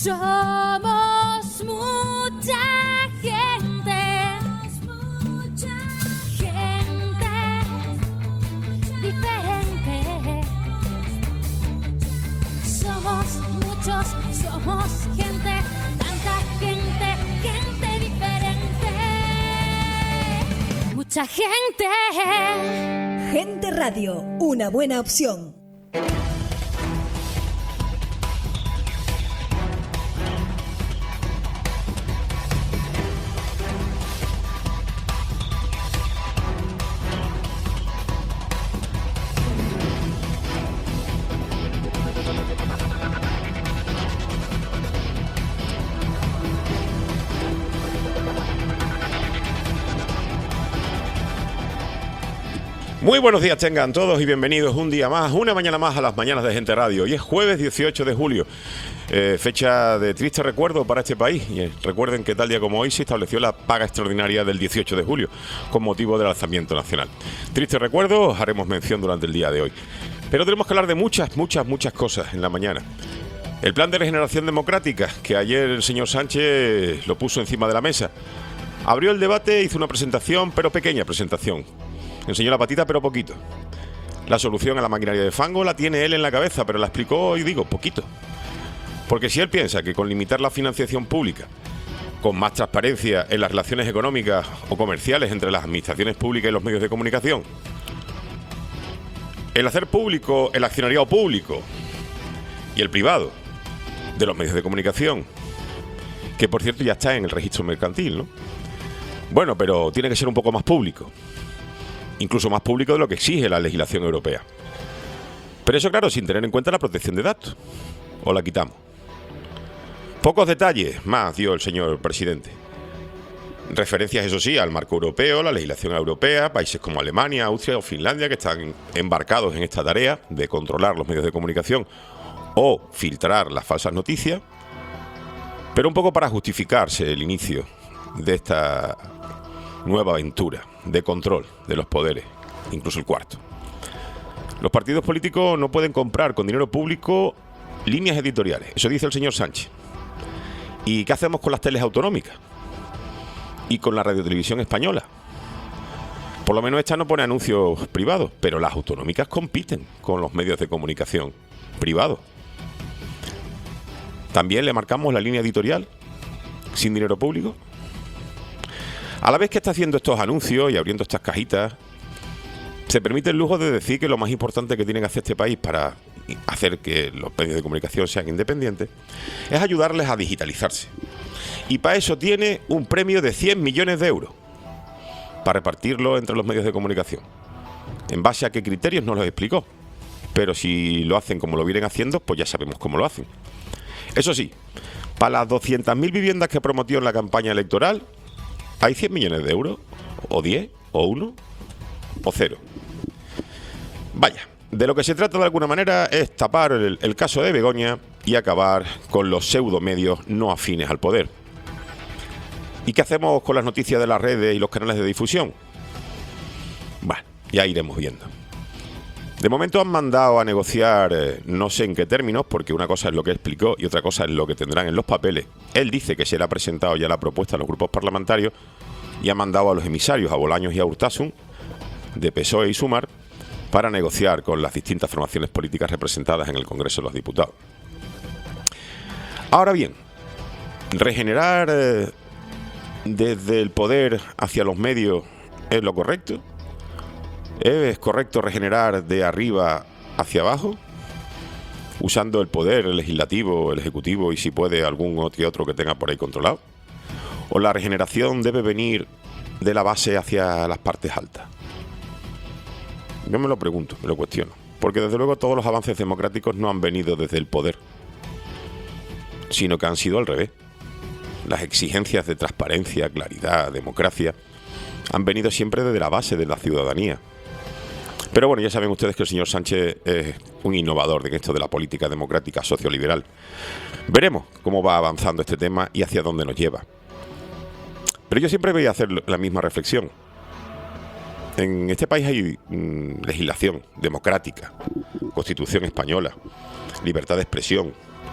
Somos mucha gente, gente diferente. Somos muchos, somos gente, tanta gente, gente diferente. Mucha gente. Gente Radio, una buena opción. Muy buenos días tengan todos y bienvenidos un día más, una mañana más a las mañanas de Gente Radio. Hoy es jueves 18 de julio, fecha de triste recuerdo para este país. Y recuerden que tal día como hoy se estableció la paga extraordinaria del 18 de julio con motivo del alzamiento nacional. Triste recuerdo, haremos mención durante el día de hoy. Pero tenemos que hablar de muchas cosas en la mañana. El plan de regeneración democrática, que ayer el señor Sánchez lo puso encima de la mesa. Abrió el debate, hizo una presentación, pero pequeña presentación. Enseñó la patita, pero poquito. La solución a la maquinaria de fango la tiene él en la cabeza, pero la explicó, y digo, poquito. Porque si él piensa que con limitar la financiación pública, con más transparencia en las relaciones económicas o comerciales entre las administraciones públicas y los medios de comunicación, el hacer público el accionariado público y el privado de los medios de comunicación, que por cierto ya está en el registro mercantil, ¿no? Bueno, pero tiene que ser un poco más público. Incluso más público de lo que exige la legislación europea. Pero eso, claro, sin tener en cuenta la protección de datos. O la quitamos. Pocos detalles más dio el señor presidente. Referencias, eso sí, al marco europeo, la legislación europea, países como Alemania, Austria o Finlandia, que están embarcados en esta tarea de controlar los medios de comunicación o filtrar las falsas noticias. Pero un poco para justificarse el inicio de esta nueva aventura de control de los poderes, incluso el cuarto. Los partidos políticos no pueden comprar con dinero público líneas editoriales, eso dice el señor Sánchez. ¿Y qué hacemos con las teles autonómicas? ¿Y con la radiotelevisión española? Por lo menos esta no pone anuncios privados, pero las autonómicas compiten con los medios de comunicación privados. ¿También le marcamos la línea editorial sin dinero público? A la vez que está haciendo estos anuncios y abriendo estas cajitas, se permite el lujo de decir que lo más importante que tiene que hacer este país para hacer que los medios de comunicación sean independientes es ayudarles a digitalizarse. Y para eso tiene un premio de 100 millones de euros para repartirlo entre los medios de comunicación. ¿En base a qué criterios? No los explicó. Pero si lo hacen como lo vienen haciendo, pues ya sabemos cómo lo hacen. Eso sí, para las 200.000 viviendas que prometió en la campaña electoral, ¿hay 100 millones de euros? ¿O 10? ¿O 1? ¿O 0? Vaya, de lo que se trata de alguna manera es tapar el caso de Begoña y acabar con los pseudomedios no afines al poder. ¿Y qué hacemos con las noticias de las redes y los canales de difusión? Bueno, ya iremos viendo. De momento han mandado a negociar, no sé en qué términos, porque una cosa es lo que explicó y otra cosa es lo que tendrán en los papeles. Él dice que será presentado ya la propuesta a los grupos parlamentarios y ha mandado a los emisarios, a Bolaños y a Urtasun, de PSOE y Sumar, para negociar con las distintas formaciones políticas representadas en el Congreso de los Diputados. Ahora bien, regenerar desde el poder hacia los medios es lo correcto. ¿Es correcto regenerar de arriba hacia abajo? Usando el poder, el legislativo, el ejecutivo y si puede algún otro que tenga por ahí controlado. ¿O la regeneración debe venir de la base hacia las partes altas? Yo me lo pregunto, me lo cuestiono. Porque desde luego todos los avances democráticos no han venido desde el poder, sino que han sido al revés. Las exigencias de transparencia, claridad, democracia han venido siempre desde la base de la ciudadanía. Pero bueno, ya saben ustedes que el señor Sánchez es un innovador en esto de la política democrática socioliberal. Veremos cómo va avanzando este tema y hacia dónde nos lleva. Pero yo siempre voy a hacer la misma reflexión. En este país hay legislación democrática, Constitución española, libertad de expresión.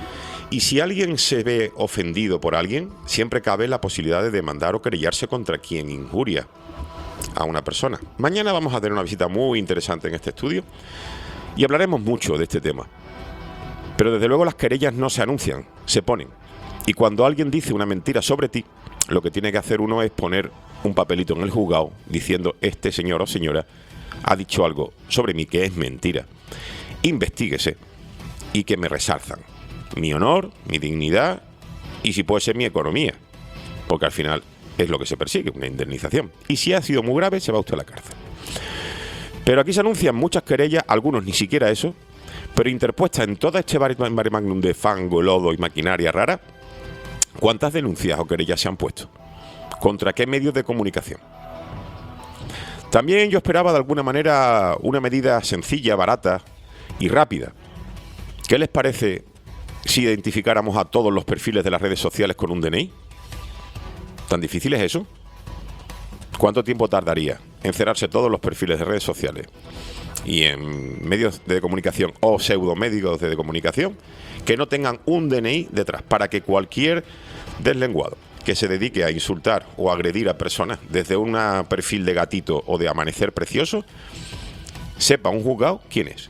Y si alguien se ve ofendido por alguien, siempre cabe la posibilidad de demandar o querellarse contra quien injuria a una persona. Mañana vamos a tener una visita muy interesante en este estudio y hablaremos mucho de este tema. Pero desde luego las querellas no se anuncian, se ponen. Y cuando alguien dice una mentira sobre ti, lo que tiene que hacer uno es poner un papelito en el juzgado diciendo: este señor o señora ha dicho algo sobre mí que es mentira. Investíguese y que me resarzan mi honor, mi dignidad y, si puede ser, mi economía. Porque al final es lo que se persigue, una indemnización. Y si ha sido muy grave, se va usted a la cárcel. Pero aquí se anuncian muchas querellas, algunos ni siquiera eso, pero interpuestas en todo este mare magnum de fango, lodo y maquinaria rara. ¿Cuántas denuncias o querellas se han puesto? ¿Contra qué medios de comunicación? También yo esperaba de alguna manera una medida sencilla, barata y rápida. ¿Qué les parece si identificáramos a todos los perfiles de las redes sociales con un DNI? ¿Tan difícil es eso? ¿Cuánto tiempo tardaría en cerrarse todos los perfiles de redes sociales y en medios de comunicación o pseudomedios de comunicación que no tengan un DNI detrás, para que cualquier deslenguado que se dedique a insultar o agredir a personas desde un perfil de gatito o de amanecer precioso sepa un juzgado quién es?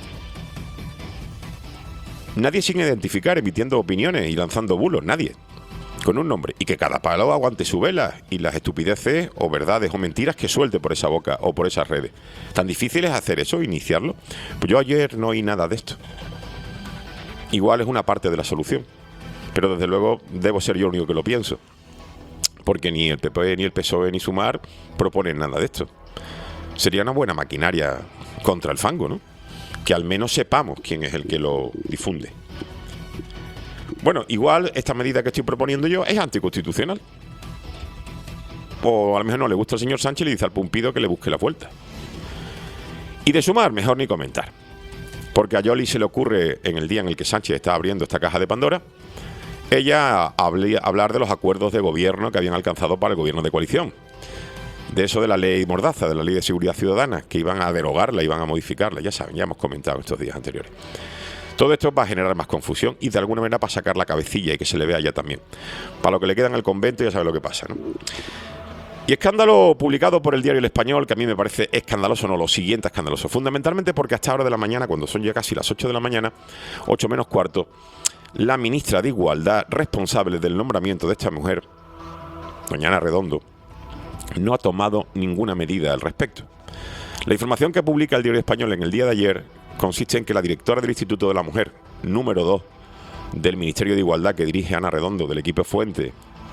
Nadie sin identificar, emitiendo opiniones y lanzando bulos, nadie, con un nombre, y que cada palo aguante su vela y las estupideces o verdades o mentiras que suelte por esa boca o por esas redes. ¿Tan difícil es hacer eso, iniciarlo? Pues yo ayer no oí nada de esto. Igual es una parte de la solución, pero desde luego debo ser yo el único que lo pienso, porque ni el PP, ni el PSOE, ni Sumar proponen nada de esto. Sería una buena maquinaria contra el fango, ¿no? Que al menos sepamos quién es el que lo difunde. Bueno, igual esta medida que estoy proponiendo yo es anticonstitucional. O a lo mejor no le gusta al señor Sánchez y le dice al Pumpido que le busque la vuelta. Y de Sumar, mejor ni comentar. Porque a Yoli se le ocurre, en el día en el que Sánchez está abriendo esta caja de Pandora, ella hablar de los acuerdos de gobierno que habían alcanzado para el gobierno de coalición. De eso de la ley Mordaza, de la ley de seguridad ciudadana, que iban a derogarla, iban a modificarla. Ya saben, ya hemos comentado estos días anteriores. Todo esto va a generar más confusión y de alguna manera para sacar la cabecilla y que se le vea ya también. Para lo que le queda en el convento ya sabe lo que pasa, ¿no? Y escándalo publicado por el diario El Español, que a mí me parece escandaloso, no, lo siguiente escandaloso. Fundamentalmente porque hasta ahora de la mañana, cuando son ya casi las 8 de la mañana, 8 menos cuarto, la ministra de Igualdad, responsable del nombramiento de esta mujer, doña Ana Redondo, no ha tomado ninguna medida al respecto. La información que publica el diario Español en el día de ayer consiste en que la directora del Instituto de la Mujer, número 2 del Ministerio de Igualdad, que dirige Ana Redondo, del equipo Puente,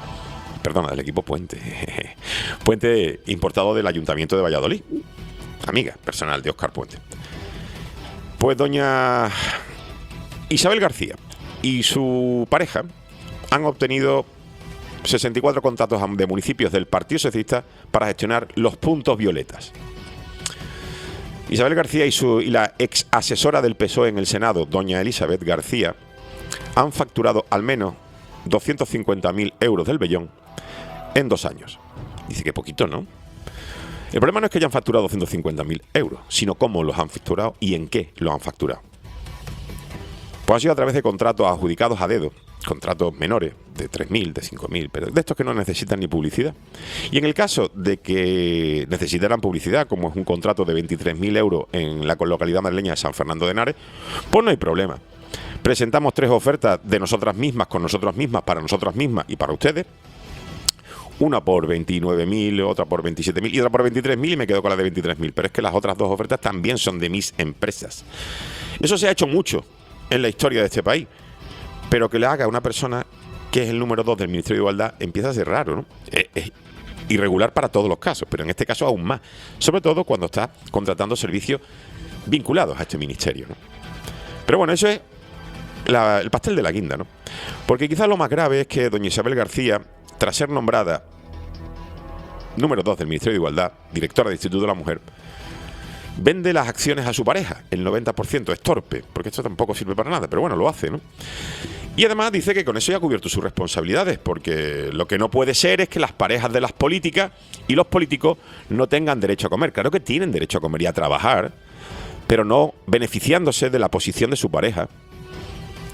Puente importado del Ayuntamiento de Valladolid, amiga personal de Óscar Puente, pues doña Isabel García y su pareja han obtenido 64 contratos de municipios del Partido Socialista para gestionar los puntos violetas. Isabel García y la ex asesora del PSOE en el Senado, doña Elizabeth García, han facturado al menos 250.000 euros del vellón en 2 años. Dice que poquito, ¿no? El problema no es que hayan facturado 250.000 euros, sino cómo los han facturado y en qué los han facturado. Pues ha sido a través de contratos adjudicados a dedo, contratos menores, de 3.000, de 5.000, pero de estos que no necesitan ni publicidad. Y en el caso de que necesitaran publicidad, como es un contrato de 23.000 euros en la localidad madrileña de San Fernando de Henares, pues no hay problema. Presentamos 3 ofertas de nosotras mismas, con nosotras mismas, para nosotras mismas y para ustedes. Una por 29.000, otra por 27.000 y otra por 23.000 y me quedo con la de 23.000. Pero es que las otras 2 ofertas también son de mis empresas. Eso se ha hecho mucho en la historia de este país. Pero que le haga a una persona que es el número 2 del Ministerio de Igualdad empieza a ser raro, ¿no? Es irregular para todos los casos, pero en este caso aún más. Sobre todo cuando está contratando servicios vinculados a este ministerio, ¿no? Pero bueno, eso es el pastel de la guinda, ¿no? Porque quizás lo más grave es que doña Isabel García, tras ser nombrada número 2 del Ministerio de Igualdad, directora del Instituto de la Mujer, vende las acciones a su pareja. El 90% es torpe, porque esto tampoco sirve para nada, pero bueno, lo hace, ¿no? Y además dice que con eso ya ha cubierto sus responsabilidades, porque lo que no puede ser es que las parejas de las políticas y los políticos no tengan derecho a comer. Claro que tienen derecho a comer y a trabajar, pero no beneficiándose de la posición de su pareja,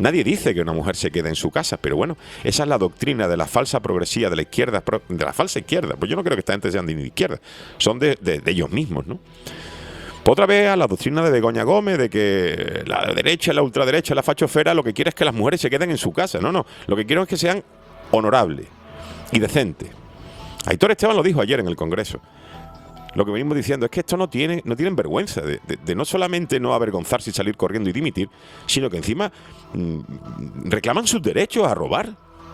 Nadie dice que una mujer se quede en su casa, pero bueno, esa es la doctrina de la falsa progresía de la izquierda, de la falsa izquierda. Pues yo no creo que esta gente sean de izquierda, son de ellos mismos, ¿no? Pues otra vez a la doctrina de Begoña Gómez de que la derecha, la ultraderecha, la fachosfera lo que quiere es que las mujeres se queden en su casa. No, lo que quiero es que sean honorables y decentes. Aitor Esteban lo dijo ayer en el Congreso. Lo que venimos diciendo es que esto no tienen vergüenza de no solamente no avergonzarse y salir corriendo y dimitir, sino que encima reclaman sus derechos a robar.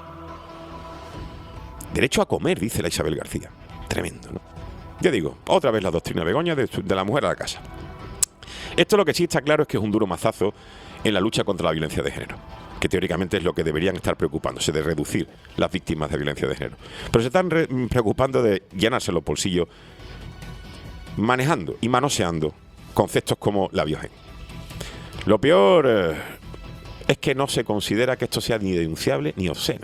Derecho a comer, dice la Isabel García. Tremendo, ¿no? Ya digo, otra vez la doctrina Begoña de la mujer a la casa. Esto lo que sí está claro es que es un duro mazazo en la lucha contra la violencia de género, que teóricamente es lo que deberían estar preocupándose, de reducir las víctimas de violencia de género. Pero se están preocupando de llenarse los bolsillos manejando y manoseando conceptos como la biogen. Lo peor es que no se considera que esto sea ni denunciable ni obsceno.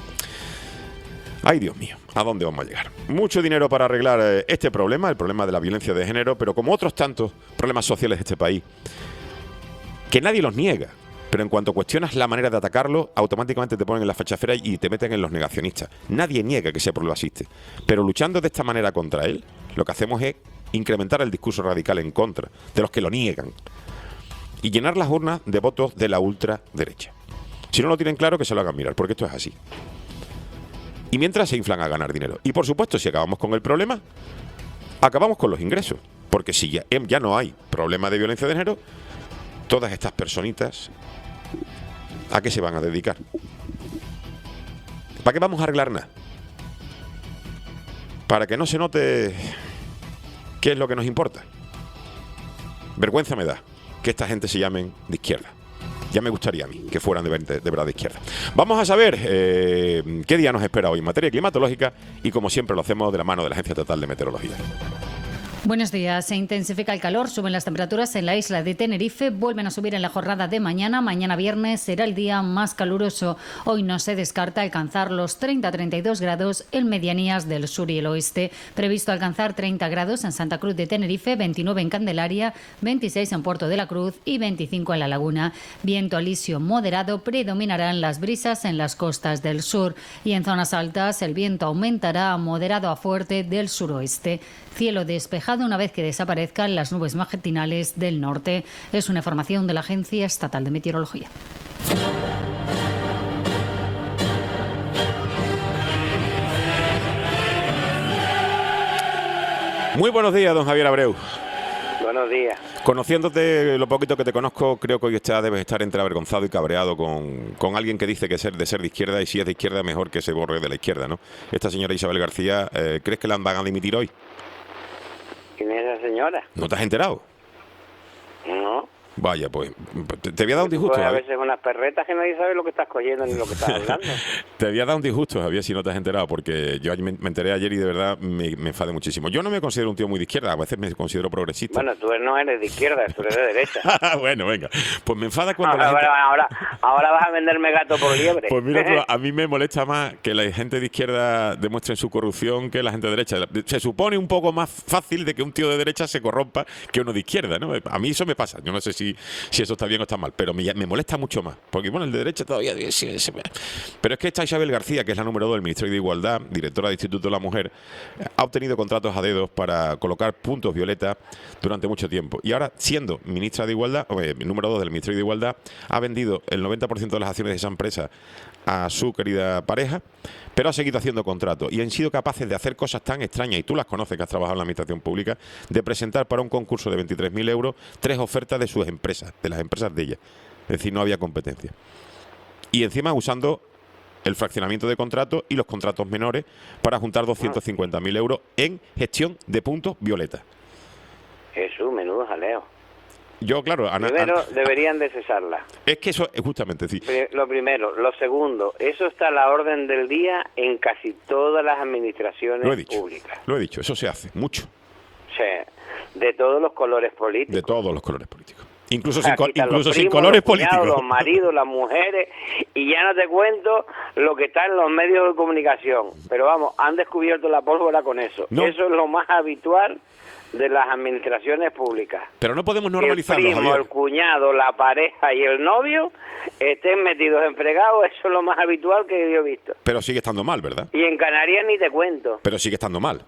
Ay, Dios mío, ¿a dónde vamos a llegar? Mucho dinero para arreglar este problema, el problema de la violencia de género, pero como otros tantos problemas sociales de este país, que nadie los niega, pero en cuanto cuestionas la manera de atacarlo, automáticamente te ponen en la fachafera y te meten en los negacionistas. Nadie niega que ese problema existe, pero luchando de esta manera contra él, lo que hacemos es incrementar el discurso radical en contra de los que lo niegan y llenar las urnas de votos de la ultraderecha. Si no lo tienen claro, que se lo hagan mirar, porque esto es así. Y mientras se inflan a ganar dinero. Y por supuesto, si acabamos con el problema, acabamos con los ingresos. Porque si ya no hay problema de violencia de género, todas estas personitas, ¿a qué se van a dedicar? ¿Para qué vamos a arreglar nada? Para que no se note qué es lo que nos importa. Vergüenza me da que esta gente se llamen de izquierda. Ya me gustaría a mí que fueran de verdad de izquierda. Vamos a saber qué día nos espera hoy en materia climatológica y como siempre lo hacemos de la mano de la Agencia Estatal de Meteorología. Buenos días. Se intensifica el calor, suben las temperaturas en la isla de Tenerife, vuelven a subir en la jornada de mañana. Mañana viernes será el día más caluroso. Hoy no se descarta alcanzar los 30-32 grados en medianías del sur y el oeste. Previsto alcanzar 30 grados en Santa Cruz de Tenerife, 29 en Candelaria, 26 en Puerto de la Cruz y 25 en La Laguna. Viento alisio moderado, predominarán las brisas en las costas del sur y en zonas altas el viento aumentará a moderado a fuerte del suroeste. Cielo despejado una vez que desaparezcan las nubes matinales del norte. Es una información de la Agencia Estatal de Meteorología. Muy buenos días, don Javier Abreu. Buenos días. Conociéndote lo poquito que te conozco, creo que hoy debes estar entre avergonzado y cabreado con alguien que dice que de ser de izquierda, y si es de izquierda mejor que se borre de la izquierda, ¿no? Esta señora Isabel García, ¿crees que la van a dimitir hoy? ¿Quién es esa señora? ¿No te has enterado? No. Vaya, pues te voy a dar un disgusto. Pues a veces unas perretas que nadie sabe lo que estás cogiendo ni lo que estás hablando. Te voy a dar un disgusto, Javier, si no te has enterado, porque yo me enteré ayer y de verdad me enfadé muchísimo. Yo no me considero un tío muy de izquierda, a veces me considero progresista. Bueno, tú no eres de izquierda, tú eres de derecha. Bueno, venga. Pues me enfada cuando ahora vas a venderme gato por liebre. Pues mira, a mí me molesta más que la gente de izquierda demuestre su corrupción que la gente de derecha. Se supone un poco más fácil de que un tío de derecha se corrompa que uno de izquierda, ¿no? A mí eso me pasa. Yo no sé si eso está bien o está mal, pero me molesta mucho más, porque bueno, el de derecha todavía pero es que esta Isabel García, que es la número 2 del Ministerio de Igualdad, directora del Instituto de la Mujer, ha obtenido contratos a dedos para colocar puntos violeta durante mucho tiempo, y ahora, siendo ministra de Igualdad, número 2 del Ministerio de Igualdad, ha vendido el 90% de las acciones de esa empresa a su querida pareja, pero ha seguido haciendo contratos y han sido capaces de hacer cosas tan extrañas, y tú las conoces, que has trabajado en la administración pública, de presentar para un concurso de 23.000 euros 3 ofertas de sus empresas, de las empresas de ella. Es decir, no había competencia. Y encima usando el fraccionamiento de contratos y los contratos menores para juntar 250.000 euros en gestión de puntos violeta. Jesús, menudo jaleo. Yo, claro... Primero, deberían de cesarla. Es que eso es justamente, sí. Lo primero. Lo segundo, eso está a la orden del día en casi todas las administraciones públicas. Lo he dicho, eso se hace mucho. O sea, de todos los colores políticos. De todos los colores políticos. Incluso Aquí sin, están los incluso sin primos, colores los cuñados, políticos. los maridos, las mujeres, y ya no te cuento lo que está en los medios de comunicación. Pero vamos, han descubierto la pólvora con eso. No. Eso es lo más habitual de las administraciones públicas. Pero no podemos Que normalizarlo, el primo, Javier. el cuñado, la pareja y el novio estén metidos en fregados, eso es lo más habitual que yo he visto. Pero sigue estando mal, ¿verdad? Y en Canarias ni te cuento. Pero sigue estando mal.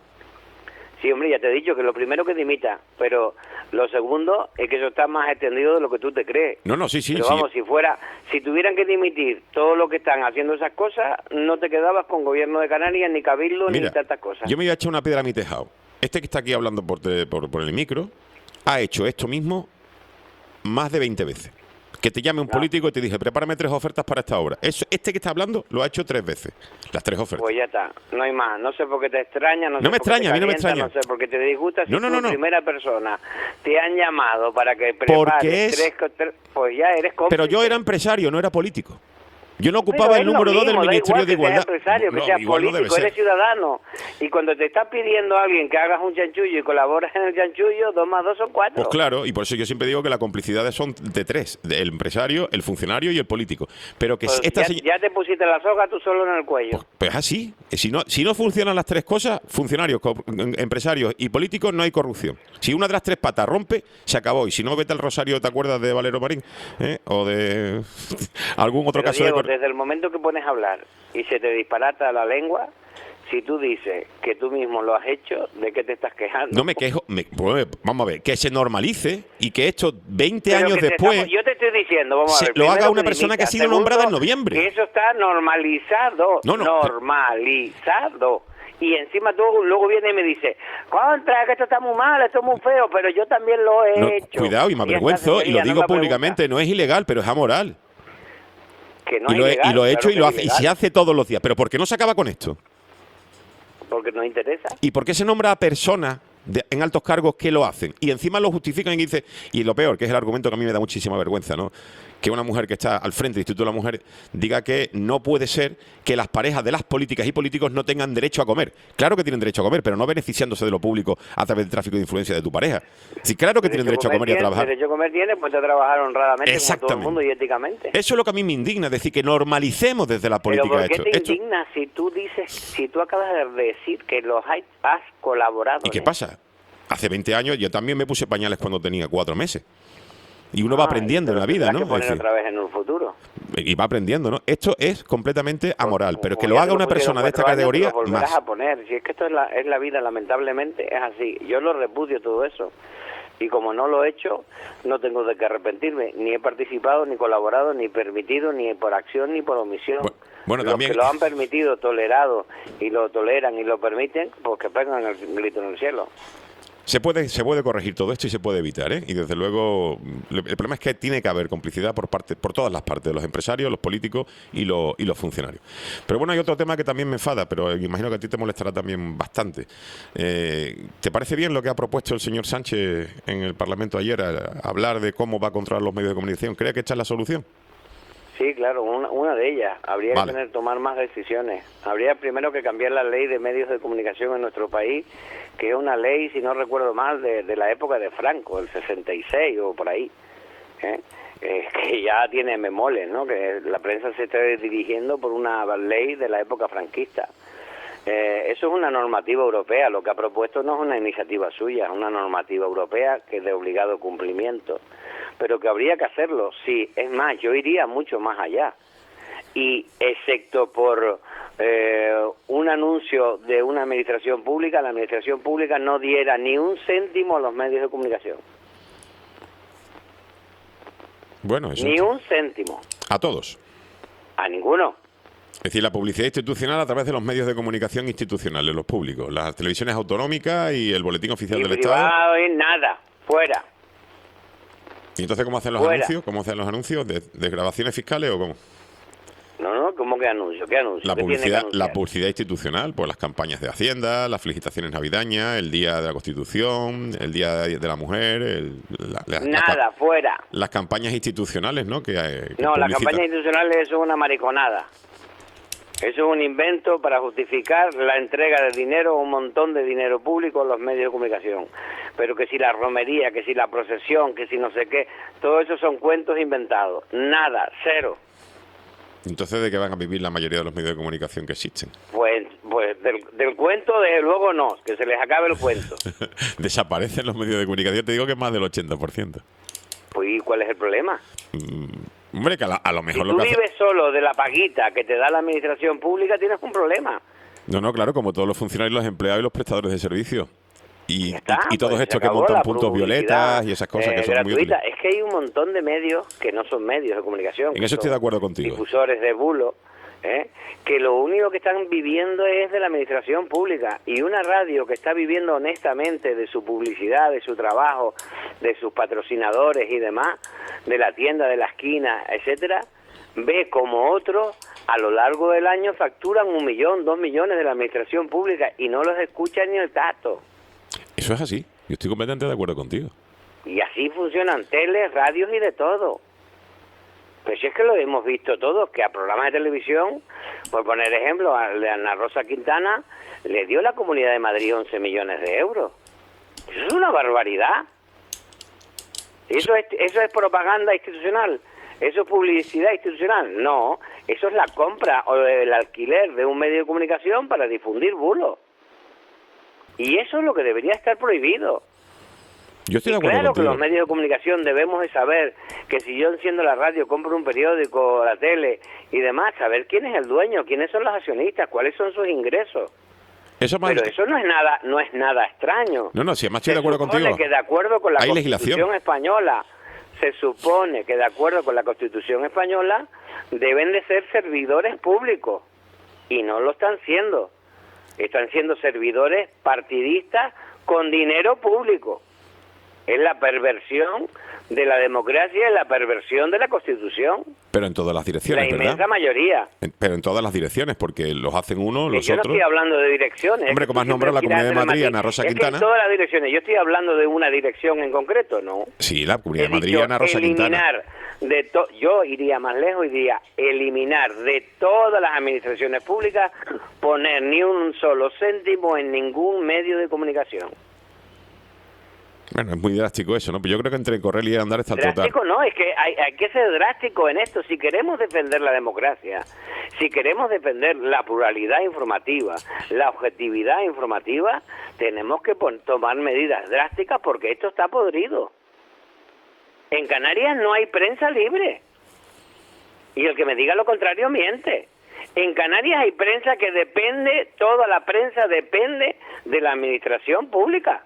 Sí, hombre, ya te he dicho que lo primero que dimita, pero lo segundo es que eso está más extendido de lo que tú te crees. No, sí. Pero vamos, si tuvieran que dimitir todo lo que están haciendo esas cosas, no te quedabas con gobierno de Canarias, ni cabildo, Mira, ni tantas cosas. yo me voy a echar una piedra a mi tejado. Este que está aquí hablando por el micro ha hecho esto mismo más de 20 veces. Que te llame un político y te dije, prepárame 3 ofertas para esta obra. Este que está hablando lo ha hecho 3 veces, las 3 ofertas. Pues ya está, no hay más. No sé por qué te extraña, no sé No me por qué extraña, te a mí no me calienta, extraña. no sé por qué te disgusta. Si No. tú en primera persona te han llamado para que prepares tres, pues ya eres cómplice. Pero yo era empresario, no era político. Yo no ocupaba Pero el es lo número 2 del mismo, da Ministerio igual de Igualdad. Que seas empresario, que No, seas igual no debe político, ser. eres ciudadano. Y cuando te está pidiendo a alguien que hagas un chanchullo y colabores en el chanchullo, 2 más 2 son 4. Pues claro, y por eso yo siempre digo que las complicidades son de 3, el empresario, el funcionario y el político. Pero que Pues esta ya te pusiste la soga tú solo en el cuello. Pues así. Si no funcionan las 3 cosas, funcionarios, empresarios y políticos, no hay corrupción. Si una de las 3 patas rompe, se acabó. Y si no, vete al Rosario, ¿te acuerdas de Valero Marín? O de algún otro Pero caso Diego, de... desde el momento que pones a hablar y se te disparata la lengua, si tú dices que tú mismo lo has hecho, ¿de qué te estás quejando? No me quejo, pues, vamos a ver, que se normalice y que esto 20 Pero años que después yo te estoy diciendo, vamos a ver, lo haga primero una que persona que ha dimita, sido segundo, nombrada en noviembre. Que eso está normalizado, No, normalizado. Y encima tú luego viene y me dice, contra, que esto está muy mal, esto es muy feo, pero yo también lo he hecho. Cuidado, y me avergüenzo, y lo digo públicamente, no es ilegal, pero es amoral. Que no Y lo he ilegal, hecho claro y que es se ilegal, hace todos los días. Pero ¿por qué no se acaba con esto? porque no interesa. ¿Y por qué se nombra a personas en altos cargos que lo hacen? Y encima lo justifican y dicen, y lo peor, que es el argumento que a mí me da muchísima vergüenza, ¿no? Que una mujer que está al frente del Instituto de la Mujer diga que no puede ser que las parejas de las políticas y políticos no tengan derecho a comer. Claro que tienen derecho a comer, pero no beneficiándose de lo público a través del tráfico de influencia de tu pareja. Sí, claro que tienen derecho a comer y a trabajar. Derecho a comer tiene, pues a trabajar honradamente como todo el mundo y éticamente. Eso es lo que a mí me indigna, es decir, que normalicemos desde la política Pero ¿por qué esto. te indigna si tú dices, si tú acabas de decir que los has colaborado? ¿Y qué pasa? Hace 20 años yo también me puse pañales cuando tenía 4 meses. Y uno va aprendiendo en la vida, ¿no? Que poner otra vez en un futuro. Y va aprendiendo, ¿no? Esto es completamente amoral, pero que lo haga una persona de esta categoría, lo volverás más. a poner. Si es que esto es la vida, lamentablemente es así. Yo lo repudio todo eso. Y como no lo he hecho, no tengo de qué arrepentirme. Ni he participado, ni colaborado, ni permitido, ni por acción, ni por omisión. Bueno, Los también que lo han permitido, tolerado, y lo toleran y lo permiten, pues que pegan el grito en el cielo. Se puede corregir todo esto y se puede evitar, ¿eh? Y desde luego el problema es que tiene que haber complicidad por todas las partes, de los empresarios, los políticos y los funcionarios. Pero bueno, hay otro tema que también me enfada, pero imagino que a ti te molestará también bastante. ¿Te parece bien lo que ha propuesto el señor Sánchez en el Parlamento ayer, a hablar de cómo va a controlar los medios de comunicación? ¿Cree que esta es la solución? Sí, claro, una de ellas. Habría que tomar más decisiones. Habría primero que cambiar la ley de medios de comunicación en nuestro país, que es una ley, si no recuerdo mal, de la época de Franco, el 66 o por ahí, que ya tiene memoles, ¿no? Que la prensa se está dirigiendo por una ley de la época franquista. Eso es una normativa europea. Lo que ha propuesto no es una iniciativa suya, es una normativa europea que es de obligado cumplimiento. Pero que habría que hacerlo, sí. Es más, yo iría mucho más allá. Y excepto por un anuncio de una administración pública, la administración pública no diera ni un céntimo a los medios de comunicación. Bueno, eso. Ni un céntimo. A todos. A ninguno. Es decir, la publicidad institucional a través de los medios de comunicación institucionales, los públicos, las televisiones autonómicas y el boletín oficial del Estado. Privado y nada, fuera. ¿Y entonces cómo hacen los anuncios? ¿Cómo hacen los anuncios? ¿De grabaciones fiscales o cómo? No, ¿cómo que anuncio? ¿Qué anuncio? La publicidad institucional, pues las campañas de Hacienda, las felicitaciones navideñas, el Día de la Constitución, el Día de la Mujer, nada, fuera. Las campañas institucionales, ¿no? No, las campañas institucionales eso es una mariconada. Eso es un invento para justificar la entrega de dinero, un montón de dinero público a los medios de comunicación. pero que si la romería, que si la procesión, que si no sé qué, todo eso son cuentos inventados. Nada, cero. Entonces, ¿de qué van a vivir la mayoría de los medios de comunicación que existen? Pues del cuento, desde luego no, que se les acabe el cuento. Desaparecen los medios de comunicación, te digo que es más del 80%. Pues, ¿y cuál es el problema? Hombre, que a lo mejor Si lo tú que hace... vives solo de la paguita que te da la administración pública, tienes un problema. No, claro, como todos los funcionarios, los empleados y los prestadores de servicios. Y todos pues, estos se que acabó montan la puntos publicidad, violetas y esas cosas que son muy gratuita. útiles. Es que hay un montón de medios que no son medios de comunicación. En eso estoy de acuerdo contigo. Difusores de bulo, que lo único que están viviendo es de la administración pública. Y una radio que está viviendo honestamente de su publicidad, de su trabajo, de sus patrocinadores y demás, de la tienda de la esquina, etcétera, ve como otros a lo largo del año facturan 1 millón, 2 millones de la administración pública y no los escucha ni el tato. Eso es así. Yo estoy completamente de acuerdo contigo. Y así funcionan teles, radios y de todo. Pues si es que lo hemos visto todos, que a programas de televisión, por poner ejemplo, a Ana Rosa Quintana, le dio la Comunidad de Madrid 11 millones de euros. Eso es una barbaridad. ¿Eso es propaganda institucional? ¿Eso es publicidad institucional? No, eso es la compra o el alquiler de un medio de comunicación para difundir bulos. Y eso es lo que debería estar prohibido. Yo estoy de acuerdo Claro que contigo. los medios de comunicación debemos de saber que si yo enciendo la radio, compro un periódico, la tele y demás, saber quién es el dueño, quiénes son los accionistas, cuáles son sus ingresos. Eso más... Pero eso no es nada extraño. No, si además estoy de acuerdo Se supone contigo. que de acuerdo con la Hay Constitución legislación. española, se supone que de acuerdo con la Constitución española deben de ser servidores públicos y no lo están siendo. Están siendo servidores partidistas con dinero público. Es la perversión de la democracia y la perversión de la Constitución. Pero en todas las La direcciones, inmensa ¿verdad? mayoría. Pero en todas las direcciones, porque los hacen unos, los Yo no otros... estoy hablando de direcciones. Hombre, es que como has tú nombrado la siempre Comunidad de tiras Madrid, matiz. Ana Rosa Es que Quintana. en todas las direcciones. Yo estoy hablando de una dirección en concreto, ¿no? Sí, la Comunidad He de Madrid, dicho Ana Rosa Quintana. eliminar yo iría más lejos y diría eliminar de todas las administraciones públicas, poner ni un solo céntimo en ningún medio de comunicación. Bueno, es muy drástico eso, ¿no? Pero yo creo que entre correr y andar está el trotar. Drástico no, es que hay que ser drástico en esto. Si queremos defender la democracia, si queremos defender la pluralidad informativa, la objetividad informativa, tenemos que tomar medidas drásticas porque esto está podrido. En Canarias no hay prensa libre. Y el que me diga lo contrario miente. En Canarias hay prensa que depende, toda la prensa depende de la administración pública.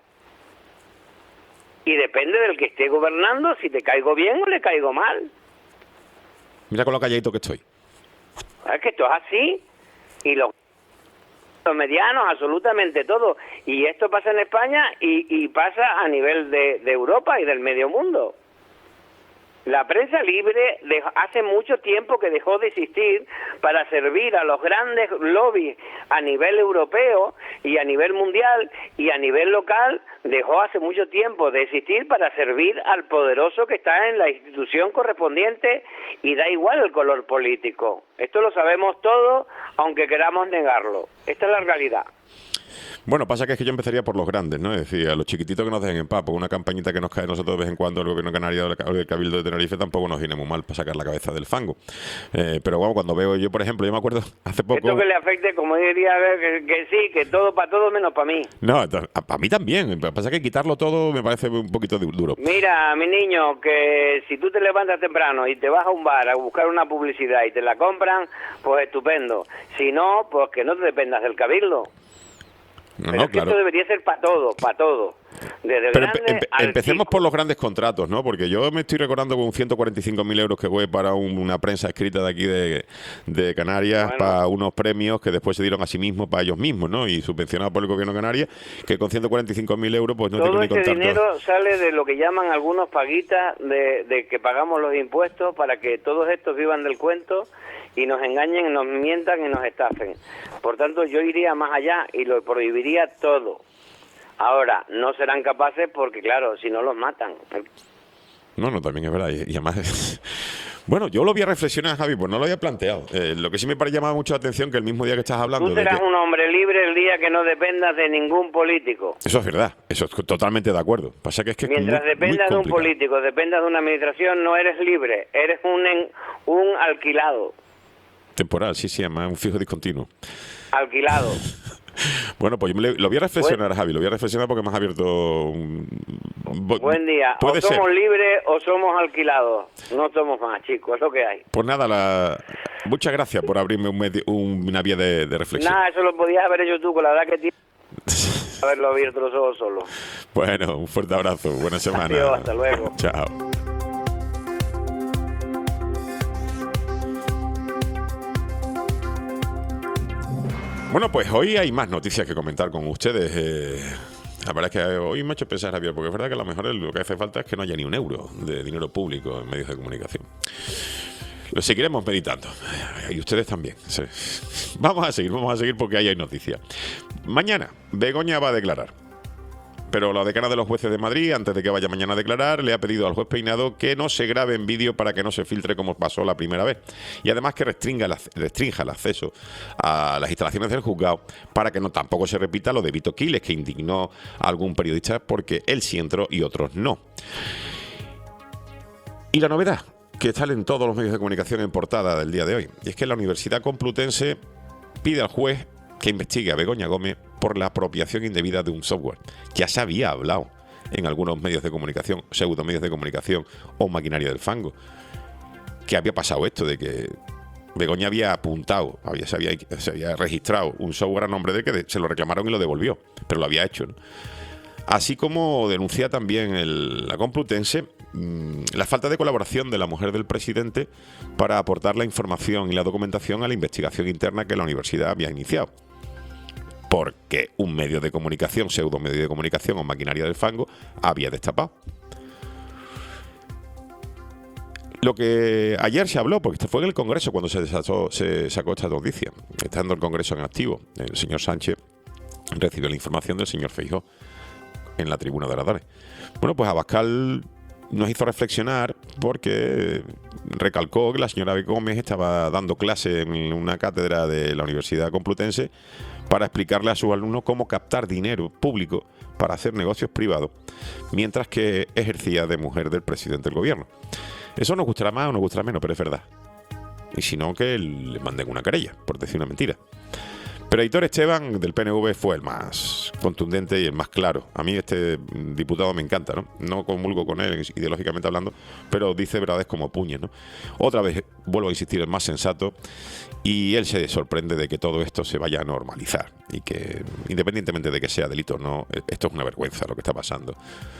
Y depende del que esté gobernando si te caigo bien o le caigo mal. Mira con lo calladito que estoy. Es que esto es así. Y los medianos, absolutamente todo. Y esto pasa en España y pasa a nivel de Europa y del medio mundo. La prensa libre hace mucho tiempo que dejó de existir para servir a los grandes lobbies a nivel europeo y a nivel mundial y a nivel local, dejó hace mucho tiempo de existir para servir al poderoso que está en la institución correspondiente y da igual el color político. Esto lo sabemos todos, aunque queramos negarlo. Esta es la realidad. Bueno, pasa que es que yo empezaría por los grandes, ¿no? Es decir, a los chiquititos que nos dejen en paz, porque una campañita que nos cae a nosotros de vez en cuando el gobierno canario o el Cabildo de Tenerife tampoco nos viene muy mal para sacar la cabeza del fango. Pero bueno, cuando veo yo, por ejemplo, yo me acuerdo hace poco... Esto que le afecte, como diría, que sí, que todo para todo menos para mí. No, a mí también. Lo que pasa es que quitarlo todo me parece un poquito duro. Mira, mi niño, que si tú te levantas temprano y te vas a un bar a buscar una publicidad y te la compran, pues estupendo. Si no, pues que no te dependas del Cabildo. No, Pero no, es que claro. esto debería ser para todo, para todo. Desde el Pero grande al empecemos chico. por los grandes contratos, ¿no? Porque yo me estoy recordando con 145.000 euros que fue para una prensa escrita de aquí de Canarias, Bueno. para unos premios que después se dieron a sí mismos, para ellos mismos, ¿no? Y subvencionados por el gobierno de Canarias, que con 145.000 euros, pues no te Todo quiero ni ese contar dinero sale de lo que llaman algunos paguitas de que pagamos los impuestos para que todos estos vivan del cuento y nos engañen, nos mientan y nos estafen. Por tanto, yo iría más allá y lo prohibiría todo. Ahora, no serán capaces porque, claro, si no los matan. No, también es verdad. Y además, Bueno, yo lo voy a reflexionar, Javi, pues no lo había planteado. Lo que sí me llamaba mucho la atención que el mismo día que estás hablando... Tú serás un hombre libre el día que no dependas de ningún político. Eso es verdad, eso es totalmente de acuerdo. Pasa que es Mientras muy, dependas muy de un político, dependas de una administración, no eres libre, eres un alquilado. Temporal, sí, además un fijo discontinuo. Alquilado. Bueno, pues lo voy a reflexionar, Javi, lo voy a reflexionar porque me has abierto un... Buen día. O somos libres o somos alquilados. No somos más, chicos, es lo que hay. Pues nada, muchas gracias por abrirme una vía de reflexión. Nada, eso lo podías haber hecho tú, con la edad que tienes. Haberlo abierto los ojos solo. Bueno, un fuerte abrazo, buena semana. Adiós, hasta luego. Chao. Bueno, pues hoy hay más noticias que comentar con ustedes. La verdad es que hoy me ha hecho pensar, Javier, porque es verdad que a lo mejor lo que hace falta es que no haya ni un euro de dinero público en medios de comunicación. Lo seguiremos meditando. Y ustedes también. Sí. Vamos a seguir porque ahí hay noticias. Mañana, Begoña va a declarar. Pero la decana de los jueces de Madrid, antes de que vaya mañana a declarar, le ha pedido al juez Peinado que no se grabe en vídeo para que no se filtre como pasó la primera vez. Y además que restrinja el acceso a las instalaciones del juzgado para que tampoco se repita lo de Vito Quiles, que indignó a algún periodista porque él sí entró y otros no. Y la novedad, que sale en todos los medios de comunicación en portada del día de hoy, y es que la Universidad Complutense pide al juez que investigue a Begoña Gómez por la apropiación indebida de un software. Ya se había hablado en algunos medios de comunicación, pseudomedios de comunicación o maquinaria del fango, que había pasado esto de que Begoña había apuntado, se había registrado un software a nombre de él que se lo reclamaron y lo devolvió, pero lo había hecho, ¿no? Así como denuncia también la Complutense la falta de colaboración de la mujer del presidente para aportar la información y la documentación a la investigación interna que la universidad había iniciado. Porque un medio de comunicación, pseudo medio de comunicación o maquinaria del fango, había destapado. Lo que ayer se habló, porque fue en el Congreso cuando se sacó esta noticia, estando el Congreso en activo, el señor Sánchez recibió la información del señor Feijóo en la tribuna de oradores. Bueno, pues Abascal nos hizo reflexionar porque recalcó que la señora Gómez estaba dando clase en una cátedra de la Universidad Complutense para explicarle a sus alumnos cómo captar dinero público para hacer negocios privados, mientras que ejercía de mujer del presidente del gobierno. Eso nos gustará más o nos gustará menos, pero es verdad. Y si no, que le manden una querella por decir una mentira. Pero Aitor Esteban del PNV fue el más contundente y el más claro. A mí este diputado me encanta, ¿no? No comulgo con él ideológicamente hablando, pero dice verdades como puñes, ¿no? Otra vez, vuelvo a insistir, el más sensato, y él se sorprende de que todo esto se vaya a normalizar y que, independientemente de que sea delito o no, esto es una vergüenza lo que está pasando.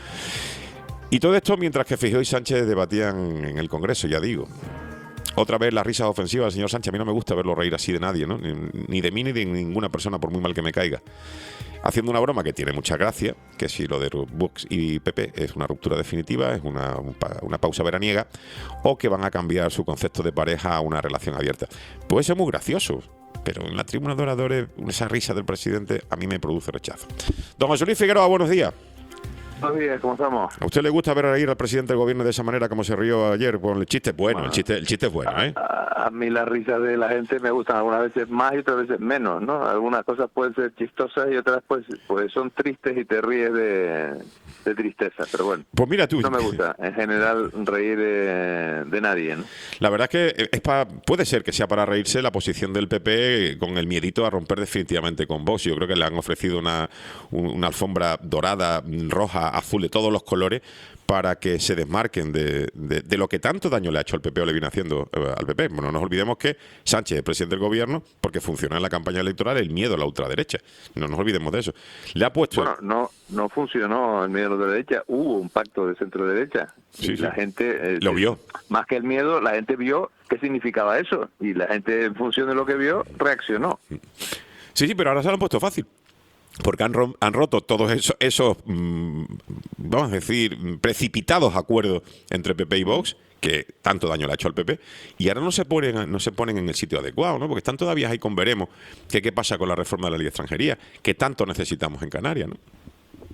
Y todo esto mientras que Feijóo y Sánchez debatían en el Congreso, ya digo. Otra vez las risas ofensivas del señor Sánchez. A mí no me gusta verlo reír así de nadie, ¿no? Ni de mí ni de ninguna persona, por muy mal que me caiga. Haciendo una broma que tiene mucha gracia, que si lo de Vox y PP es una ruptura definitiva, es una pausa veraniega, o que van a cambiar su concepto de pareja a una relación abierta. Puede ser muy gracioso, pero en la tribuna de oradores, esa risa del presidente a mí me produce rechazo. Don José Luis Figueroa, buenos días. Buenos días, ¿cómo estamos? ¿A usted le gusta ver reír al presidente del gobierno de esa manera como se rió ayer con el chiste? Bueno, el chiste es bueno, ¿eh? A mí las risas de la gente me gustan algunas veces más y otras veces menos, ¿no? Algunas cosas pueden ser chistosas y otras pues son tristes y te ríes de tristeza, pero bueno. Pues mira tú. No me gusta, en general, reír de nadie, ¿no? La verdad es que puede ser que sea para reírse la posición del PP con el miedito a romper definitivamente con Vox. Yo creo que le han ofrecido una alfombra dorada, roja, azul, de todos los colores, para que se desmarquen de lo que tanto daño le ha hecho al PP o le viene haciendo al PP. Bueno, no nos olvidemos que Sánchez es presidente del gobierno porque funciona en la campaña electoral el miedo a la ultraderecha. No nos olvidemos de eso. Le ha puesto... Bueno, no funcionó el miedo a la ultraderecha. Hubo un pacto de centro-derecha. Sí, y la gente... lo vio. Más que el miedo, la gente vio qué significaba eso. Y la gente, en función de lo que vio, reaccionó. Sí, pero ahora se lo han puesto fácil. Porque han roto todos esos vamos a decir, precipitados acuerdos entre PP y Vox, que tanto daño le ha hecho al PP, y ahora no se ponen en el sitio adecuado, ¿no? Porque están todavía ahí con veremos qué pasa con la reforma de la ley de extranjería, que tanto necesitamos en Canarias, ¿no?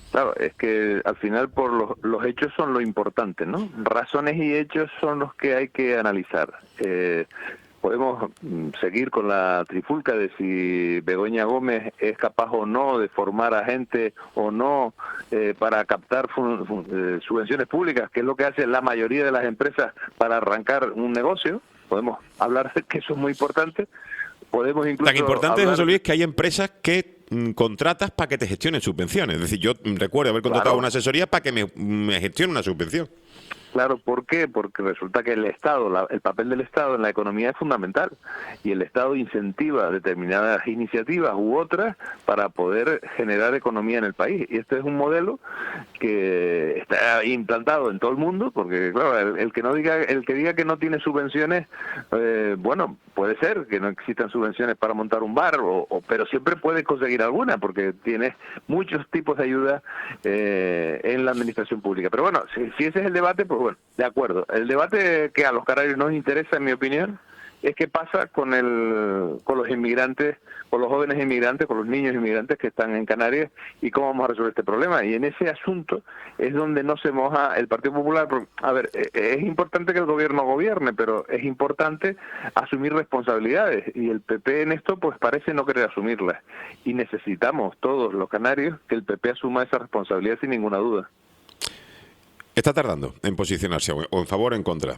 Claro, es que al final por los hechos son lo importante, ¿no? Razones y hechos son los que hay que analizar. Podemos seguir con la trifulca de si Begoña Gómez es capaz o no de formar a gente o no para captar subvenciones públicas, que es lo que hace la mayoría de las empresas para arrancar un negocio. Podemos hablar de que eso es muy importante. Podemos incluso Tan importante es, hablar... José Luis, que hay empresas que contratas para que te gestionen subvenciones. Es decir, yo recuerdo haber contratado Claro. una asesoría para que me gestione una subvención. Claro, ¿por qué? Porque resulta que el Estado, el papel del Estado en la economía es fundamental y el Estado incentiva determinadas iniciativas u otras para poder generar economía en el país. Y este es un modelo que está implantado en todo el mundo, porque claro, el que diga que no tiene subvenciones, bueno, puede ser que no existan subvenciones para montar un bar, pero siempre puede conseguir alguna, porque tienes muchos tipos de ayuda en la administración pública. Pero bueno, si ese es el debate, pues bueno, de acuerdo. El debate que a los canarios nos interesa, en mi opinión, es qué pasa con los inmigrantes, con los jóvenes inmigrantes, con los niños inmigrantes que están en Canarias y cómo vamos a resolver este problema. Y en ese asunto es donde no se moja el Partido Popular. Porque, a ver, es importante que el gobierno gobierne, pero es importante asumir responsabilidades. Y el PP en esto pues parece no querer asumirlas. Y necesitamos todos los canarios que el PP asuma esa responsabilidad sin ninguna duda. Está tardando en posicionarse, o en favor o en contra.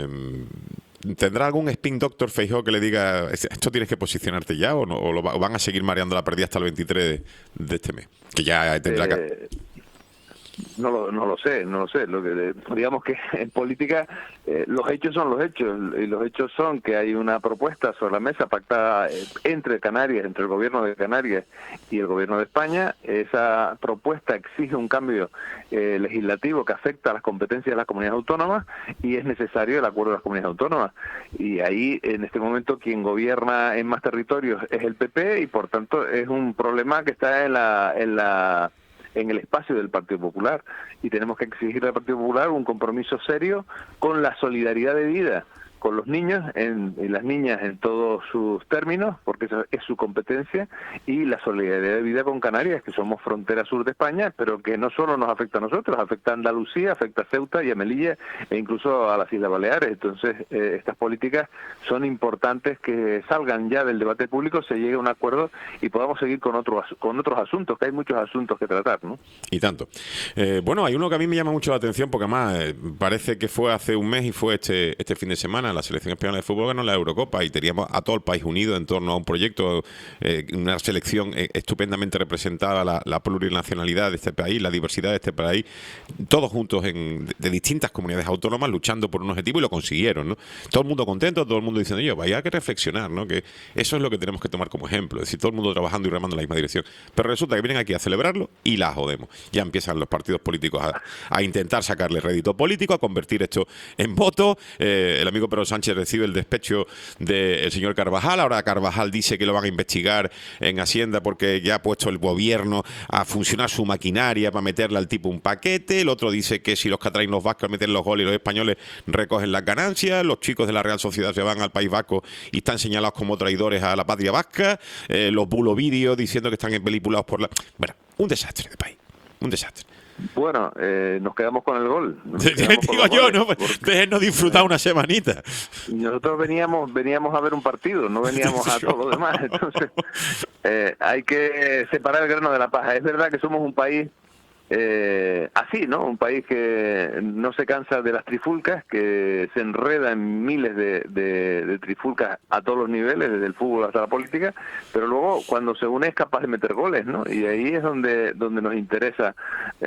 ¿Tendrá algún spin doctor Feijóo que le diga esto tienes que posicionarte ya o no, o van a seguir mareando la pérdida hasta el 23 de este mes? Que ya tendrá que... No lo sé. Lo que digamos que en política los hechos son los hechos, y los hechos son que hay una propuesta sobre la mesa pactada entre Canarias, entre el gobierno de Canarias y el gobierno de España. Esa propuesta exige un cambio legislativo que afecta a las competencias de las comunidades autónomas y es necesario el acuerdo de las comunidades autónomas. Y ahí, en este momento, quien gobierna en más territorios es el PP y, por tanto, es un problema que está en el espacio del Partido Popular, y tenemos que exigirle al Partido Popular un compromiso serio con la solidaridad de vida con los niños y las niñas en todos sus términos, porque esa es su competencia, y la solidaridad de vida con Canarias, que somos frontera sur de España, pero que no solo nos afecta a nosotros, afecta a Andalucía, afecta a Ceuta y a Melilla, e incluso a las Islas Baleares. Entonces, estas políticas son importantes que salgan ya del debate público, se llegue a un acuerdo y podamos seguir con otros asuntos, que hay muchos asuntos que tratar, ¿no? Y tanto. Bueno, hay uno que a mí me llama mucho la atención, porque además parece que fue hace un mes y fue este fin de semana. La selección española de fútbol ganó la Eurocopa y teníamos a todo el país unido en torno a un proyecto, una selección estupendamente representada, la plurinacionalidad de este país, la diversidad de este país, todos juntos de distintas comunidades autónomas luchando por un objetivo, y lo consiguieron, ¿no? Todo el mundo contento, todo el mundo diciendo, yo, vaya, hay que reflexionar, ¿no? Que eso es lo que tenemos que tomar como ejemplo, es decir, todo el mundo trabajando y remando en la misma dirección. Pero resulta que vienen aquí a celebrarlo y la jodemos. Ya empiezan los partidos políticos a intentar sacarle rédito político, a convertir esto en voto. El amigo Pedro Sánchez recibe el despecho del señor Carvajal. Ahora Carvajal dice que lo van a investigar en Hacienda porque ya ha puesto el gobierno a funcionar su maquinaria para meterle al tipo un paquete. El otro dice que si los que traen los vascos meten los goles y los españoles recogen las ganancias. Los chicos de la Real Sociedad se van al País Vasco y están señalados como traidores a la patria vasca. Los bulo-vídeos diciendo que están películas por la... Bueno, un desastre de país. Un desastre. Bueno, nos quedamos con el gol. Digo yo, ¿no? Déjenos disfrutar una semanita. Nosotros veníamos a ver un partido, no veníamos a todo lo demás. Entonces, hay que separar el grano de la paja. Es verdad que somos un país así, ¿no? Un país que no se cansa de las trifulcas, que se enreda en miles de trifulcas a todos los niveles, desde el fútbol hasta la política, pero luego cuando se une es capaz de meter goles, ¿no? Y ahí es donde nos interesa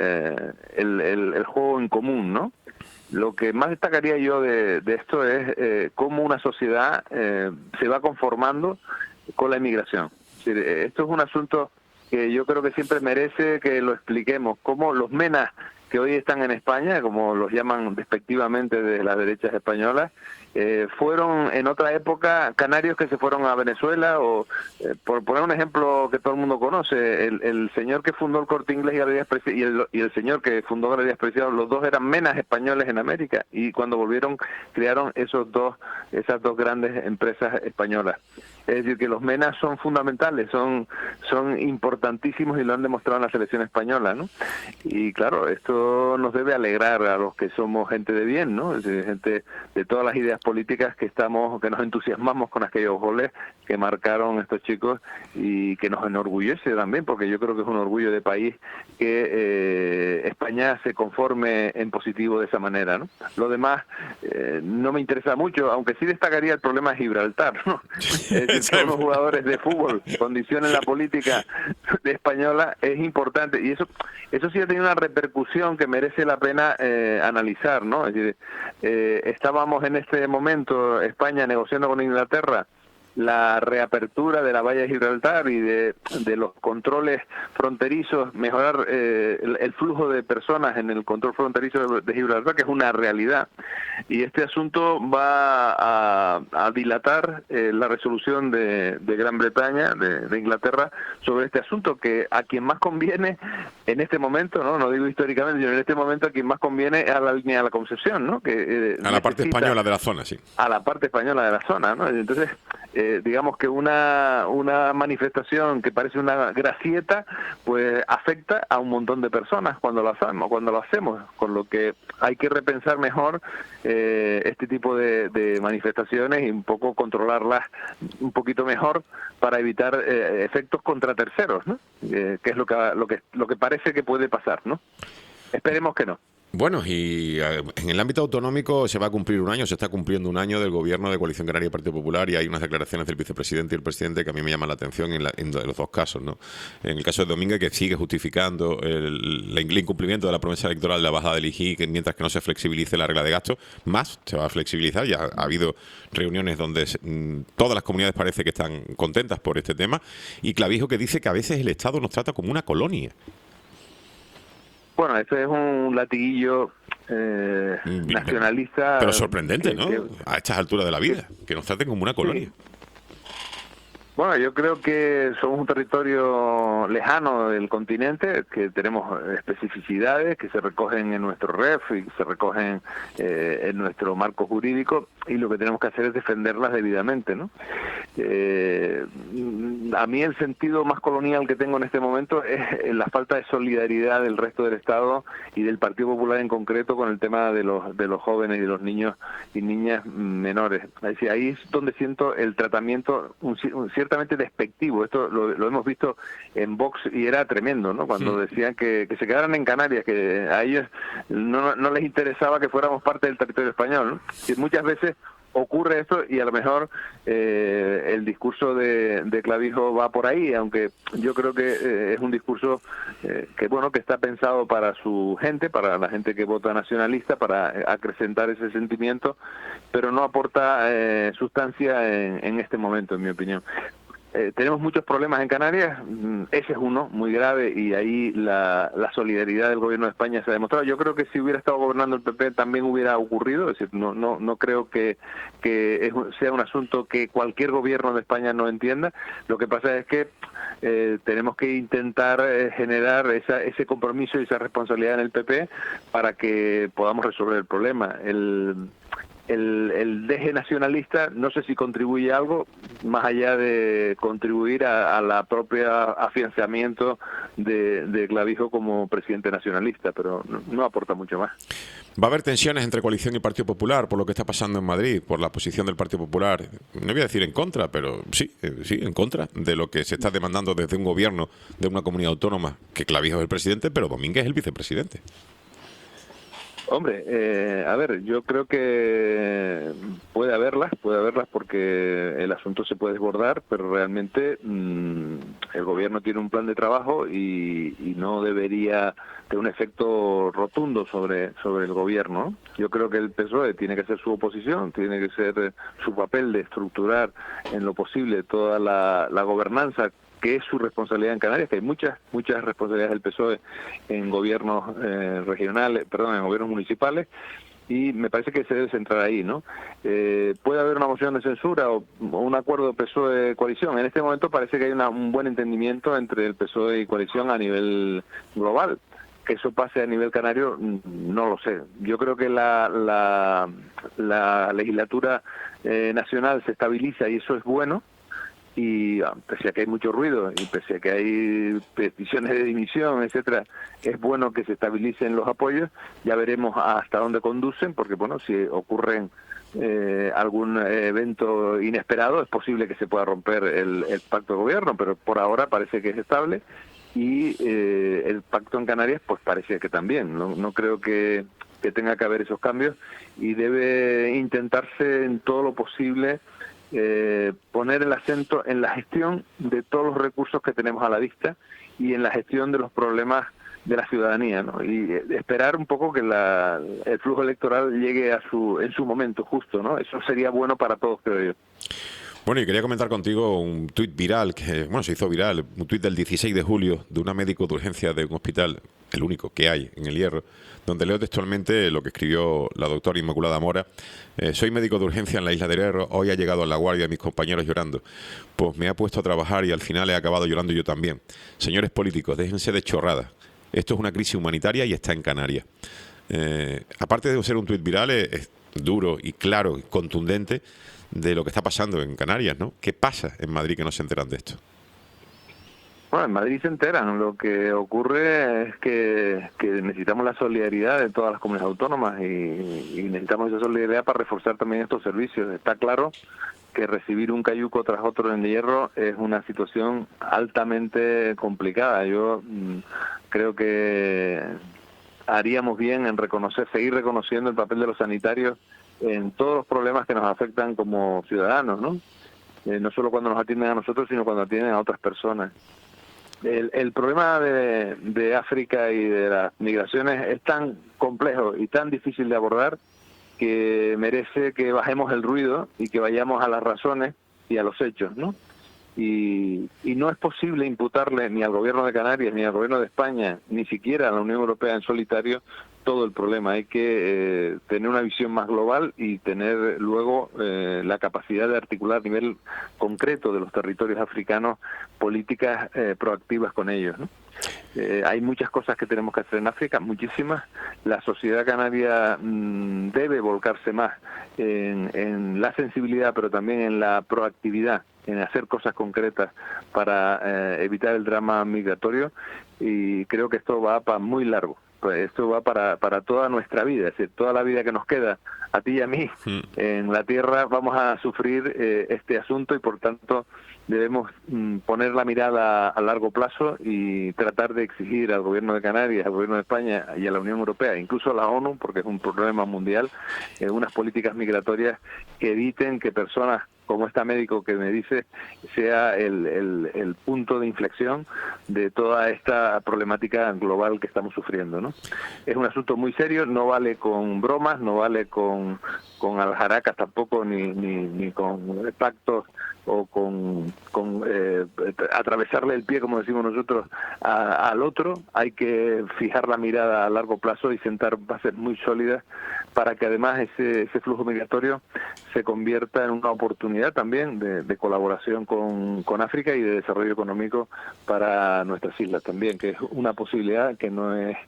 el juego en común, ¿no? Lo que más destacaría yo de esto es cómo una sociedad se va conformando con la inmigración. Es decir, esto es un asunto que yo creo que siempre merece que lo expliquemos, cómo los menas que hoy están en España, como los llaman despectivamente de las derechas españolas, fueron en otra época canarios que se fueron a Venezuela, o por poner un ejemplo que todo el mundo conoce, el señor que fundó el Corte Inglés y Galerías Preciadas, y el señor que fundó Galerías Preciadas, los dos eran menas españoles en América, y cuando volvieron crearon esas dos grandes empresas españolas. Es decir, que los MENA son fundamentales, son importantísimos y lo han demostrado en la selección española, ¿no? Y claro, esto nos debe alegrar a los que somos gente de bien, ¿no? Es decir, gente de todas las ideas políticas que nos entusiasmamos con aquellos goles que marcaron estos chicos y que nos enorgullece también, porque yo creo que es un orgullo de país que España se conforme en positivo de esa manera, ¿no? Lo demás no me interesa mucho, aunque sí destacaría el problema de Gibraltar, ¿no? Que todos los jugadores de fútbol condicionen la política española es importante, y eso sí ha tenido una repercusión que merece la pena analizar, ¿no? Es decir, estábamos en este momento, España negociando con Inglaterra la reapertura de la valla de Gibraltar y de los controles fronterizos, mejorar el flujo de personas en el control fronterizo de Gibraltar, que es una realidad. Y este asunto va a dilatar la resolución de Gran Bretaña, de Inglaterra, sobre este asunto, que a quien más conviene en este momento, no digo históricamente, sino en este momento a quien más conviene es a la línea de la Concepción, ¿no? Que a la parte española de la zona, sí. A la parte española de la zona, ¿no? Entonces, digamos que una manifestación que parece una gracieta, pues afecta a un montón de personas cuando lo hacemos, con lo que hay que repensar mejor este tipo de manifestaciones y un poco controlarlas un poquito mejor para evitar efectos contra terceros, ¿no? Que es lo que parece que puede pasar, ¿no? Esperemos que no. Bueno, y en el ámbito autonómico se va a cumplir un año, se está cumpliendo un año del gobierno de Coalición Canaria y Partido Popular, y hay unas declaraciones del vicepresidente y el presidente que a mí me llaman la atención en los dos casos, ¿no? En el caso de Domínguez, que sigue justificando el incumplimiento de la promesa electoral de la bajada del IGI, que mientras que no se flexibilice la regla de gasto, más se va a flexibilizar. Ya ha habido reuniones donde todas las comunidades parece que están contentas por este tema, y Clavijo, que dice que a veces el Estado nos trata como una colonia. Bueno, eso es un latiguillo nacionalista. Pero sorprendente, ¿no? A estas alturas de la vida, que nos traten como una colonia. Sí. Bueno, yo creo que somos un territorio lejano del continente, que tenemos especificidades que se recogen en nuestro REF y se recogen en nuestro marco jurídico, y lo que tenemos que hacer es defenderlas debidamente, ¿no? A mí el sentido más colonial que tengo en este momento es la falta de solidaridad del resto del Estado y del Partido Popular en concreto con el tema de los jóvenes y de los niños y niñas menores. Es decir, ahí es donde siento el tratamiento ciertamente despectivo. Esto lo hemos visto en Vox y era tremendo, ¿no? Cuando decían que se quedaran en Canarias, que a ellos no les interesaba que fuéramos parte del territorio español, ¿no? Y muchas veces ocurre esto, y a lo mejor el discurso de Clavijo va por ahí, aunque yo creo que es un discurso que está pensado para su gente, para la gente que vota nacionalista, para acrecentar ese sentimiento, pero no aporta sustancia en este momento, en mi opinión. Tenemos muchos problemas en Canarias, ese es uno muy grave, y ahí la solidaridad del gobierno de España se ha demostrado. Yo creo que si hubiera estado gobernando el PP también hubiera ocurrido, es decir, no creo que sea un asunto que cualquier gobierno de España no entienda. Lo que pasa es que tenemos que intentar generar ese compromiso y esa responsabilidad en el PP para que podamos resolver el problema. El deje nacionalista no sé si contribuye a algo más allá de contribuir a la propia afianzamiento de Clavijo como presidente nacionalista, pero no aporta mucho más. Va a haber tensiones entre Coalición y Partido Popular por lo que está pasando en Madrid, por la posición del Partido Popular. No voy a decir en contra, pero sí, en contra de lo que se está demandando desde un gobierno de una comunidad autónoma, que Clavijo es el presidente, pero Domínguez es el vicepresidente. Hombre, a ver, yo creo que puede haberlas porque el asunto se puede desbordar, pero realmente el gobierno tiene un plan de trabajo y no debería tener un efecto rotundo sobre el gobierno. Yo creo que el PSOE tiene que hacer su oposición, tiene que ser su papel de estructurar en lo posible toda la gobernanza, que es su responsabilidad en Canarias, que hay muchas responsabilidades del PSOE en gobiernos en gobiernos municipales, y me parece que se debe centrar ahí, ¿no? Puede haber una moción de censura o un acuerdo PSOE-coalición. En este momento parece que hay un buen entendimiento entre el PSOE y coalición a nivel global. Que eso pase a nivel canario, no lo sé. Yo creo que la legislatura nacional se estabiliza y eso es bueno. y pese a que hay mucho ruido y pese a que hay peticiones de dimisión, etcétera, es bueno que se estabilicen los apoyos. Ya veremos hasta dónde conducen, porque bueno, si ocurren algún evento inesperado, es posible que se pueda romper el pacto de gobierno, pero por ahora parece que es estable, y el pacto en Canarias pues parece que también. No creo que tenga que haber esos cambios, y debe intentarse en todo lo posible poner el acento en la gestión de todos los recursos que tenemos a la vista y en la gestión de los problemas de la ciudadanía, ¿no? Y esperar un poco que el flujo electoral llegue en su momento justo, ¿no? Eso sería bueno para todos, creo yo. Bueno, y quería comentar contigo un tuit viral, que bueno, se hizo viral, un tuit del 16 de julio de una médico de urgencia de un hospital, el único que hay en El Hierro, donde leo textualmente lo que escribió la doctora Inmaculada Mora. Soy médico de urgencia en la isla del Hierro, hoy ha llegado a la guardia mis compañeros llorando. Pues me ha puesto a trabajar y al final he acabado llorando yo también. Señores políticos, déjense de chorradas. Esto es una crisis humanitaria y está en Canarias. Aparte de ser un tuit viral, es duro y claro y contundente de lo que está pasando en Canarias, ¿no? ¿Qué pasa en Madrid que no se enteran de esto? Bueno, en Madrid se enteran. Lo que ocurre es que necesitamos la solidaridad de todas las comunidades autónomas y necesitamos esa solidaridad para reforzar también estos servicios. Está claro que recibir un cayuco tras otro en El Hierro es una situación altamente complicada. Yo creo que haríamos bien en seguir reconociendo el papel de los sanitarios en todos los problemas que nos afectan como ciudadanos, ¿no? No solo cuando nos atienden a nosotros, sino cuando atienden a otras personas. El problema de África y de las migraciones es tan complejo y tan difícil de abordar que merece que bajemos el ruido y que vayamos a las razones y a los hechos, ¿no? Y no es posible imputarle ni al gobierno de Canarias, ni al gobierno de España, ni siquiera a la Unión Europea en solitario todo el problema. Hay que tener una visión más global y tener luego la capacidad de articular a nivel concreto de los territorios africanos políticas proactivas con ellos, ¿no? Hay muchas cosas que tenemos que hacer en África, muchísimas. La sociedad canaria debe volcarse más en la sensibilidad, pero también en la proactividad, en hacer cosas concretas para evitar el drama migratorio, y creo que esto va para muy largo. Pues esto va para toda nuestra vida, es decir, toda la vida que nos queda, a ti y a mí, en la Tierra, vamos a sufrir este asunto, y por tanto debemos poner la mirada a largo plazo y tratar de exigir al gobierno de Canarias, al gobierno de España y a la Unión Europea, incluso a la ONU, porque es un problema mundial, unas políticas migratorias que eviten que personas como esta médico que me dice sea el punto de inflexión de toda esta problemática global que estamos sufriendo, ¿no? Es un asunto muy serio, no vale con bromas, no vale con aljaracas tampoco, ni con pactos o con atravesarle el pie, como decimos nosotros, al otro. Hay que fijar la mirada a largo plazo y sentar bases muy sólidas para que además ese flujo migratorio se convierta en una oportunidad también de colaboración con África y de desarrollo económico para nuestras islas también, que es una posibilidad, que no es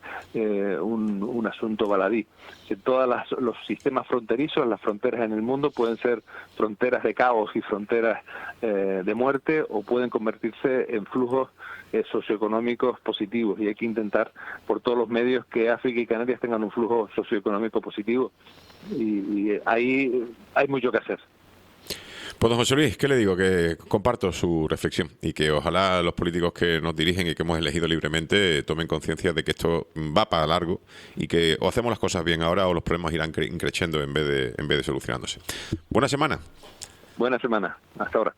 un asunto baladí. Que todos los sistemas fronterizos, las fronteras en el mundo, pueden ser fronteras de caos y fronteras de muerte, o pueden convertirse en flujos socioeconómicos positivos, y hay que intentar por todos los medios que África y Canarias tengan un flujo socioeconómico positivo, y ahí hay mucho que hacer. Pues don José Luis, ¿qué le digo? Que comparto su reflexión, y que ojalá los políticos que nos dirigen y que hemos elegido libremente tomen conciencia de que esto va para largo, y que o hacemos las cosas bien ahora o los problemas irán creciendo en vez de solucionándose. Buena semana. Buena semana. Hasta ahora.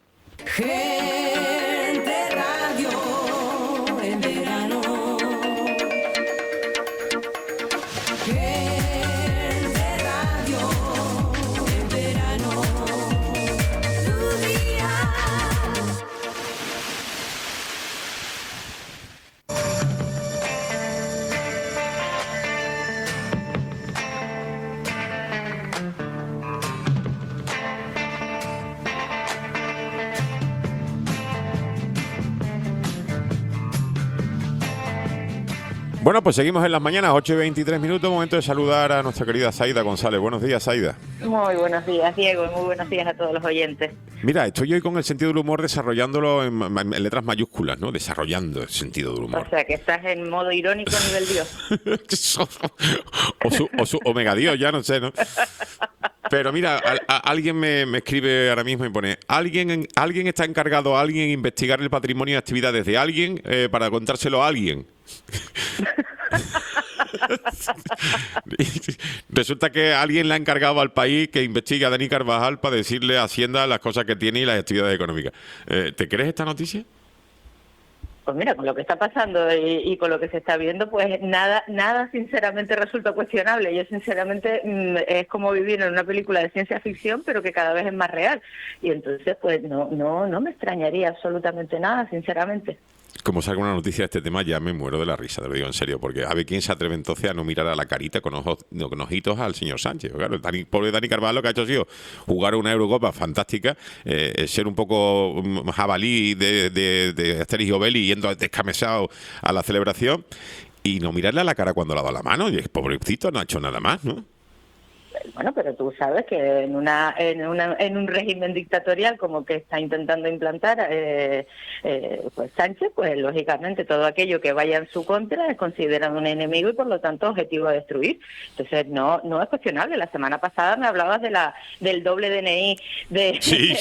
Gente Radio en verano. Gente Radio en verano. Tu día. Bueno, pues seguimos en las mañanas, 8:23, momento de saludar a nuestra querida Zaida González. Buenos días, Zaida. Muy buenos días, Diego, y muy buenos días a todos los oyentes. Mira, estoy hoy con el sentido del humor desarrollándolo en letras mayúsculas, ¿no? Desarrollando el sentido del humor. O sea, que estás en modo irónico a nivel Dios. o mega Dios, ya no sé, ¿no? Pero mira, alguien me escribe ahora mismo y pone, alguien está encargado a alguien investigar el patrimonio y actividades de alguien para contárselo a alguien. Resulta que alguien le ha encargado al país que investigue a Dani Carvajal para decirle a Hacienda las cosas que tiene y las actividades económicas. ¿Te crees esta noticia? Pues mira, con lo que está pasando y con lo que se está viendo, pues nada sinceramente resulta cuestionable. Yo sinceramente es como vivir en una película de ciencia ficción, pero que cada vez es más real. Y entonces, pues no me extrañaría absolutamente nada, sinceramente. Como salga una noticia de este tema, ya me muero de la risa, te lo digo en serio, porque a ver quién se atreve entonces a no mirar a la carita con ojitos al señor Sánchez. Claro, pobre Dani Carvajal lo que ha hecho ha sido jugar una Eurocopa fantástica, ser un poco jabalí de Asterix y Obelix yendo descamisado a la celebración y no mirarle a la cara cuando le ha dado la mano. Y pobrecito, no ha hecho nada más, ¿no? Bueno, pero tú sabes que en un régimen dictatorial como que está intentando implantar pues Sánchez, pues lógicamente todo aquello que vaya en su contra es considerado un enemigo y por lo tanto objetivo a destruir. Entonces no es cuestionable. La semana pasada me hablabas del doble DNI de Sí.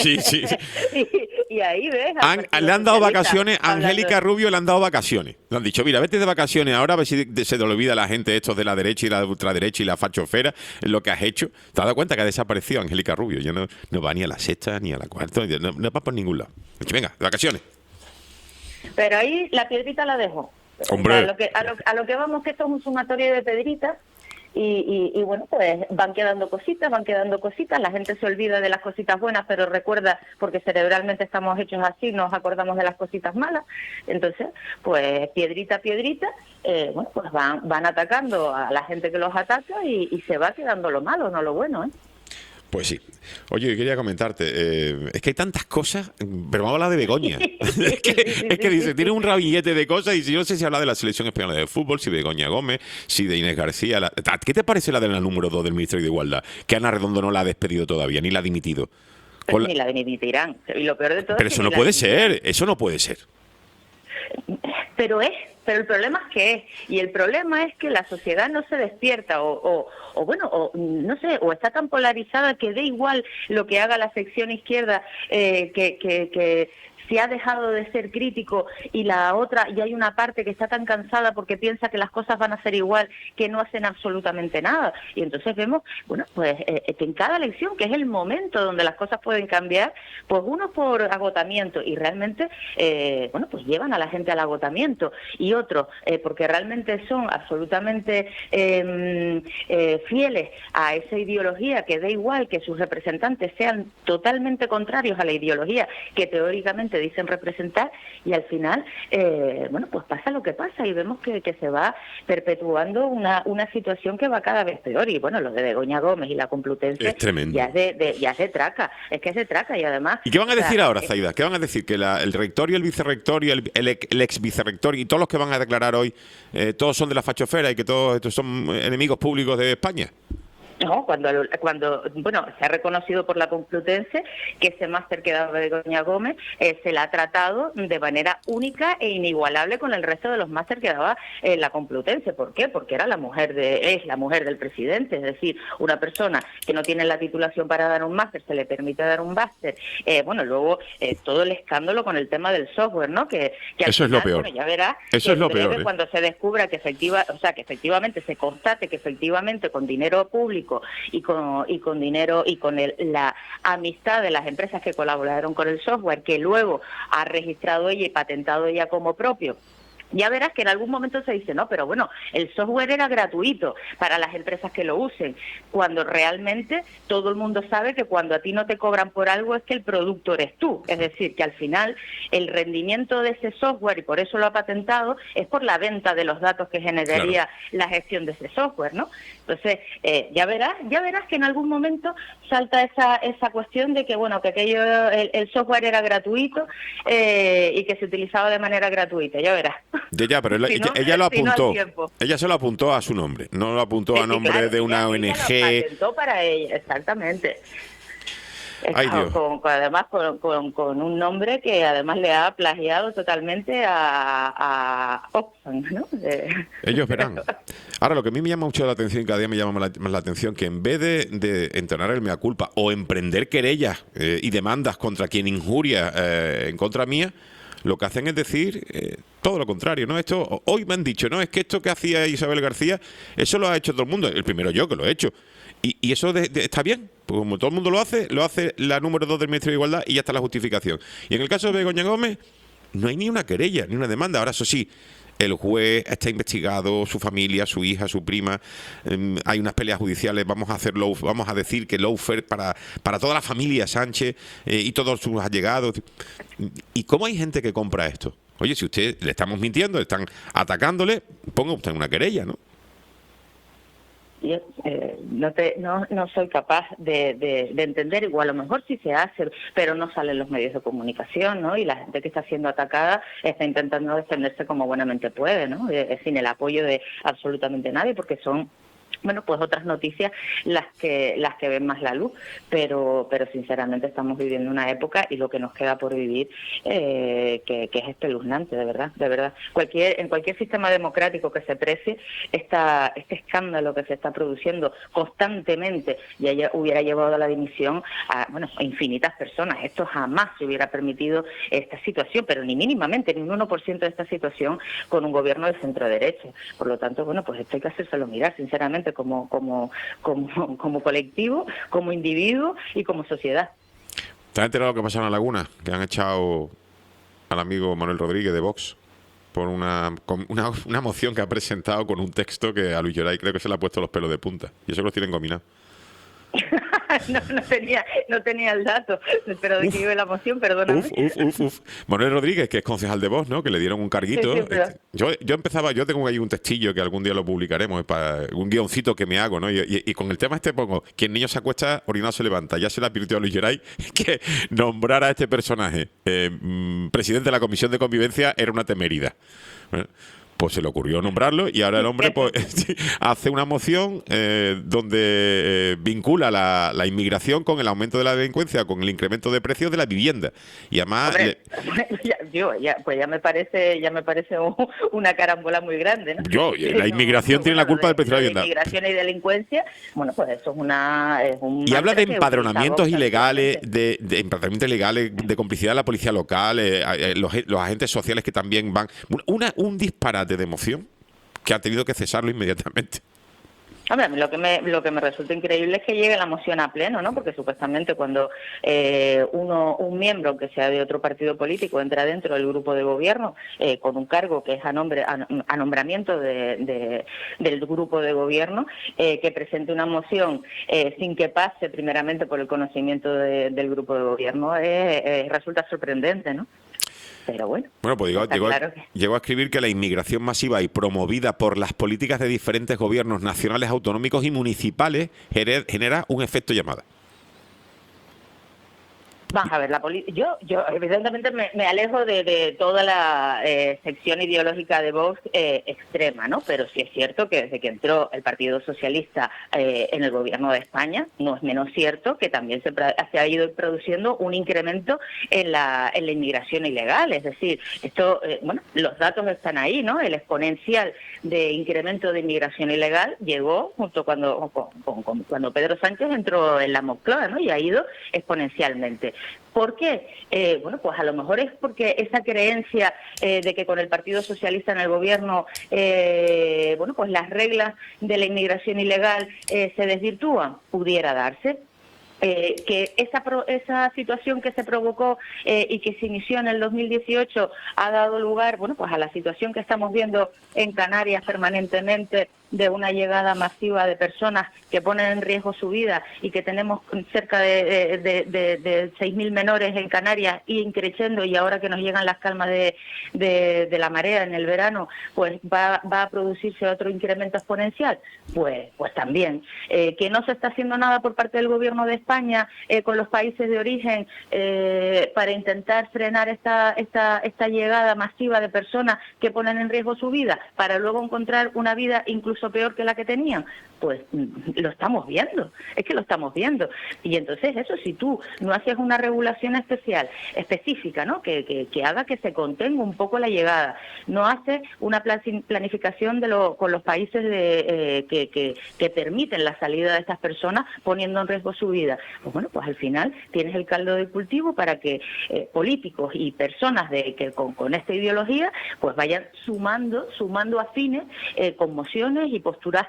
y ahí ves le han dado vacaciones a Angélica Rubio, le han dado vacaciones. Le han dicho, mira, vete de vacaciones ahora a ver si se te olvida a la gente estos de la derecha y la ultraderecha y la fachofera lo que has hecho. ¿Te has dado cuenta que ha desaparecido Angélica Rubio? Ya no va ni a la sexta ni a la cuarta, no va por ningún lado. Venga, de vacaciones. Pero ahí la piedrita la dejo. Hombre. A lo que vamos, que esto es un sumatorio de piedritas. Y bueno, pues van quedando cositas, la gente se olvida de las cositas buenas, pero recuerda, porque cerebralmente estamos hechos así, nos acordamos de las cositas malas. Entonces, pues piedrita a piedrita, bueno, pues van atacando a la gente que los ataca y se va quedando lo malo, no lo bueno, ¿eh? Pues sí. Oye, quería comentarte, es que hay tantas cosas, pero vamos a hablar de Begoña. es que dice, tiene un rabillete de cosas y yo no sé si habla de la selección española de fútbol, si de Begoña Gómez, si de Inés García. ¿Qué te parece la de la número 2 del Ministerio de Igualdad? Que Ana Redondo no la ha despedido todavía, ni la ha dimitido. Ni la dimitirán. Y lo peor de todo pero es eso no puede ser, eso no puede ser. Pero el problema es que es, y el problema es que la sociedad no se despierta o no sé, o está tan polarizada que da igual lo que haga la sección izquierda, que si ha dejado de ser crítico y la otra, y hay una parte que está tan cansada porque piensa que las cosas van a ser igual, que no hacen absolutamente nada. Y entonces vemos, bueno, pues que en cada elección, que es el momento donde las cosas pueden cambiar, pues uno por agotamiento y realmente, bueno, pues llevan a la gente al agotamiento, y otros porque realmente son absolutamente fieles a esa ideología, que da igual que sus representantes sean totalmente contrarios a la ideología que teóricamente dicen representar, y al final, bueno, pues pasa lo que pasa y vemos que se va perpetuando una situación que va cada vez peor. Y bueno, lo de Begoña Gómez y la Complutense es tremendo. ya es de traca, es que es de traca. Y además... ¿Y qué van a decir ahora, Zaida? ¿Qué van a decir? ¿Que el rector y el vicerrector y el ex vicerrector y todos los que van a declarar hoy, todos son de la fachofera y que todos estos son enemigos públicos de España? No, cuando bueno, se ha reconocido por la Complutense que ese máster que daba Begoña Gómez se la ha tratado de manera única e inigualable con el resto de los máster que daba la Complutense. ¿Por qué? Porque es la mujer del presidente, es decir, una persona que no tiene la titulación para dar un máster, se le permite dar un máster. Bueno, luego todo el escándalo con el tema del software, ¿no? Que eso al final, es lo peor. Bueno, ya verás, eso es lo peor. Cuando se descubra que efectivamente se constate que efectivamente con dinero público y con dinero y con la amistad de las empresas que colaboraron con el software, que luego ha registrado ella y patentado ella como propio, ya verás que en algún momento se dice, no, pero bueno, el software era gratuito para las empresas que lo usen, cuando realmente todo el mundo sabe que cuando a ti no te cobran por algo es que el producto eres tú. Es decir, que al final el rendimiento de ese software, y por eso lo ha patentado, es por la venta de los datos que generaría la gestión de ese software, ¿no? Entonces, ya verás que en algún momento salta esa cuestión de que, bueno, que aquello, el software era gratuito y que se utilizaba de manera gratuita, ya verás. Ya, pero Si no, ella lo si no al apuntó. tiempo. Ella se lo apuntó a su nombre, no lo apuntó a Sí, nombre claro, de una ella ONG. lo patentó para ella, exactamente. Ay, Dios. Además con un nombre que además le ha plagiado totalmente a Oxfam, ¿no? Ellos verán. Ahora, lo que a mí me llama mucho la atención, y cada día me llama más la atención, que en vez de entonar el mea culpa o emprender querellas y demandas contra quien injuria en contra mía, lo que hacen es decir todo lo contrario, ¿no? Esto, hoy me han dicho, ¿no? Es que esto que hacía Isabel García, eso lo ha hecho todo el mundo. El primero yo que lo he hecho. Y eso está bien, pues como todo el mundo lo hace la número 2 del Ministerio de Igualdad y ya está la justificación. Y en el caso de Begoña Gómez, no hay ni una querella, ni una demanda. Ahora, eso sí, el juez está investigado, su familia, su hija, su prima, hay unas peleas judiciales, vamos a decir que lawfare para toda la familia Sánchez y todos sus allegados. ¿Y cómo hay gente que compra esto? Oye, si usted le estamos mintiendo, le están atacándole, ponga usted una querella, ¿no? Yo no soy capaz de entender, igual a lo mejor sí se hace, pero no salen los medios de comunicación, ¿no? Y la gente que está siendo atacada está intentando defenderse como buenamente puede, ¿no? Sin el apoyo de absolutamente nadie, porque son pues otras noticias las que ven más la luz, pero sinceramente estamos viviendo una época y lo que nos queda por vivir que es espeluznante, de verdad. En cualquier sistema democrático que se precie, este escándalo que se está produciendo constantemente ya hubiera llevado a la dimisión a infinitas personas. Esto jamás se hubiera permitido esta situación, pero ni mínimamente, ni un 1% de esta situación con un gobierno de centro derecha. Por lo tanto, pues esto hay que hacérselo mirar, sinceramente, como colectivo, como individuo y como sociedad. ¿Te has enterado lo que pasa en La Laguna? Que han echado al amigo Manuel Rodríguez de Vox por una moción que ha presentado con un texto que a Luis Lloray creo que se le ha puesto los pelos de punta. Y eso que los tienen gominados. No tenía el dato, pero de que iba la moción, perdóname. Manuel Rodríguez, que es concejal de Vox, ¿no? Que le dieron un carguito. Sí, yo tengo ahí un textillo que algún día lo publicaremos, para un guioncito que me hago, ¿no? Y con el tema pongo, quien niño se acuesta, orinado se levanta. Ya se le advirtió a Luis Lloray que nombrar a este personaje presidente de la Comisión de Convivencia era una temeridad. Bueno, pues se le ocurrió nombrarlo y ahora el hombre pues hace una moción donde vincula la inmigración con el aumento de la delincuencia, con el incremento de precios de la vivienda. Y además... ya me parece una carambola muy grande, ¿no? La inmigración tiene la culpa del precio de la vivienda. Inmigración y delincuencia, pues eso es un... Y habla de empadronamientos ilegales, de empadronamientos ilegales, de complicidad de la policía local, los agentes sociales que también van... Un disparate de emoción que ha tenido que cesarlo inmediatamente. Hombre, lo que me resulta increíble es que llegue la moción a pleno, ¿no? Porque supuestamente cuando un miembro, que sea de otro partido político, entra dentro del grupo de gobierno con un cargo que es a nombramiento del grupo de gobierno, que presente una moción sin que pase primeramente por el conocimiento del grupo de gobierno, resulta sorprendente, ¿no? Pero bueno, pues llegó a escribir que la inmigración masiva y promovida por las políticas de diferentes gobiernos nacionales, autonómicos y municipales genera un efecto llamada. Vamos a ver, yo evidentemente me alejo de toda la sección ideológica de Vox extrema, ¿no? Pero sí es cierto que desde que entró el Partido Socialista en el gobierno de España, no es menos cierto que también se ha ido produciendo un incremento en la inmigración ilegal. Es decir, esto, los datos están ahí, ¿no? El exponencial de incremento de inmigración ilegal llegó justo cuando Pedro Sánchez entró en la Moncloa, ¿no? Y ha ido exponencialmente. ¿Por qué? Pues a lo mejor es porque esa creencia de que con el Partido Socialista en el gobierno, pues las reglas de la inmigración ilegal se desvirtúan, pudiera darse. Que esa situación que se provocó y que se inició en el 2018 ha dado lugar, pues a la situación que estamos viendo en Canarias permanentemente, de una llegada masiva de personas que ponen en riesgo su vida y que tenemos cerca de 6.000 menores en Canarias y increciendo, y ahora que nos llegan las calmas de la marea en el verano, pues va a producirse otro incremento exponencial, pues también. Que no se está haciendo nada por parte del Gobierno de España con los países de origen para intentar frenar esta llegada masiva de personas que ponen en riesgo su vida para luego encontrar una vida incluso peor que la que tenían, pues lo estamos viendo, es que lo estamos viendo. Y entonces eso, si tú no haces una regulación específica, ¿no? que haga que se contenga un poco la llegada, no haces una planificación con los países que permiten la salida de estas personas poniendo en riesgo su vida, pues bueno, pues al final tienes el caldo de cultivo para que políticos y personas que con esta ideología pues vayan sumando afines, conmociones y posturas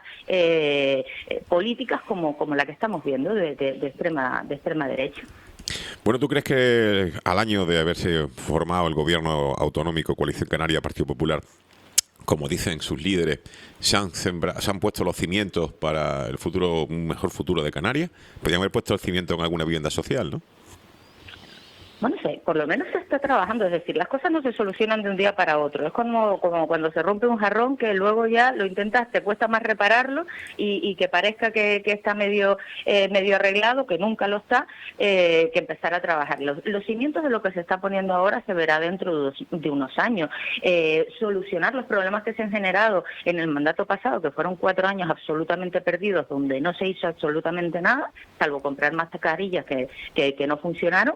políticas como la que estamos viendo de extrema derecha. Bueno, ¿tú crees que al año de haberse formado el gobierno autonómico Coalición Canaria Partido Popular, como dicen sus líderes, se han puesto los cimientos para un mejor futuro de Canarias? Podrían haber puesto el cimiento en alguna vivienda social, ¿no? Bueno, sí, por lo menos se está trabajando, es decir, las cosas no se solucionan de un día para otro. Es como cuando se rompe un jarrón que luego ya lo intentas, te cuesta más repararlo y que parezca que está medio arreglado, que nunca lo está, que empezar a trabajar. Los cimientos de lo que se está poniendo ahora se verá dentro de unos años. Solucionar los problemas que se han generado en el mandato pasado, que fueron 4 años absolutamente perdidos, donde no se hizo absolutamente nada, salvo comprar más mascarillas que no funcionaron,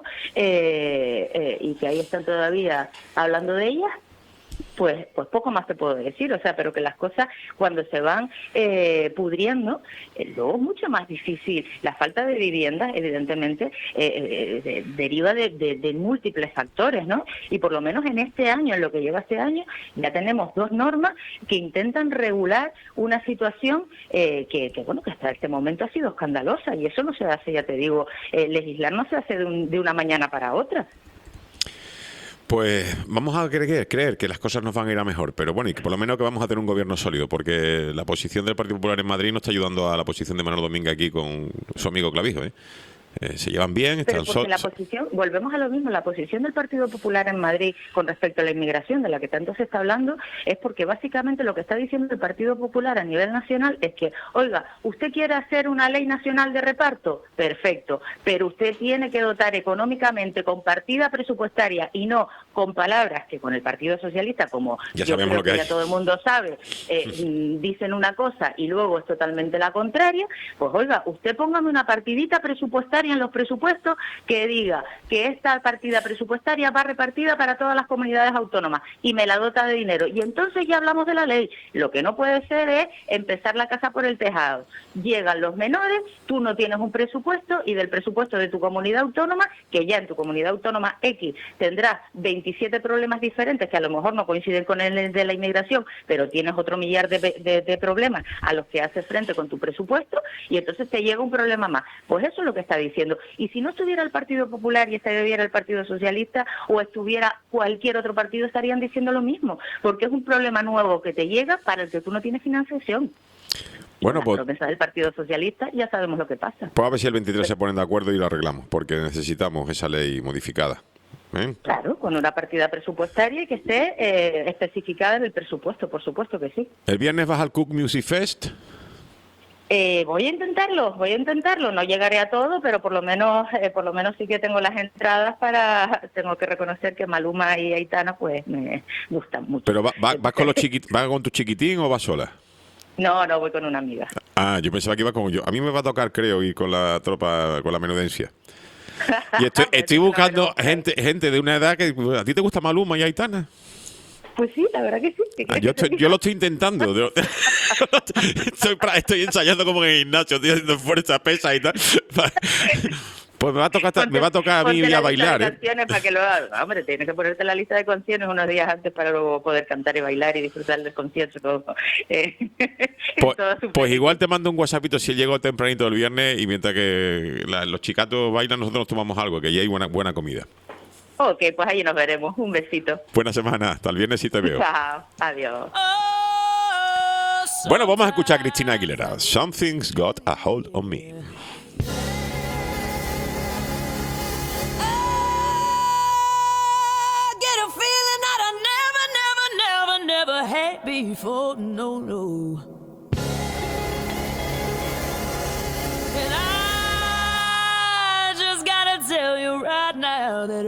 y que ahí están todavía hablando de ellas, pues poco más te puedo decir, o sea, pero que las cosas cuando se van pudriendo, luego es mucho más difícil. La falta de vivienda, evidentemente, deriva de múltiples factores, ¿no? Y por lo menos en este año, en lo que lleva este año, ya tenemos 2 normas que intentan regular una situación que hasta este momento ha sido escandalosa, y eso no se hace, ya te digo, legislar no se hace de una mañana para otra. Pues vamos a creer que las cosas nos van a ir a mejor, pero bueno, y que por lo menos que vamos a tener un gobierno sólido, porque la posición del Partido Popular en Madrid no está ayudando a la posición de Manuel Domínguez aquí con su amigo Clavijo, ¿eh? Se llevan bien, están solos. Volvemos a lo mismo, la posición del Partido Popular en Madrid con respecto a la inmigración, de la que tanto se está hablando, es porque básicamente lo que está diciendo el Partido Popular a nivel nacional es que, oiga, ¿usted quiere hacer una ley nacional de reparto? Perfecto, pero usted tiene que dotar económicamente con partida presupuestaria y no con palabras que con el Partido Socialista, como ya yo creo que ya todo el mundo sabe, dicen una cosa y luego es totalmente la contraria. Pues oiga, usted póngame una partidita presupuestaria en los presupuestos que diga que esta partida presupuestaria va repartida para todas las comunidades autónomas y me la dota de dinero, y entonces ya hablamos de la ley. Lo que no puede ser es empezar la casa por el tejado. Llegan los menores, tú no tienes un presupuesto, y del presupuesto de tu comunidad autónoma, que ya en tu comunidad autónoma X tendrás 27 problemas diferentes que a lo mejor no coinciden con el de la inmigración, pero tienes otro millar de problemas a los que haces frente con tu presupuesto, y entonces te llega un problema más. Pues eso es lo que está diciendo. Y si no estuviera el Partido Popular y estuviera el Partido Socialista o estuviera cualquier otro partido, estarían diciendo lo mismo, porque es un problema nuevo que te llega para el que tú no tienes financiación. Bueno, pues, la promesa del Partido Socialista ya sabemos lo que pasa. Pues a ver si el 23 se ponen de acuerdo y lo arreglamos, porque necesitamos esa ley modificada. Claro, con una partida presupuestaria y que esté especificada en el presupuesto, por supuesto que sí. ¿El viernes vas al Cook Music Fest? Voy a intentarlo, no llegaré a todo, pero por lo menos sí que tengo las entradas tengo que reconocer que Maluma y Aitana pues me gustan mucho. ¿Pero vas con tu chiquitín o vas sola? No, voy con una amiga. Ah, yo pensaba que iba con yo. A mí me va a tocar, creo, ir con la tropa, con la menudencia. Y estoy buscando gente de una edad que... ¿A ti te gusta Maluma y Aitana? Pues sí, la verdad que sí. Yo lo estoy intentando. Estoy ensayando como en el gimnasio, estoy haciendo fuerza, pesa y tal. Pues me va a tocar a mí ir a bailar. Canciones para que lo hagas. Hombre, tienes que ponerte la lista de canciones unos días antes para luego poder cantar y bailar y disfrutar del concierto. Todo. Pues igual te mando un WhatsAppito si llego tempranito el viernes, y mientras que los chicatos bailan, nosotros nos tomamos algo, que ya hay buena comida. Ok, pues ahí nos veremos. Un besito. Buena semana. Hasta el viernes y te veo. Chao. Adiós. Oh, Bueno, vamos a escuchar a Cristina Aguilera. Something's got a hold on me. Never had before, no, no. And I just gotta tell you right now that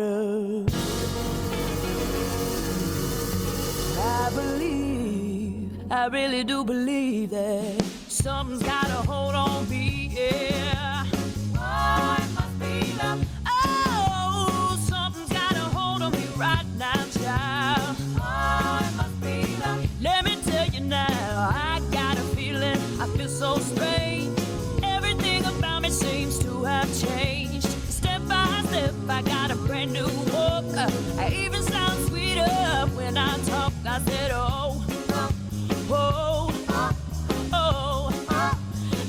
I really do believe that something's got a hold on me, yeah. Oh, it must be love. Oh, something's got a hold on me right now, child. Oh, it must be love. Let me tell you now, I got a feeling, I feel so strange. Everything about me seems to have changed. Step by step, I got a brand new walk. I even sound sweeter when I talk. I said, oh, oh, oh, oh, oh.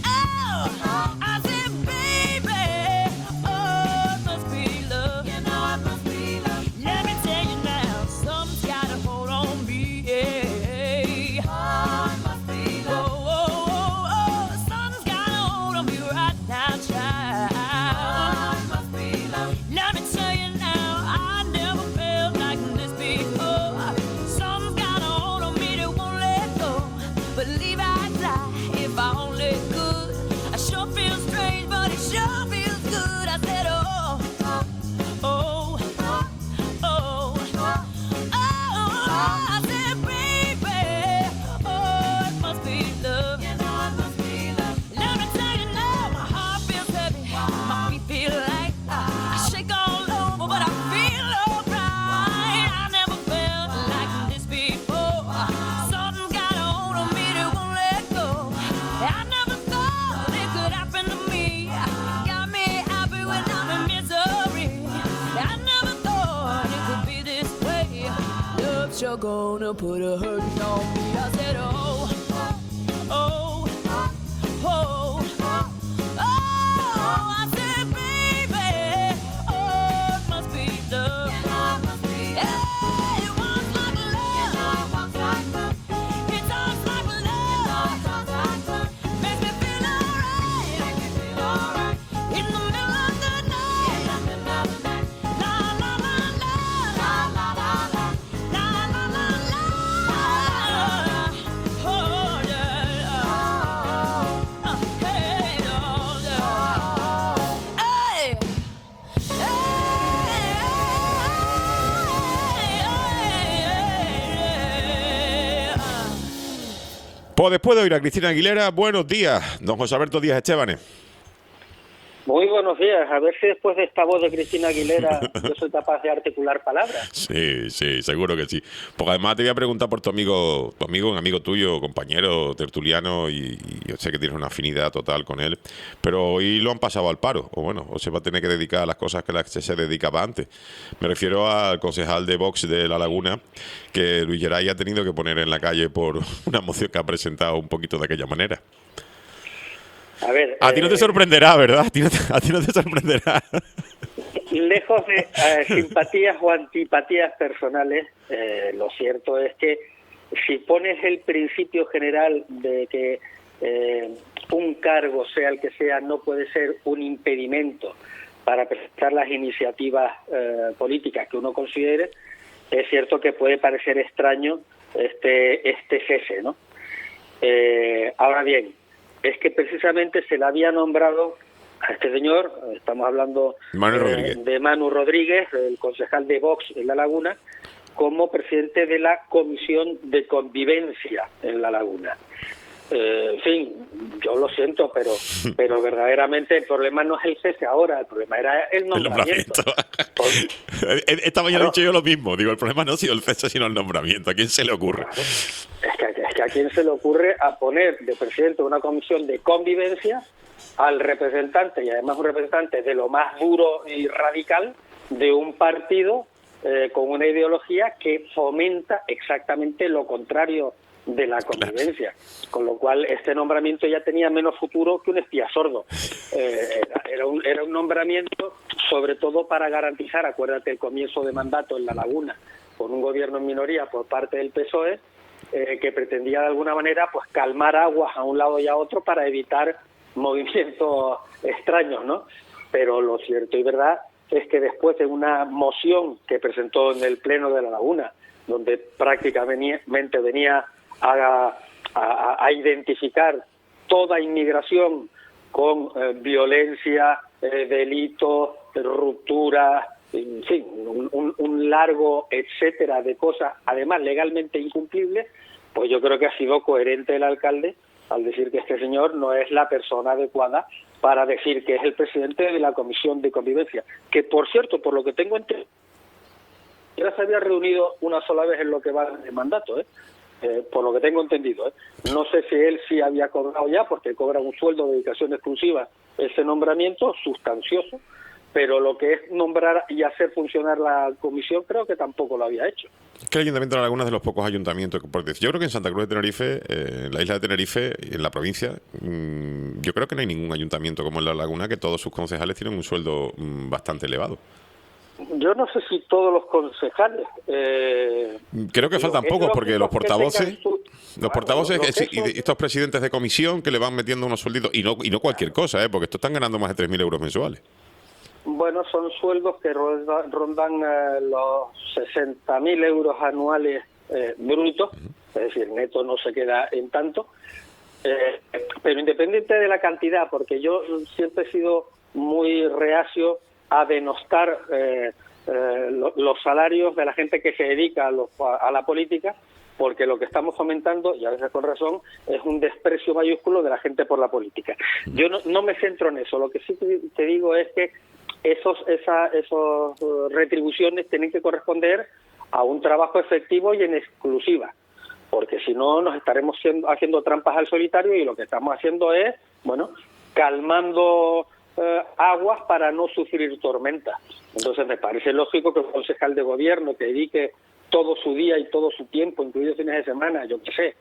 I said, baby, oh, it must be love. You know it must be love. Let me tell you now, something's got a hold on me, yeah. Oh, it must be love. Oh, oh, oh, oh, something's got a hold on me right now, child. Oh, it must be love. Let me tell you now, I never felt like this before. Something's got a hold on me that won't let go. Believe I'd fly if I only could. I sure feel strange, but it sure feels good. I said, oh, oh, oh, oh, oh. I said, baby, oh, it must be love. You know it must be love. Let me tell you now, my heart feels heavy, my feet feel light. I shake all over, but I feel alright. I never felt like this before. Something's got a hold on me that won't let go. I never thought it could happen to me. Got me happy when I'm in misery. I never thought it could be this way. Love's sure gonna put a hurting on me. I said, oh, oh, oh, oh, oh. I said, baby, oh, it must be love. Yeah, it walks like love. It talks like love. Makes me feel alright. In the middle of the night. La la la la. La la la la. La la la la. Oh yeah. Hey, oh yeah. Hey. Pues después de oír a Cristina Aguilera, buenos días, don José Alberto Díaz Estébanes. Muy buenos días. A ver si después de esta voz de Cristina Aguilera yo soy capaz de articular palabras. Sí, sí, seguro que sí. Porque además te voy a preguntar por tu amigo, un amigo tuyo, compañero, tertuliano, y yo sé que tienes una afinidad total con él, pero hoy lo han pasado al paro, o bueno, o se va a tener que dedicar a las cosas que se dedicaba antes. Me refiero al concejal de Vox de La Laguna, que Luis Geray ha tenido que poner en la calle por una moción que ha presentado un poquito de aquella manera. A ver, A ti no te sorprenderá, ¿verdad? A ti no te sorprenderá. lejos de simpatías o antipatías personales, lo cierto es que si pones el principio general de que un cargo, sea el que sea, no puede ser un impedimento para presentar las iniciativas políticas que uno considere, es cierto que puede parecer extraño este cese, ¿no? Ahora bien, es que precisamente se le había nombrado a este señor, estamos hablando de Manu Rodríguez, el concejal de Vox en La Laguna, como presidente de la Comisión de Convivencia en La Laguna. En fin, yo lo siento, pero verdaderamente el problema no es el cese ahora, el problema era el nombramiento. Esta mañana he dicho yo lo mismo, digo, el problema no ha sido el cese, sino el nombramiento. ¿A quién se le ocurre? Claro. Es que a quién se le ocurre a poner de presidente de una comisión de convivencia al representante, y además un representante de lo más duro y radical de un partido con una ideología que fomenta exactamente lo contrario de la convivencia, con lo cual este nombramiento ya tenía menos futuro que un espía sordo. Era un nombramiento sobre todo para garantizar, acuérdate, el comienzo de mandato en La Laguna con un gobierno en minoría por parte del PSOE, que pretendía de alguna manera pues calmar aguas a un lado y a otro para evitar movimientos extraños, ¿no? Pero lo cierto y verdad es que después de una moción que presentó en el Pleno de La Laguna, donde prácticamente venía a identificar toda inmigración con violencia, delitos, ruptura, en fin, un largo etcétera de cosas, además legalmente incumplibles, pues yo creo que ha sido coherente el alcalde al decir que este señor no es la persona adecuada para decir que es el presidente de la Comisión de Convivencia, que por cierto, por lo que tengo entendido, ya se había reunido una sola vez en lo que va de mandato, por lo que tengo entendido. No sé si él sí había cobrado ya, porque cobra un sueldo de dedicación exclusiva ese nombramiento, sustancioso, pero lo que es nombrar y hacer funcionar la comisión creo que tampoco lo había hecho. Es que el Ayuntamiento de La Laguna es de los pocos ayuntamientos que, porque yo creo que en Santa Cruz de Tenerife, en la isla de Tenerife, en la provincia, yo creo que no hay ningún ayuntamiento como en La Laguna que todos sus concejales tienen un sueldo bastante elevado. Yo no sé si todos los concejales... creo que faltan pocos, porque los portavoces... Los portavoces y estos presidentes de comisión que le van metiendo unos suelditos, y no cualquier cosa, porque estos están ganando más de 3.000 euros mensuales. Bueno, son sueldos que rondan los 60.000 euros anuales brutos, es decir, neto no se queda en tanto, pero independiente de la cantidad, porque yo siempre he sido muy reacio a denostar los salarios de la gente que se dedica a la política, porque lo que estamos fomentando, y a veces con razón, es un desprecio mayúsculo de la gente por la política. Yo no me centro en eso, lo que sí te digo es que esas retribuciones tienen que corresponder a un trabajo efectivo y en exclusiva, porque si no nos estaremos haciendo trampas al solitario, y lo que estamos haciendo es, bueno, calmando aguas para no sufrir tormentas. Entonces me parece lógico que un concejal de gobierno que dedique todo su día y todo su tiempo, incluidos fines de semana, yo qué sé,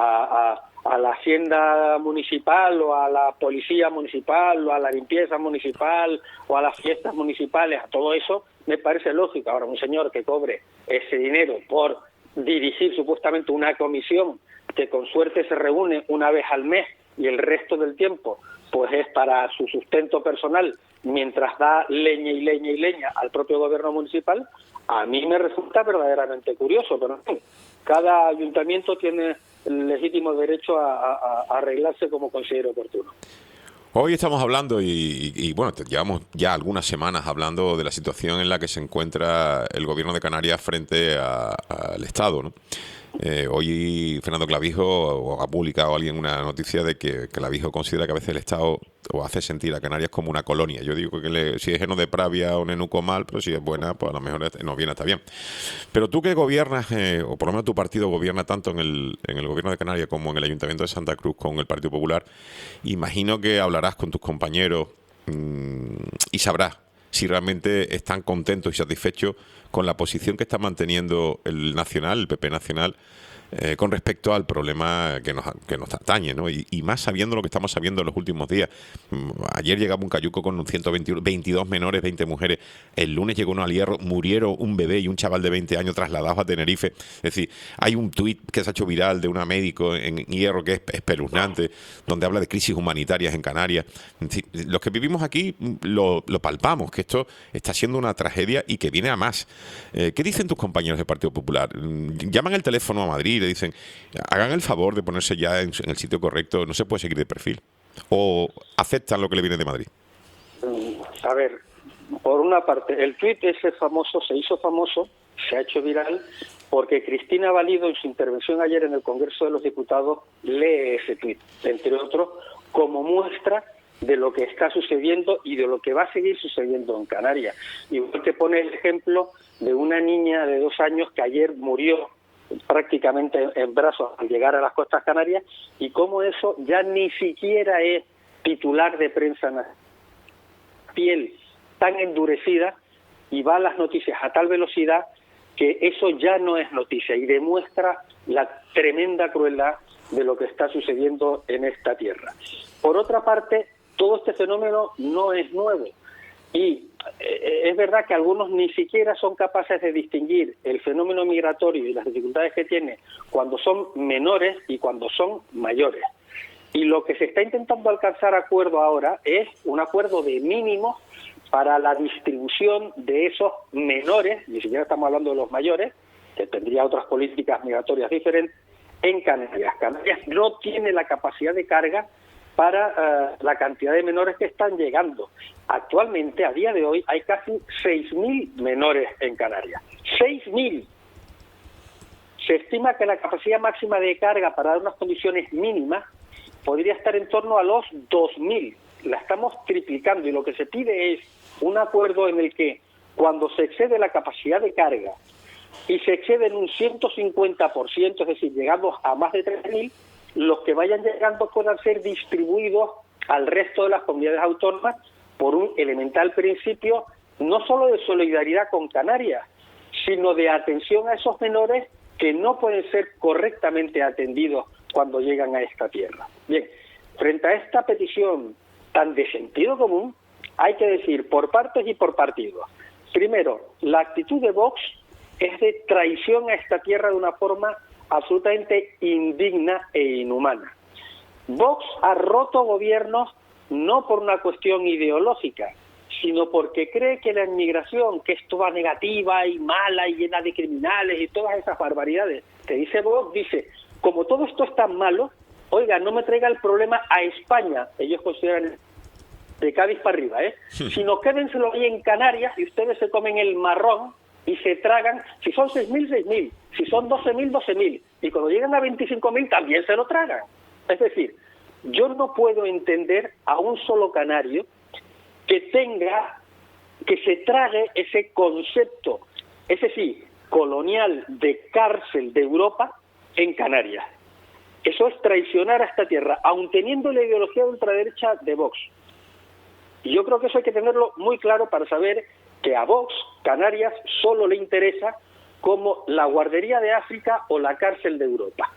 a la hacienda municipal o a la policía municipal o a la limpieza municipal o a las fiestas municipales, a todo eso, me parece lógico. Ahora, un señor que cobre ese dinero por dirigir supuestamente una comisión que con suerte se reúne una vez al mes y el resto del tiempo pues es para su sustento personal mientras da leña y leña y leña al propio gobierno municipal, a mí me resulta verdaderamente curioso, pero en fin, cada ayuntamiento tiene el legítimo derecho a arreglarse como considere oportuno. Hoy estamos hablando y bueno, llevamos ya algunas semanas hablando de la situación en la que se encuentra el gobierno de Canarias frente al Estado, ¿no? Hoy Fernando Clavijo ha publicado alguien una noticia de que Clavijo considera que a veces el Estado hace sentir a Canarias como una colonia. Yo digo que si es Eno de Pravia o Nenuco mal, pero si es buena, pues a lo mejor no viene, está bien. Pero tú que gobiernas, o por lo menos tu partido gobierna tanto en el gobierno de Canarias como en el Ayuntamiento de Santa Cruz con el Partido Popular, imagino que hablarás con tus compañeros y sabrás si realmente están contentos y satisfechos con la posición que está manteniendo el PP Nacional, con respecto al problema que nos atañe, ¿no? Y más sabiendo lo que estamos sabiendo en los últimos días. Ayer llegaba un cayuco con 22 menores, 20 mujeres. El lunes llegó uno al Hierro, murieron un bebé y un chaval de 20 años trasladados a Tenerife. Es decir, hay un tuit que se ha hecho viral de una médico en Hierro que es espeluznante, donde habla de crisis humanitarias en Canarias. Es decir, los que vivimos aquí lo palpamos, que esto está siendo una tragedia y que viene a más. ¿Qué dicen tus compañeros del Partido Popular? Llaman el teléfono a Madrid y le dicen, hagan el favor de ponerse ya en el sitio correcto, no se puede seguir de perfil, o aceptan lo que le viene de Madrid. A ver, por una parte, el tuit ese famoso se hizo famoso, se ha hecho viral, porque Cristina Valido en su intervención ayer en el Congreso de los Diputados lee ese tuit, entre otros, como muestra de lo que está sucediendo y de lo que va a seguir sucediendo en Canarias. Igual que pone el ejemplo de una niña de 2 años que ayer murió prácticamente en brazos al llegar a las costas canarias, y cómo eso ya ni siquiera es titular de prensa nacional. Piel tan endurecida y va a las noticias a tal velocidad que eso ya no es noticia y demuestra la tremenda crueldad de lo que está sucediendo en esta tierra. Por otra parte, todo este fenómeno no es nuevo y es verdad que algunos ni siquiera son capaces de distinguir el fenómeno migratorio y las dificultades que tiene cuando son menores y cuando son mayores. Y lo que se está intentando alcanzar acuerdo ahora es un acuerdo de mínimos para la distribución de esos menores, ni siquiera estamos hablando de los mayores, que tendría otras políticas migratorias diferentes, en Canarias. Canarias no tiene la capacidad de carga para la cantidad de menores que están llegando. Actualmente, a día de hoy, hay casi 6.000 menores en Canarias. 6.000. Se estima que la capacidad máxima de carga para dar unas condiciones mínimas podría estar en torno a los 2.000. La estamos triplicando y lo que se pide es un acuerdo en el que cuando se excede la capacidad de carga y se excede en un 150%, es decir, llegamos a más de 3.000, los que vayan llegando puedan ser distribuidos al resto de las comunidades autónomas por un elemental principio no solo de solidaridad con Canarias, sino de atención a esos menores que no pueden ser correctamente atendidos cuando llegan a esta tierra. Bien, frente a esta petición tan de sentido común, hay que decir por partes y por partidos. Primero, la actitud de Vox es de traición a esta tierra de una forma absolutamente indigna e inhumana. Vox ha roto gobiernos no por una cuestión ideológica, sino porque cree que la inmigración, que es toda negativa y mala y llena de criminales y todas esas barbaridades, que dice Vox, dice, como todo esto es tan malo, oiga, no me traiga el problema a España, ellos consideran de Cádiz para arriba, sino quédenselo ahí en Canarias y ustedes se comen el marrón y se tragan, si son 6.000, 6.000, si son 12.000, 12.000, y cuando llegan a 25.000 también se lo tragan. Es decir, yo no puedo entender a un solo canario que se trague ese concepto, ese sí, colonial de cárcel de Europa en Canarias. Eso es traicionar a esta tierra, aun teniendo la ideología de ultraderecha de Vox. Y yo creo que eso hay que tenerlo muy claro para saber que a Vox, Canarias, solo le interesa como la guardería de África o la cárcel de Europa.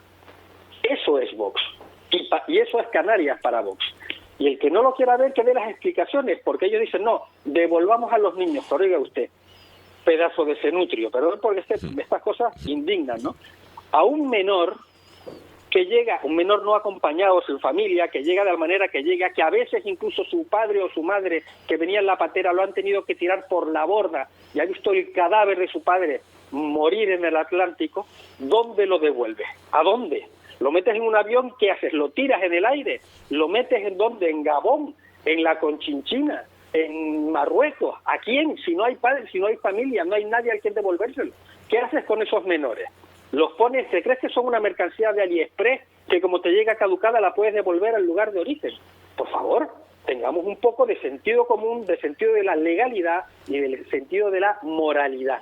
Eso es Vox. Y eso es Canarias para Vox. Y el que no lo quiera ver, que dé las explicaciones, porque ellos dicen, no, devolvamos a los niños, pero oiga usted, pedazo de cenutrio, perdón porque estas cosas indignan, ¿no? A un menor que llega, un menor no acompañado, sin familia, que llega de la manera que llega, que a veces incluso su padre o su madre que venía en la patera lo han tenido que tirar por la borda y ha visto el cadáver de su padre morir en el Atlántico, ¿dónde lo devuelves? ¿A dónde? ¿Lo metes en un avión? ¿Qué haces? ¿Lo tiras en el aire? ¿Lo metes en dónde? ¿En Gabón? ¿En la Conchinchina? ¿En Marruecos? ¿A quién? Si no hay padres, si no hay familia, no hay nadie al quien devolvérselo. ¿Qué haces con esos menores? ¿Los pones, te crees que son una mercancía de AliExpress que como te llega caducada la puedes devolver al lugar de origen? Por favor, tengamos un poco de sentido común, de sentido de la legalidad y del sentido de la moralidad.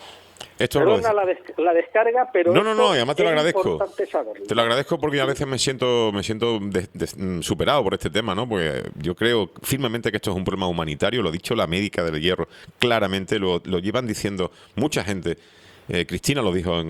Perdona la descarga, pero no, además te lo agradezco. Importante saberlo. Te lo agradezco porque a veces me siento superado por este tema, ¿no? Porque yo creo firmemente que esto es un problema humanitario, lo ha dicho la médica del Hierro, claramente lo llevan diciendo mucha gente. Cristina lo dijo en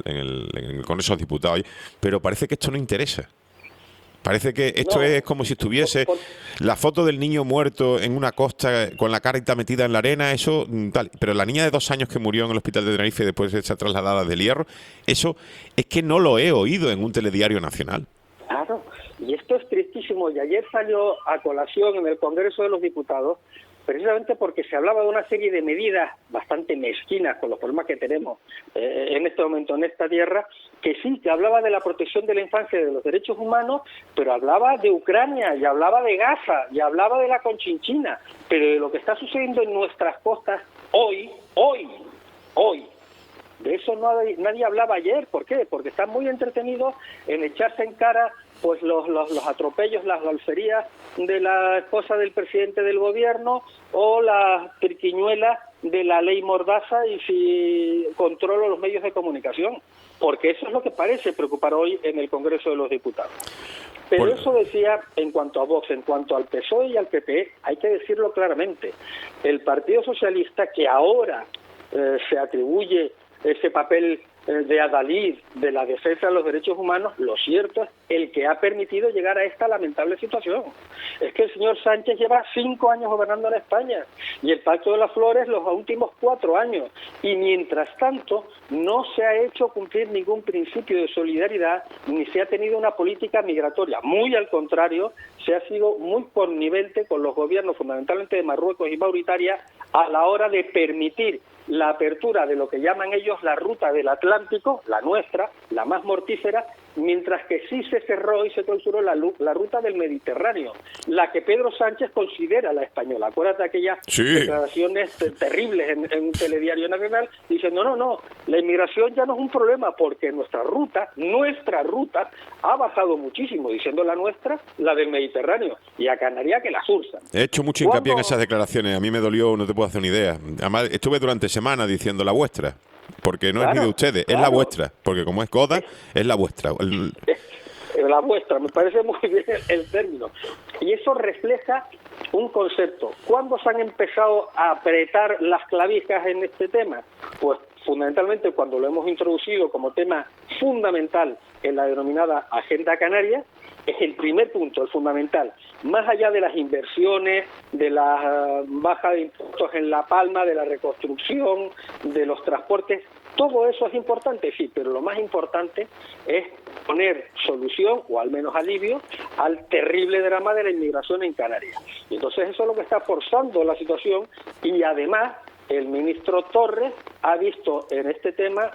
el Congreso de los Diputados, pero parece que esto no interesa. Parece que esto es como si estuviese la foto del niño muerto en una costa con la carita metida en la arena, eso tal. Pero la niña de 2 años que murió en el hospital de Tenerife después de ser trasladada del Hierro, eso es que no lo he oído en un telediario nacional. Claro, y esto es tristísimo. Y ayer salió a colación en el Congreso de los Diputados precisamente porque se hablaba de una serie de medidas bastante mezquinas con los problemas que tenemos en este momento en esta tierra, que sí, que hablaba de la protección de la infancia y de los derechos humanos, pero hablaba de Ucrania, y hablaba de Gaza, y hablaba de la Conchinchina, pero de lo que está sucediendo en nuestras costas hoy. De eso nadie hablaba ayer. ¿Por qué? Porque están muy entretenidos en echarse en cara pues los atropellos, las golferías de la esposa del presidente del gobierno o las triquiñuelas de la ley Mordaza y si controlo los medios de comunicación. Porque eso es lo que parece preocupar hoy en el Congreso de los Diputados. Pero eso decía en cuanto a Vox, en cuanto al PSOE y al PP, hay que decirlo claramente. El Partido Socialista, que ahora se atribuye ese papel de adalid de la defensa de los derechos humanos, lo cierto es el que ha permitido llegar a esta lamentable situación. Es que el señor Sánchez lleva 5 años gobernando en España y el Pacto de las Flores los últimos 4 años. Y mientras tanto no se ha hecho cumplir ningún principio de solidaridad ni se ha tenido una política migratoria. Muy al contrario, se ha sido muy connivente con los gobiernos, fundamentalmente de Marruecos y Mauritania, a la hora de permitir la apertura de lo que llaman ellos la ruta del Atlántico, la nuestra, la más mortífera, mientras que sí se cerró y se clausuró la ruta del Mediterráneo, la que Pedro Sánchez considera la española. Acuérdate de aquellas declaraciones terribles en un telediario nacional, diciendo, no, la inmigración ya no es un problema, porque nuestra ruta ha bajado muchísimo, diciendo la nuestra, la del Mediterráneo, y a Canarias que la sursan. He hecho mucho hincapié en esas declaraciones, a mí me dolió, no te puedo hacer una idea. Además, estuve durante semanas diciendo la vuestra. Porque no es ni de ustedes, es la vuestra. Porque como es CODA, es la vuestra. La vuestra, me parece muy bien el término. Y eso refleja un concepto. ¿Cuándo se han empezado a apretar las clavijas en este tema? Pues fundamentalmente cuando lo hemos introducido como tema fundamental en la denominada Agenda Canaria. Es el primer punto, el fundamental. Más allá de las inversiones, de la baja de impuestos en La Palma, de la reconstrucción, de los transportes, todo eso es importante, sí, pero lo más importante es poner solución, o al menos alivio, al terrible drama de la inmigración en Canarias. Y entonces eso es lo que está forzando la situación, y además el ministro Torres ha visto en este tema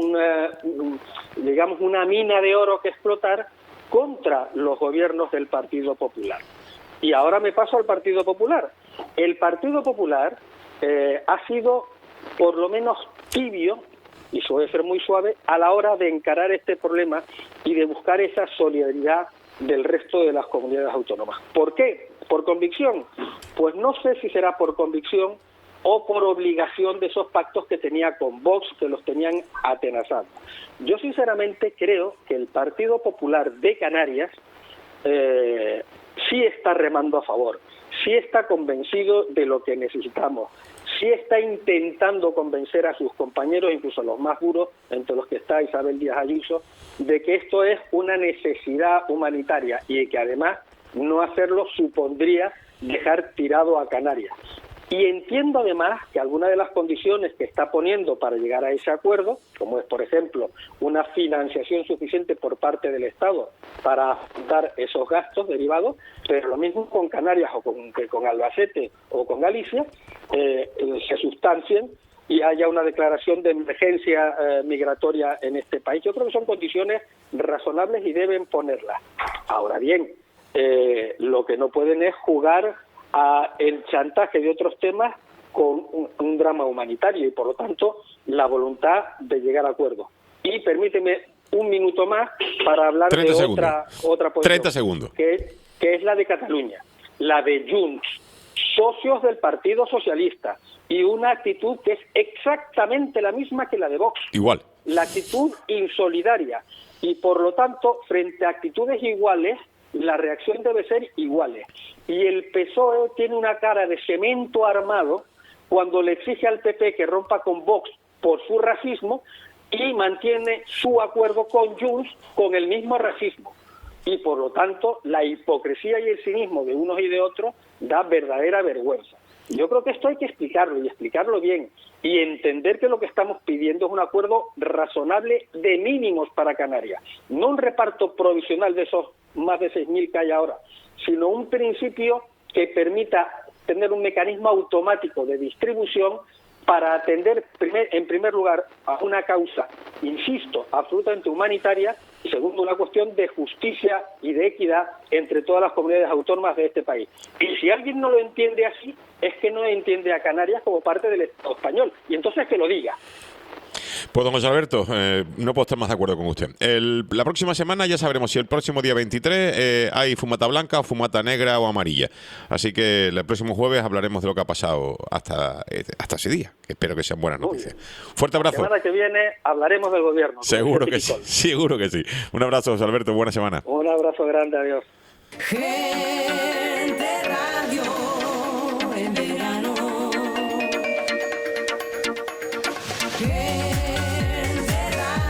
una mina de oro que explotar contra los gobiernos del Partido Popular. Y ahora me paso al Partido Popular. El Partido Popular ha sido por lo menos tibio, y suele ser muy suave, a la hora de encarar este problema y de buscar esa solidaridad del resto de las comunidades autónomas. ¿Por qué? ¿Por convicción? Pues no sé si será por convicción o por obligación de esos pactos que tenía con Vox, que los tenían atenazados. Yo sinceramente creo que el Partido Popular de Canarias sí está remando a favor, sí está convencido de lo que necesitamos, sí está intentando convencer a sus compañeros, incluso a los más duros, entre los que está Isabel Díaz Ayuso, de que esto es una necesidad humanitaria y que además no hacerlo supondría dejar tirado a Canarias. Y entiendo además que algunas de las condiciones que está poniendo para llegar a ese acuerdo, como es por ejemplo una financiación suficiente por parte del Estado para afrontar esos gastos derivados, pero lo mismo con Canarias o con Albacete o con Galicia, se sustancien y haya una declaración de emergencia migratoria en este país. Yo creo que son condiciones razonables y deben ponerlas. Ahora bien, lo que no pueden es jugar a el chantaje de otros temas con un drama humanitario y por lo tanto la voluntad de llegar a acuerdos. Y permíteme un minuto más para hablar de otra posición, 30 segundos. Que es la de Cataluña, la de Junts, socios del Partido Socialista, y una actitud que es exactamente la misma que la de Vox. Igual. La actitud insolidaria. Y por lo tanto, frente a actitudes iguales, la reacción debe ser iguales. Y el PSOE tiene una cara de cemento armado cuando le exige al PP que rompa con Vox por su racismo y mantiene su acuerdo con Junts con el mismo racismo. Y por lo tanto, la hipocresía y el cinismo de unos y de otros da verdadera vergüenza. Yo creo que esto hay que explicarlo y explicarlo bien y entender que lo que estamos pidiendo es un acuerdo razonable de mínimos para Canarias, no un reparto provisional de esos más de 6.000 que hay ahora, sino un principio que permita tener un mecanismo automático de distribución para atender en primer lugar a una causa, insisto, absolutamente humanitaria, y segundo, una cuestión de justicia y de equidad entre todas las comunidades autónomas de este país. Y si alguien no lo entiende así, es que no entiende a Canarias como parte del Estado español, y entonces que lo diga. Pues don José Alberto, no puedo estar más de acuerdo con usted. La próxima semana ya sabremos si el próximo día 23 hay fumata blanca, fumata negra o amarilla. Así que el próximo jueves hablaremos de lo que ha pasado hasta ese día. Espero que sean buenas noticias. Fuerte abrazo. La semana que viene hablaremos del gobierno. Seguro que sí, seguro que sí. Un abrazo, José Alberto, buena semana. Un abrazo grande, adiós. Gente Radio en verano. Gente Radio.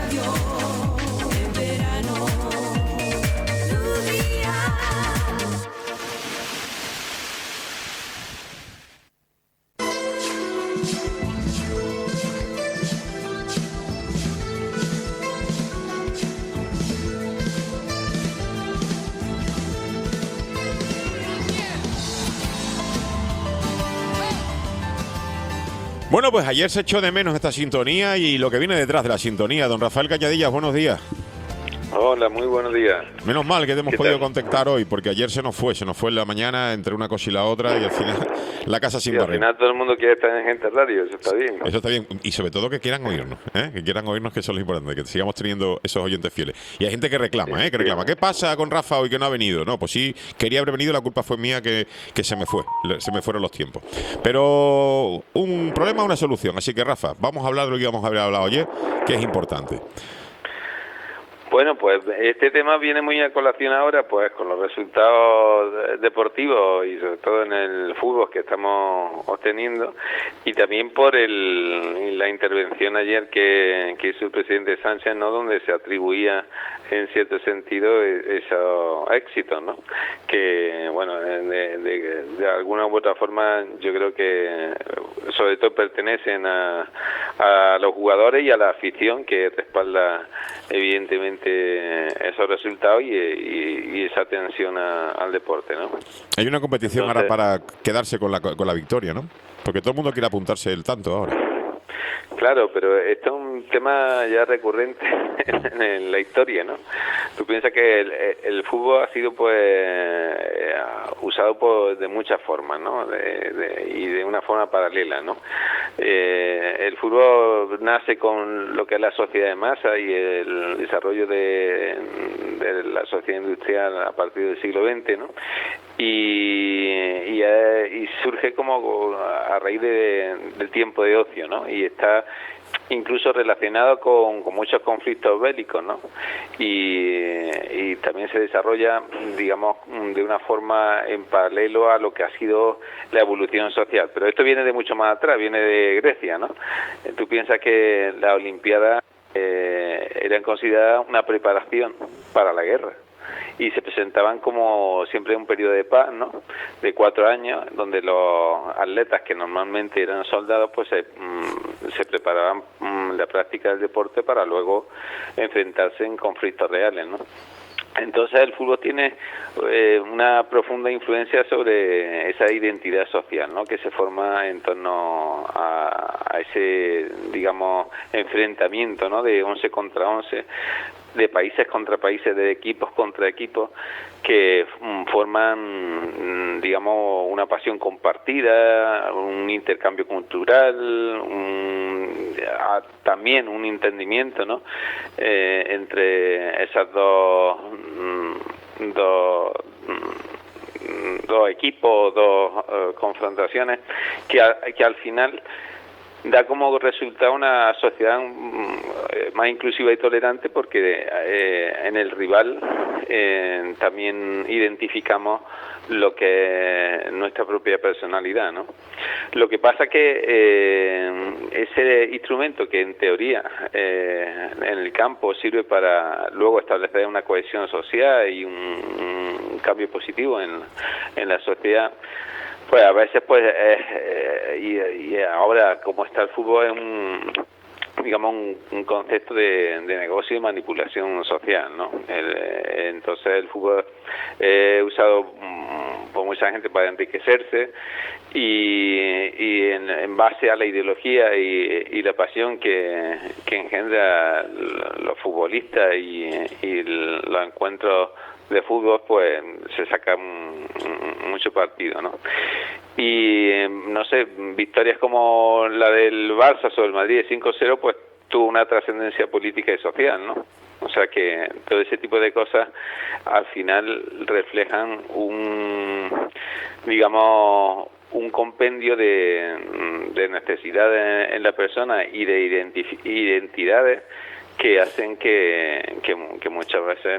Bueno, pues ayer se echó de menos esta sintonía y lo que viene detrás de la sintonía. Don Rafael Cañadillas, buenos días. Hola, muy buenos días. Menos mal que te hemos podido contactar hoy, porque ayer se nos fue en la mañana entre una cosa y la otra y al final la casa sin barrer. Al final todo el mundo quiere estar en Gente Radio, eso está bien, ¿no? Eso está bien, y sobre todo que quieran oírnos, que quieran oírnos, que eso es lo importante, que sigamos teniendo esos oyentes fieles. Y hay gente que reclama, ¿qué pasa con Rafa hoy que no ha venido? No, pues sí, quería haber venido, la culpa fue mía que se me fueron los tiempos. Pero un problema, una solución, así que Rafa, vamos a hablar de lo que íbamos a haber hablado ayer, que es importante. Bueno, pues este tema viene muy a colación ahora, pues con los resultados deportivos y sobre todo en el fútbol que estamos obteniendo, y también por la intervención ayer que hizo el presidente Sánchez, ¿no?, donde se atribuía en cierto sentido esos éxitos, ¿no?, que bueno, de alguna u otra forma yo creo que sobre todo pertenecen a los jugadores y a la afición que respalda evidentemente esos resultados y esa atención al deporte, ¿no? Hay una competición ahora para quedarse con la victoria, ¿no? Porque todo el mundo quiere apuntarse el tanto ahora. Claro, pero esto es un tema ya recurrente en la historia, ¿no? Tú piensas que el fútbol ha sido pues usado de muchas formas, ¿no? Y de una forma paralela, ¿no? El fútbol nace con lo que es la sociedad de masa y el desarrollo de la sociedad industrial a partir del siglo XX, ¿no? Y surge como a raíz del tiempo de ocio, ¿no? Y está incluso relacionado con muchos conflictos bélicos, ¿no? Y también se desarrolla, digamos, de una forma en paralelo a lo que ha sido la evolución social. Pero esto viene de mucho más atrás, viene de Grecia, ¿no? Tú piensas que las Olimpiadas eran consideradas una preparación para la guerra. Y se presentaban como siempre un periodo de paz, ¿no?, de 4 años, donde los atletas que normalmente eran soldados pues se preparaban la práctica del deporte para luego enfrentarse en conflictos reales, ¿no? Entonces el fútbol tiene una profunda influencia sobre esa identidad social, ¿no?, que se forma en torno a ese, digamos, enfrentamiento, ¿no?, de 11 contra 11, de países contra países, de equipos contra equipos, que forman, digamos, una pasión compartida, un intercambio cultural, también un entendimiento, ¿no?, entre esas dos equipos, dos confrontaciones, que al final da como resultado una sociedad más inclusiva y tolerante, porque en el rival también identificamos lo que es nuestra propia personalidad, ¿no? Lo que pasa que ese instrumento que en teoría en el campo sirve para luego establecer una cohesión social y un cambio positivo en la sociedad, pues a veces pues y ahora como está el fútbol es un concepto de negocio y manipulación social, ¿no? Entonces el fútbol es usado por mucha gente para enriquecerse y en base a la ideología y la pasión que engendra los futbolistas y los encuentros de fútbol, pues se saca mucho partido, ¿no? Y no sé, victorias como la del Barça sobre el Madrid de 5-0, pues tuvo una trascendencia política y social, ¿no? O sea que todo ese tipo de cosas al final reflejan digamos, un compendio de necesidades en la persona y de identidades que hacen que muchas veces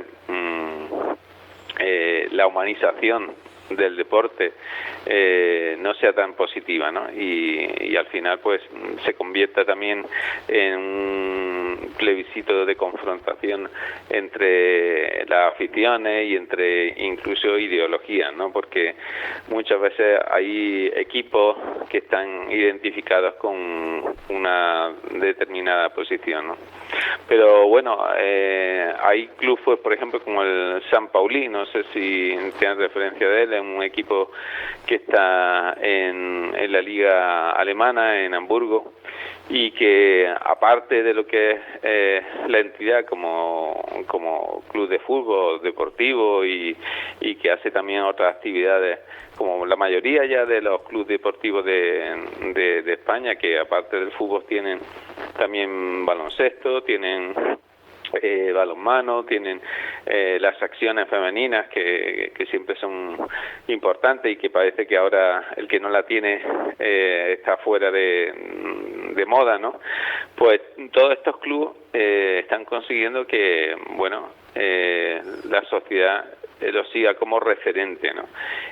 la humanización del deporte no sea tan positiva, ¿no? Y al final pues se convierta también en plebiscito de confrontación entre las aficiones y entre incluso ideologías, ¿no? Porque muchas veces hay equipos que están identificados con una determinada posición, ¿no? Pero bueno, hay clubes, por ejemplo, como el San Pauli, no sé si tienen referencia de él, es un equipo que está en la liga alemana, en Hamburgo, y que aparte de lo que es la entidad como club de fútbol deportivo y que hace también otras actividades, como la mayoría ya de los clubes deportivos de España, que aparte del fútbol tienen también baloncesto, tienen balonmano, tienen las acciones femeninas que siempre son importantes y que parece que ahora el que no la tiene está fuera de moda, ¿no? Pues todos estos clubes están consiguiendo que, bueno, la sociedad lo siga como referente, ¿no?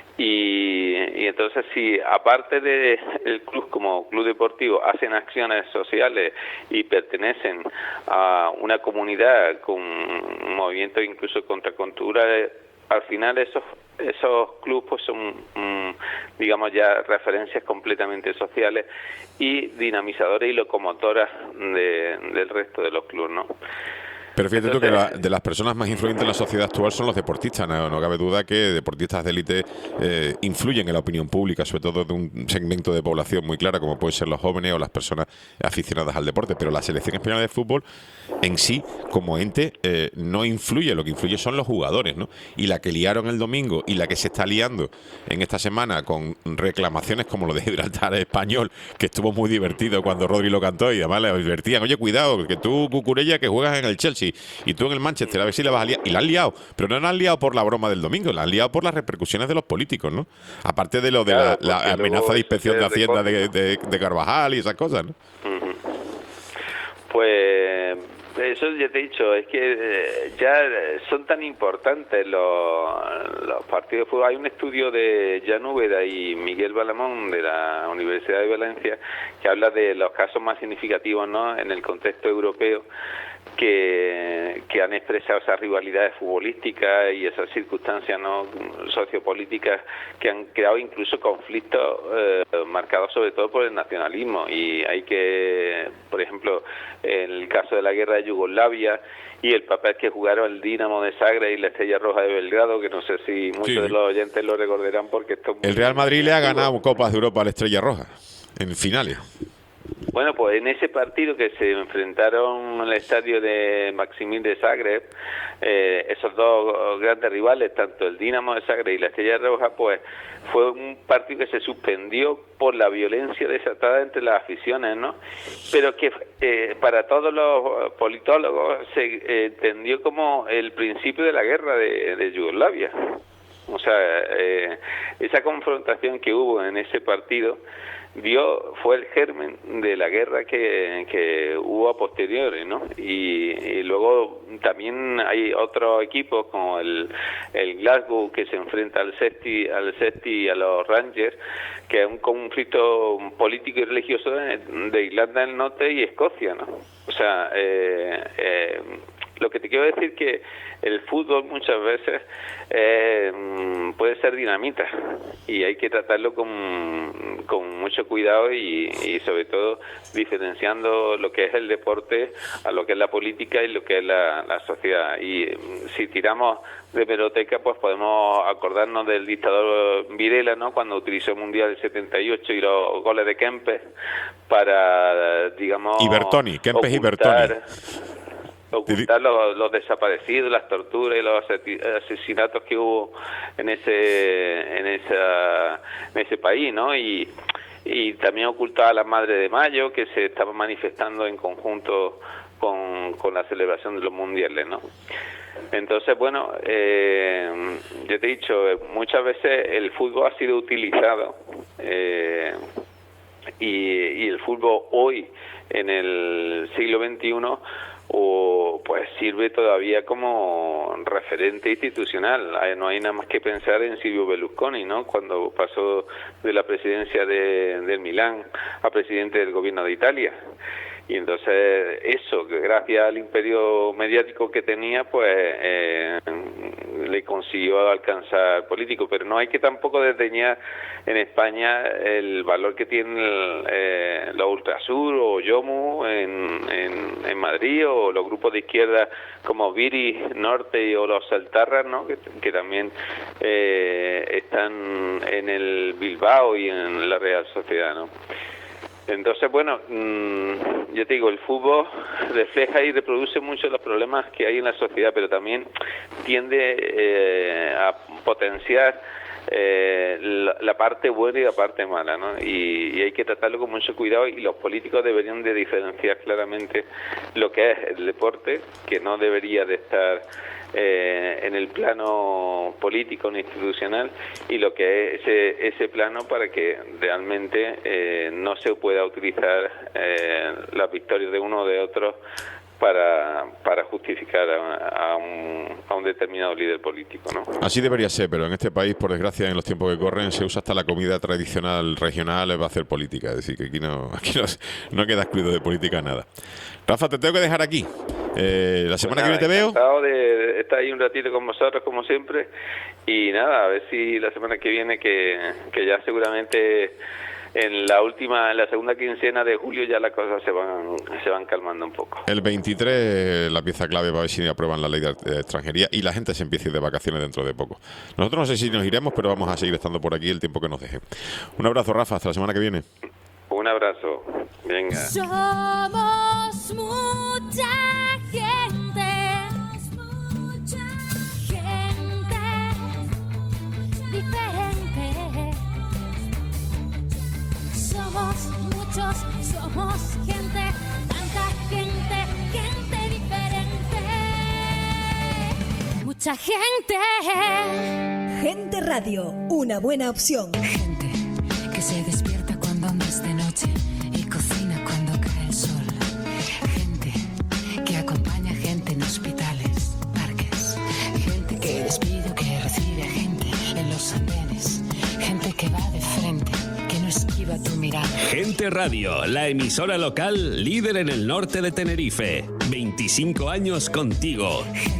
Y entonces, si aparte de el club como club deportivo hacen acciones sociales y pertenecen a una comunidad con un movimiento incluso contracultural, al final esos clubes pues son, digamos, ya referencias completamente sociales y dinamizadores y locomotoras del resto de los clubes, ¿no? Pero fíjate tú que de las personas más influyentes en la sociedad actual son los deportistas. No cabe duda que deportistas de élite influyen en la opinión pública, sobre todo de un segmento de población muy clara, como pueden ser los jóvenes o las personas aficionadas al deporte. Pero la selección española de fútbol en sí, como ente, no influye. Lo que influye son los jugadores, ¿no? Y la que liaron el domingo y la que se está liando en esta semana con reclamaciones como lo de Gibraltar Español, que estuvo muy divertido cuando Rodri lo cantó y además le advertían: oye, cuidado, que tú, Cucurella, que juegas en el Chelsea y tú en el Manchester, a ver si la vas a liar. Y la han liado, pero no la han liado por la broma del domingo, la han liado por las repercusiones de los políticos, ¿no? Aparte de lo de la amenaza de inspección de Hacienda de Carvajal y esas cosas, ¿no? Pues eso ya te he dicho, es que ya son tan importantes los partidos de fútbol. Hay un estudio de Jan Úbeda y Miguel Balamón de la Universidad de Valencia que habla de los casos más significativos, ¿no?, en el contexto europeo, que han expresado esas rivalidades futbolísticas y esas circunstancias, ¿no?, sociopolíticas que han creado incluso conflictos marcados sobre todo por el nacionalismo. Y hay que, por ejemplo, en el caso de la guerra de Yugoslavia y el papel que jugaron el Dinamo de Zagreb y la Estrella Roja de Belgrado, que no sé si muchos de los oyentes lo recordarán porque esto... El Real Madrid le ha ganado Copas de Europa a la Estrella Roja en finales. Bueno, pues en ese partido que se enfrentaron en el estadio de Maksimir de Zagreb, esos dos grandes rivales, tanto el Dinamo de Zagreb y la Estrella Roja, pues fue un partido que se suspendió por la violencia desatada entre las aficiones, ¿no? Pero que para todos los politólogos se entendió como el principio de la guerra de Yugoslavia. O sea, esa confrontación que hubo en ese partido fue el germen de la guerra que hubo a posteriores, ¿no? Y luego también hay otros equipos como el Glasgow, que se enfrenta al Celtic y a los Rangers, que es un conflicto político y religioso de Irlanda del Norte y Escocia, ¿no? O sea, lo que te quiero decir que el fútbol muchas veces puede ser dinamita y hay que tratarlo con mucho cuidado y sobre todo diferenciando lo que es el deporte a lo que es la política y lo que es la sociedad. Y si tiramos de hemeroteca, pues podemos acordarnos del dictador Videla, ¿no?, cuando utilizó el Mundial del 78 y los goles de Kempes para, digamos... Y Bertoni, Kempes y Bertoni. Ocultar los desaparecidos, las torturas y los asesinatos que hubo en ese país, ¿no? Y también ocultar a la Madre de Mayo, que se estaba manifestando en conjunto con la celebración de los mundiales, ¿no? Entonces, bueno, yo te he dicho, muchas veces el fútbol ha sido utilizado y el fútbol hoy, en el siglo XXI, pues sirve todavía como referente institucional. No hay nada más que pensar en Silvio Berlusconi, ¿no?, cuando pasó de la presidencia del Milán a presidente del gobierno de Italia. Y entonces eso, que gracias al imperio mediático que tenía, pues le consiguió alcanzar político. Pero no hay que tampoco desdeñar en España el valor que tienen los Ultrasur o Yomu en Madrid, o los grupos de izquierda como Viri Norte o los Saltarras, ¿no? que también están en el Bilbao y en la Real Sociedad, ¿no? Entonces, bueno, yo te digo, el fútbol refleja y reproduce mucho los problemas que hay en la sociedad, pero también tiende a potenciar la parte buena y la parte mala, ¿no? Y hay que tratarlo con mucho cuidado, y los políticos deberían de diferenciar claramente lo que es el deporte, que no debería de estar en el plano político ni institucional, y lo que es ese plano para que realmente no se pueda utilizar las victorias de uno o de otro para justificar a un determinado líder político, ¿no? Así debería ser, pero en este país, por desgracia, en los tiempos que corren, se usa hasta la comida tradicional regional para hacer política. Es decir, que aquí no queda excluido de política nada. Rafa, te tengo que dejar aquí. La semana que viene te veo. Encantado de estar ahí un ratito con vosotros, como siempre. Y nada, a ver si la semana que viene, que ya seguramente en la segunda quincena de julio ya las cosas se van calmando un poco. El 23 la pieza clave va a ver si aprueban la ley de extranjería y la gente se empieza a ir de vacaciones dentro de poco. Nosotros no sé si nos iremos, pero vamos a seguir estando por aquí el tiempo que nos deje. Un abrazo, Rafa, hasta la semana que viene. Un abrazo. Venga. Somos mucha gente, diferente. Somos muchos, somos gente, tanta gente, gente diferente. Mucha gente. Gente Radio, una buena opción. Gente que se despierta cuando aún es de noche y cocina cuando cae el sol. Gente que acompaña a gente en hospitales, parques. Gente que despide o que recibe a gente en los andenes. Gente que va de frente, que no esquiva tu mirada. Gente Radio, la emisora local líder en el norte de Tenerife. 25 años contigo.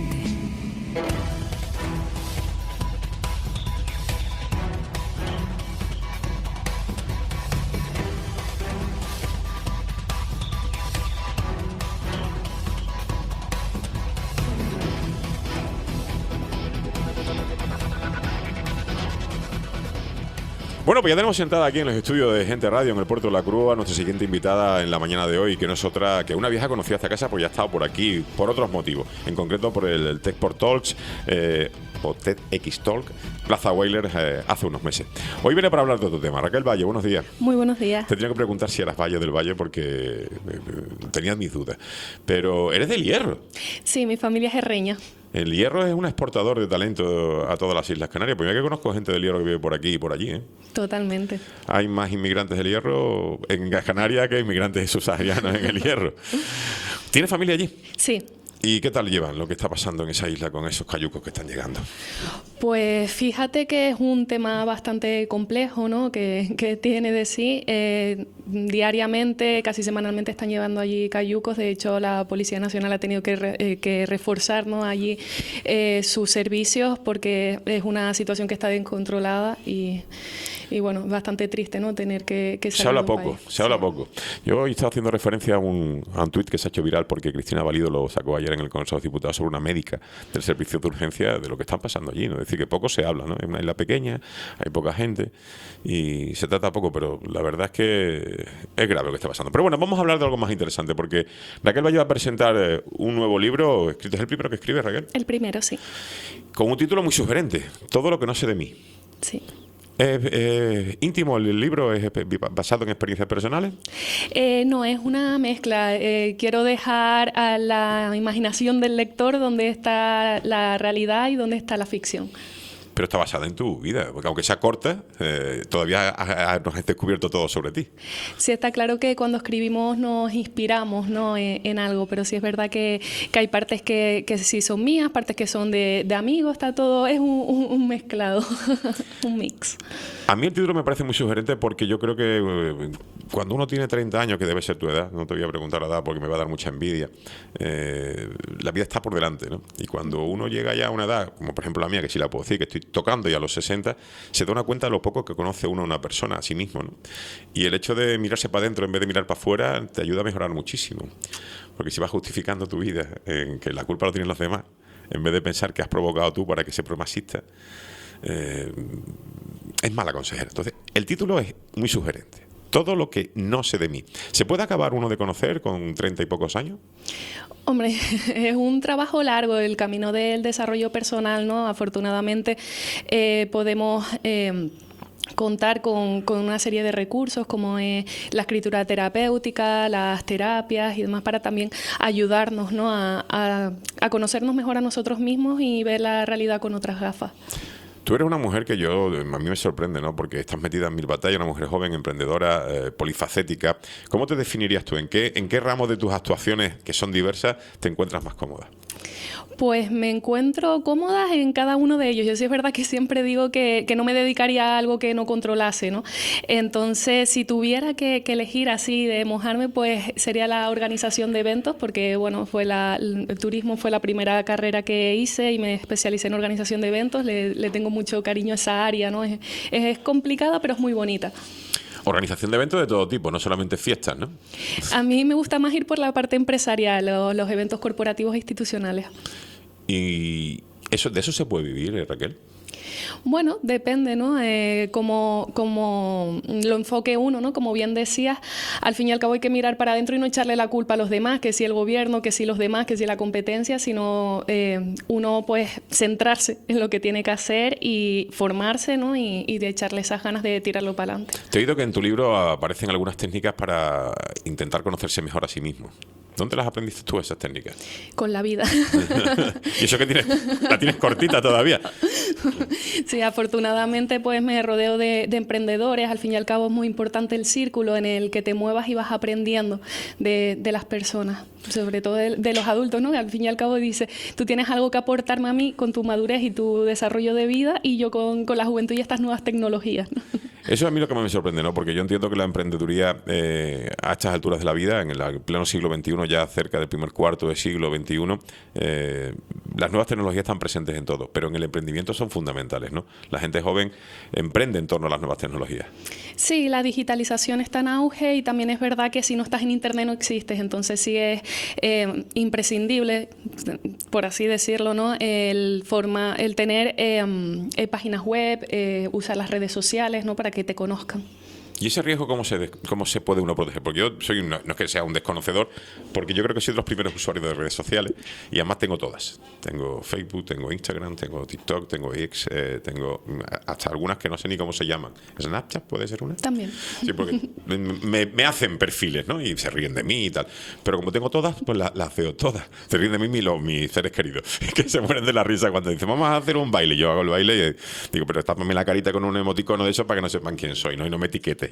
Bueno, pues ya tenemos sentada aquí en los estudios de Gente Radio, en el Puerto de la Cruz, a nuestra siguiente invitada en la mañana de hoy, que no es otra que una vieja conocida esta casa, pues ya ha estado por aquí por otros motivos, en concreto por el TechPort Talks o TEDx Talk, Plaza Weiler, hace unos meses. Hoy viene para hablar de otro tema. Raquel Valle, buenos días. Muy buenos días. Te tenía que preguntar si eras Valle del Valle porque tenía mis dudas. Pero eres del Hierro. Sí, mi familia es herreña. El Hierro es un exportador de talento a todas las Islas Canarias. Pues mira que conozco gente del Hierro que vive por aquí y por allí, ¿eh? Totalmente. Hay más inmigrantes del Hierro en Canarias que inmigrantes subsaharianos en el Hierro. ¿Tienes familia allí? Sí. ¿Y qué tal llevan lo que está pasando en esa isla con esos cayucos que están llegando? Pues fíjate que es un tema bastante complejo, ¿no? Que tiene de sí. Diariamente, casi semanalmente están llevando allí cayucos. De hecho, la Policía Nacional ha tenido que reforzar, ¿no?, allí sus servicios porque es una situación que está descontrolada y bueno, bastante triste, ¿no?, tener que salir. Se habla poco, se habla poco. Yo hoy estaba haciendo referencia a un tuit que se ha hecho viral porque Cristina Valido lo sacó ayer en el Consejo de Diputados sobre una médica del servicio de urgencia de lo que están pasando allí, ¿no? Es decir, que poco se habla, ¿no? Es una isla pequeña, hay poca gente y se trata poco, pero la verdad es que es grave lo que está pasando. Pero bueno, vamos a hablar de algo más interesante porque Raquel Valle va a presentar un nuevo libro escrito. ¿Es el primero que escribe, Raquel? El primero, sí. Con un título muy sugerente, Todo lo que no sé de mí. Sí. ¿Es íntimo el libro? ¿Es basado en experiencias personales? No, es una mezcla. Quiero dejar a la imaginación del lector dónde está la realidad y dónde está la ficción. pero está basada en tu vida, porque aunque sea corta, todavía nos has descubierto todo sobre ti. Sí, está claro que cuando escribimos nos inspiramos, ¿no?, en algo, pero sí es verdad que hay partes que sí son mías, partes que son de amigos, está todo, es un mezclado, un mix. A mí el título me parece muy sugerente porque yo creo que cuando uno tiene 30 años, que debe ser tu edad, no te voy a preguntar la edad porque me va a dar mucha envidia, la vida está por delante, ¿no? Y cuando uno llega ya a una edad, como por ejemplo la mía, que sí la puedo decir, que estoy tocando ya a los 60, se da una cuenta de lo poco que conoce uno a una persona, a sí mismo, ¿no? Y el hecho de mirarse para adentro en vez de mirar para afuera te ayuda a mejorar muchísimo. Porque si vas justificando tu vida en que la culpa lo tienen los demás, en vez de pensar que has provocado tú para que ese problema exista, es mala consejera. Entonces, el título es muy sugerente. Todo lo que no sé de mí. ¿Se puede acabar uno de conocer con 30 y pocos años? Hombre, es un trabajo largo el camino del desarrollo personal, ¿no? Afortunadamente podemos contar con una serie de recursos como la escritura terapéutica, las terapias y demás para también ayudarnos, ¿no?, a conocernos mejor a nosotros mismos y ver la realidad con otras gafas. Tú eres una mujer que a mí me sorprende, ¿no? Porque estás metida en mil batallas, una mujer joven, emprendedora, polifacética. ¿Cómo te definirías tú? ¿En qué ramo de tus actuaciones, que son diversas, te encuentras más cómoda? Pues me encuentro cómoda en cada uno de ellos. Yo sí es verdad que siempre digo que no me dedicaría a algo que no controlase, ¿no? Entonces, si tuviera que elegir así de mojarme, pues sería la organización de eventos, porque bueno, el turismo fue la primera carrera que hice y me especialicé en organización de eventos. Le tengo mucho cariño a esa área, ¿no? Es complicada, pero es muy bonita. Organización de eventos de todo tipo, no solamente fiestas, ¿no? A mí me gusta más ir por la parte empresarial, los eventos corporativos e institucionales. ¿Y de eso se puede vivir, Raquel? Bueno, depende, ¿no? Como lo enfoque uno, ¿no? Como bien decías, al fin y al cabo hay que mirar para adentro y no echarle la culpa a los demás, que si el gobierno, que si los demás, que si la competencia, sino uno pues centrarse en lo que tiene que hacer y formarse, ¿no? Y de echarle esas ganas de tirarlo para adelante. Te he oído que en tu libro aparecen algunas técnicas para intentar conocerse mejor a sí mismo. ¿Dónde las aprendiste tú, esas técnicas? Con la vida. ¿Y eso que la tienes cortita todavía? Sí, afortunadamente pues me rodeo de emprendedores. Al fin y al cabo es muy importante el círculo en el que te muevas y vas aprendiendo de las personas, sobre todo de los adultos, ¿no? Al fin y al cabo dice, tú tienes algo que aportarme a mí con tu madurez y tu desarrollo de vida y yo con la juventud y estas nuevas tecnologías, ¿no? Eso es a mí lo que me sorprende, ¿no? Porque yo entiendo que la emprendeduría a estas alturas de la vida, en el pleno siglo XXI, ya cerca del primer cuarto del siglo XXI, las nuevas tecnologías están presentes en todo, pero en el emprendimiento son fundamentales, ¿no? La gente joven emprende en torno a las nuevas tecnologías. Sí, la digitalización está en auge y también es verdad que si no estás en Internet no existes, entonces sí es imprescindible, por así decirlo, ¿no? El tener páginas web, usar las redes sociales, ¿no? Para que te conozcan. ¿Y ese riesgo cómo se puede uno proteger? Porque yo no es que sea un desconocedor, porque yo creo que soy de los primeros usuarios de redes sociales y además tengo todas. Tengo Facebook, tengo Instagram, tengo TikTok, tengo X, tengo hasta algunas que no sé ni cómo se llaman. ¿Snapchat puede ser una? También. Sí, porque me hacen perfiles, ¿no? Y se ríen de mí y tal. Pero como tengo todas, pues las veo todas. Se ríen de mí mis seres queridos, que se mueren de la risa cuando dicen, vamos a hacer un baile. Yo hago el baile y digo, pero tápame la carita con un emoticono de eso para que no sepan quién soy, ¿no? Y no me etiquetes.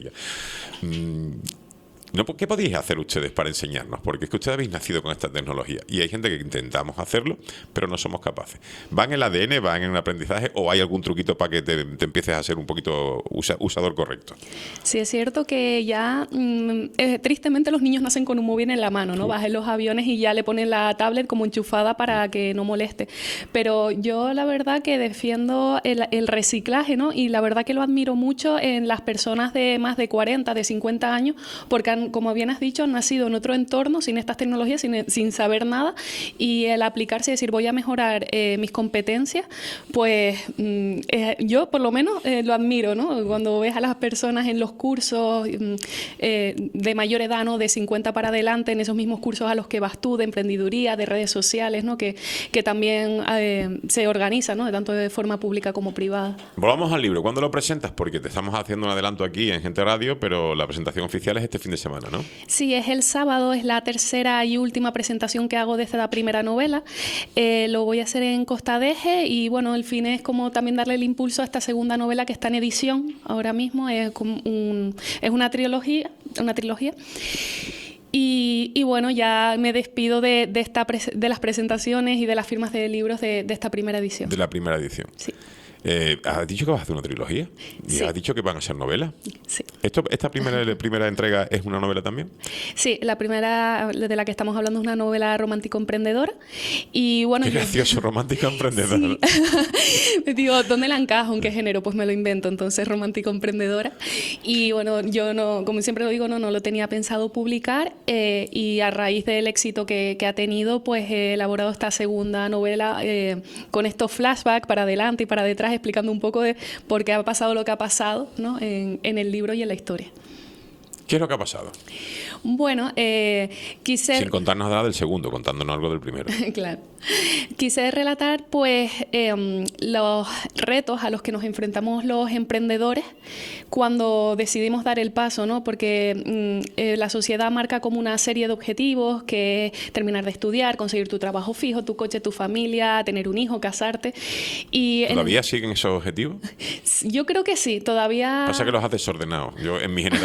¿Qué podéis hacer ustedes para enseñarnos? Porque es que ustedes habéis nacido con esta tecnología y hay gente que intentamos hacerlo, pero no somos capaces. ¿Va en el ADN, va en un aprendizaje o hay algún truquito para que te empieces a ser un poquito usador correcto? Sí, es cierto que ya tristemente los niños nacen con un móvil en la mano, ¿no? Vas en los aviones y ya le ponen la tablet como enchufada para que no moleste. Pero yo la verdad que defiendo el reciclaje, ¿no? Y la verdad que lo admiro mucho en las personas de más de 40, de 50 años, porque como bien has dicho, han nacido en otro entorno, sin estas tecnologías, sin saber nada, y el aplicarse y decir, voy a mejorar mis competencias, pues yo por lo menos lo admiro, ¿no? Cuando ves a las personas en los cursos de mayor edad, ¿no? De 50 para adelante, en esos mismos cursos a los que vas tú, de emprendeduría, de redes sociales, ¿no? Que también se organizan, ¿no? Tanto de forma pública como privada. Volvamos al libro. ¿Cuándo lo presentas? Porque te estamos haciendo un adelanto aquí en Gente Radio, pero la presentación oficial es este fin de semana. semana, ¿no? Sí, es el sábado, es la tercera y última presentación que hago de esta primera novela. Lo voy a hacer en Costa de Eje y bueno, el fin es como también darle el impulso a esta segunda novela que está en edición ahora mismo. Es una trilogía. Y bueno, ya me despido de las presentaciones y de las firmas de libros de esta primera edición. De la primera edición. Sí. ¿Has dicho que vas a hacer una trilogía? ¿Y sí. has dicho que van a ser novelas? Sí. ¿Esta primera entrega es una novela también? Sí, la primera de la que estamos hablando es una novela romántico-emprendedora. Y bueno, Qué gracioso, romántico-emprendedora. Sí. Digo, ¿dónde la encajo? ¿En qué género? Pues me lo invento, entonces romántico-emprendedora. Y bueno, yo no, como siempre lo digo, no lo tenía pensado publicar y a raíz del éxito que ha tenido, pues he elaborado esta segunda novela con estos flashbacks para adelante y para detrás, explicando un poco de por qué ha pasado lo que ha pasado, ¿no? en el libro y en la historia. ¿Qué es lo que ha pasado? Bueno, quise... Sin contarnos nada del segundo, contándonos algo del primero. Claro. Quise relatar, pues, los retos a los que nos enfrentamos los emprendedores cuando decidimos dar el paso, ¿no? Porque la sociedad marca como una serie de objetivos, que es terminar de estudiar, conseguir tu trabajo fijo, tu coche, tu familia, tener un hijo, casarte. Y ¿Todavía siguen esos objetivos? Yo creo que sí, todavía... Pasa que los has desordenado. Yo, en mi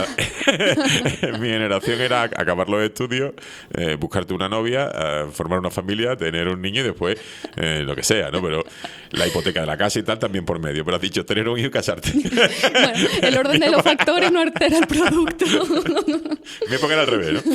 generación era acabar los estudios, buscarte una novia, formar una familia, tener un niño y después lo que sea, ¿no? Pero la hipoteca de la casa y tal también por medio. Pero has dicho tener un hijo y casarte. Bueno, el orden de los factores no altera el producto. Mi época era al revés, ¿no?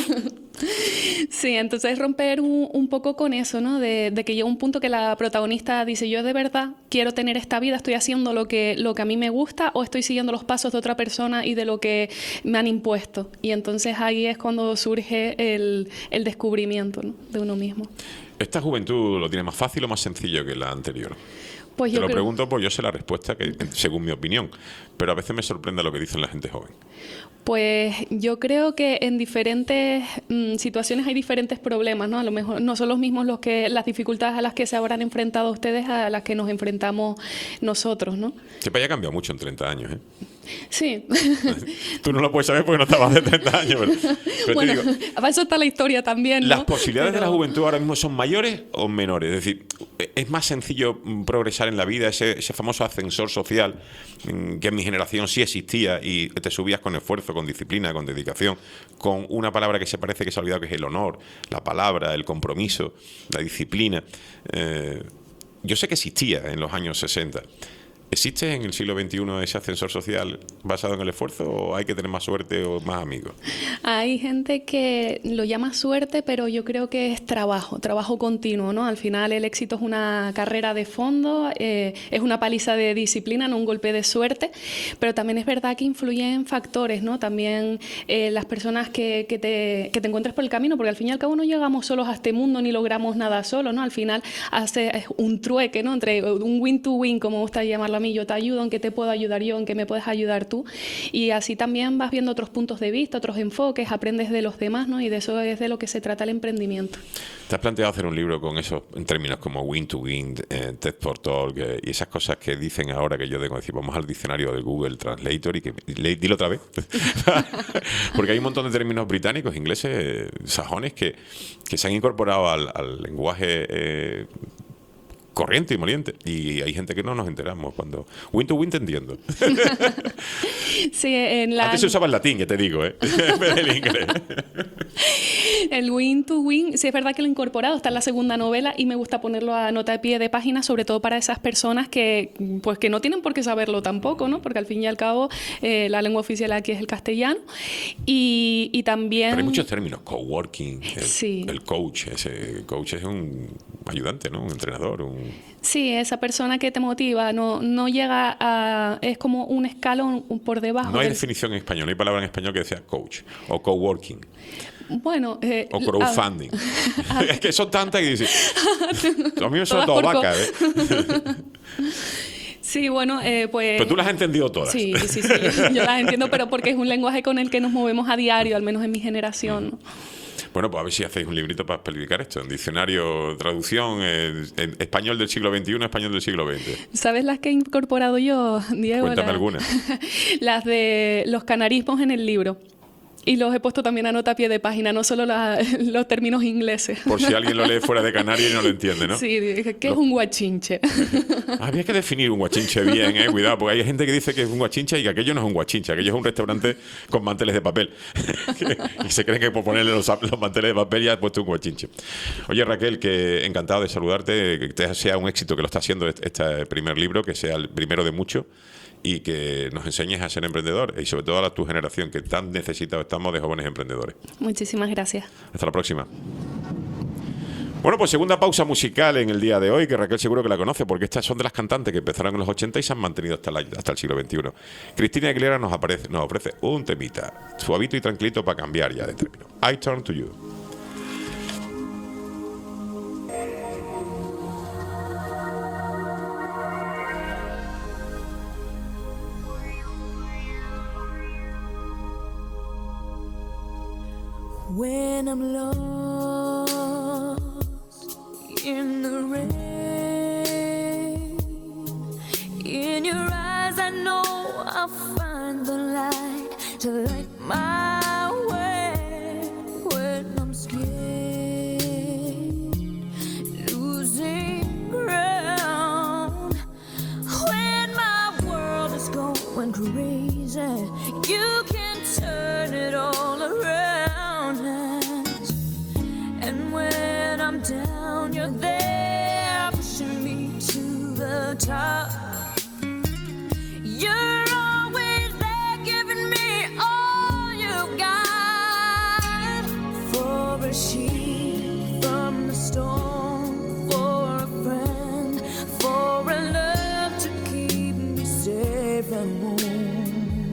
Sí, entonces romper un poco con eso, ¿no? De que llega un punto que la protagonista dice, yo de verdad quiero tener esta vida, estoy haciendo lo que a mí me gusta o estoy siguiendo los pasos de otra persona y de lo que me han impuesto. Y entonces ahí es cuando surge el descubrimiento, ¿no? De uno mismo. ¿Esta juventud lo tiene más fácil o más sencillo que la anterior? Pues Te lo pregunto, pues yo sé la respuesta, que según mi opinión, pero a veces me sorprende lo que dicen la gente joven. Pues yo creo que en diferentes situaciones hay diferentes problemas, ¿no? A lo mejor no son los mismos las dificultades a las que se habrán enfrentado ustedes a las que nos enfrentamos nosotros, ¿no? Este país ha cambiado mucho en 30 años, ¿eh? Sí. Tú no lo puedes saber porque no estabas de 30 años. Pero bueno, te digo, para eso está la historia también, ¿no? ¿las posibilidades de la juventud ahora mismo son mayores o menores? Es decir, ¿es más sencillo progresar en la vida, ese famoso ascensor social que en mi generación sí existía y te subías con esfuerzo, con disciplina, con dedicación, con una palabra que se parece que se ha olvidado, que es el honor, la palabra, el compromiso, la disciplina? Yo sé que existía en los años 60. ¿Existe en el siglo XXI ese ascensor social basado en el esfuerzo o hay que tener más suerte o más amigos? Hay gente que lo llama suerte, pero yo creo que es trabajo continuo, ¿no? Al final el éxito es una carrera de fondo, es una paliza de disciplina, no un golpe de suerte, pero también es verdad que influyen factores, ¿no? También las personas que te encuentres por el camino, porque al fin y al cabo no llegamos solos a este mundo ni logramos nada solos, ¿no? Al final hace un trueque, ¿no? Entre un win-to-win, como me gusta llamarlo a mí, yo te ayudo, en qué te puedo ayudar yo, en qué me puedes ayudar tú, y así también vas viendo otros puntos de vista, otros enfoques, aprendes de los demás, ¿no? Y de eso es de lo que se trata el emprendimiento. ¿Te has planteado hacer un libro con esos en términos como win to win, TED for Talk y esas cosas que dicen ahora que yo tengo que decir, vamos al diccionario de Google Translator y que dilo otra vez? Porque hay un montón de términos británicos, ingleses, sajones que se han incorporado al lenguaje corriente y moliente, y hay gente que no nos enteramos cuando win to win te entiendo. Sí, antes se usaba el latín, que te digo, en vez del inglés. El win to win, sí es verdad que lo he incorporado, está en la segunda novela y me gusta ponerlo a nota de pie de página, sobre todo para esas personas que no tienen por qué saberlo tampoco, ¿no? Porque al fin y al cabo la lengua oficial aquí es el castellano y también... Pero hay muchos términos, coworking, sí. El coach, ese coach es un ayudante, ¿no? Un entrenador, Sí, esa persona que te motiva, no llega a... Es como un escalón por debajo. No hay definición en español, no hay palabra en español que decía coach o coworking. Bueno... o crowdfunding. Es que son tantas que dices... A mí me suena todo vaca, Sí, bueno, pues... Pero tú las has entendido todas. Sí, yo las entiendo, pero porque es un lenguaje con el que nos movemos a diario, al menos en mi generación, ¿no? Bueno, pues a ver si hacéis un librito para explicar esto. En diccionario, traducción, en español del siglo XXI, español del siglo XX. ¿Sabes las que he incorporado yo, Diego? Cuéntame algunas. Las de los canarismos en el libro. Y los he puesto también a nota a pie de página, no solo los términos ingleses. Por si alguien lo lee fuera de Canarias y no lo entiende, ¿no? Sí, ¿qué es un guachinche? Había que definir un guachinche bien, cuidado, porque hay gente que dice que es un guachinche y que aquello no es un guachinche, aquello es un restaurante con manteles de papel. Y se creen que por ponerle los manteles de papel ya has puesto un guachinche. Oye, Raquel, que encantado de saludarte, que sea un éxito que lo está haciendo este primer libro, que sea el primero de muchos, y que nos enseñes a ser emprendedor y sobre todo a tu generación, que tan necesitados estamos de jóvenes emprendedores. Muchísimas gracias. Hasta la próxima. Bueno, pues segunda pausa musical en el día de hoy, que Raquel seguro que la conoce, porque estas son de las cantantes que empezaron en los 80 y se han mantenido hasta el siglo XXI. Cristina Aguilera nos ofrece un temita, suavito y tranquilito para cambiar ya de término. I Turn to You. When I'm lost in the rain, in your eyes I know I'll find the light to light my way. When I'm scared, losing ground, when my world is going crazy, you can turn it all around. And when I'm down, you're there, pushing me to the top. You're always there, giving me all you got. For a sheep from the storm, for a friend, for a love to keep me safe and warm.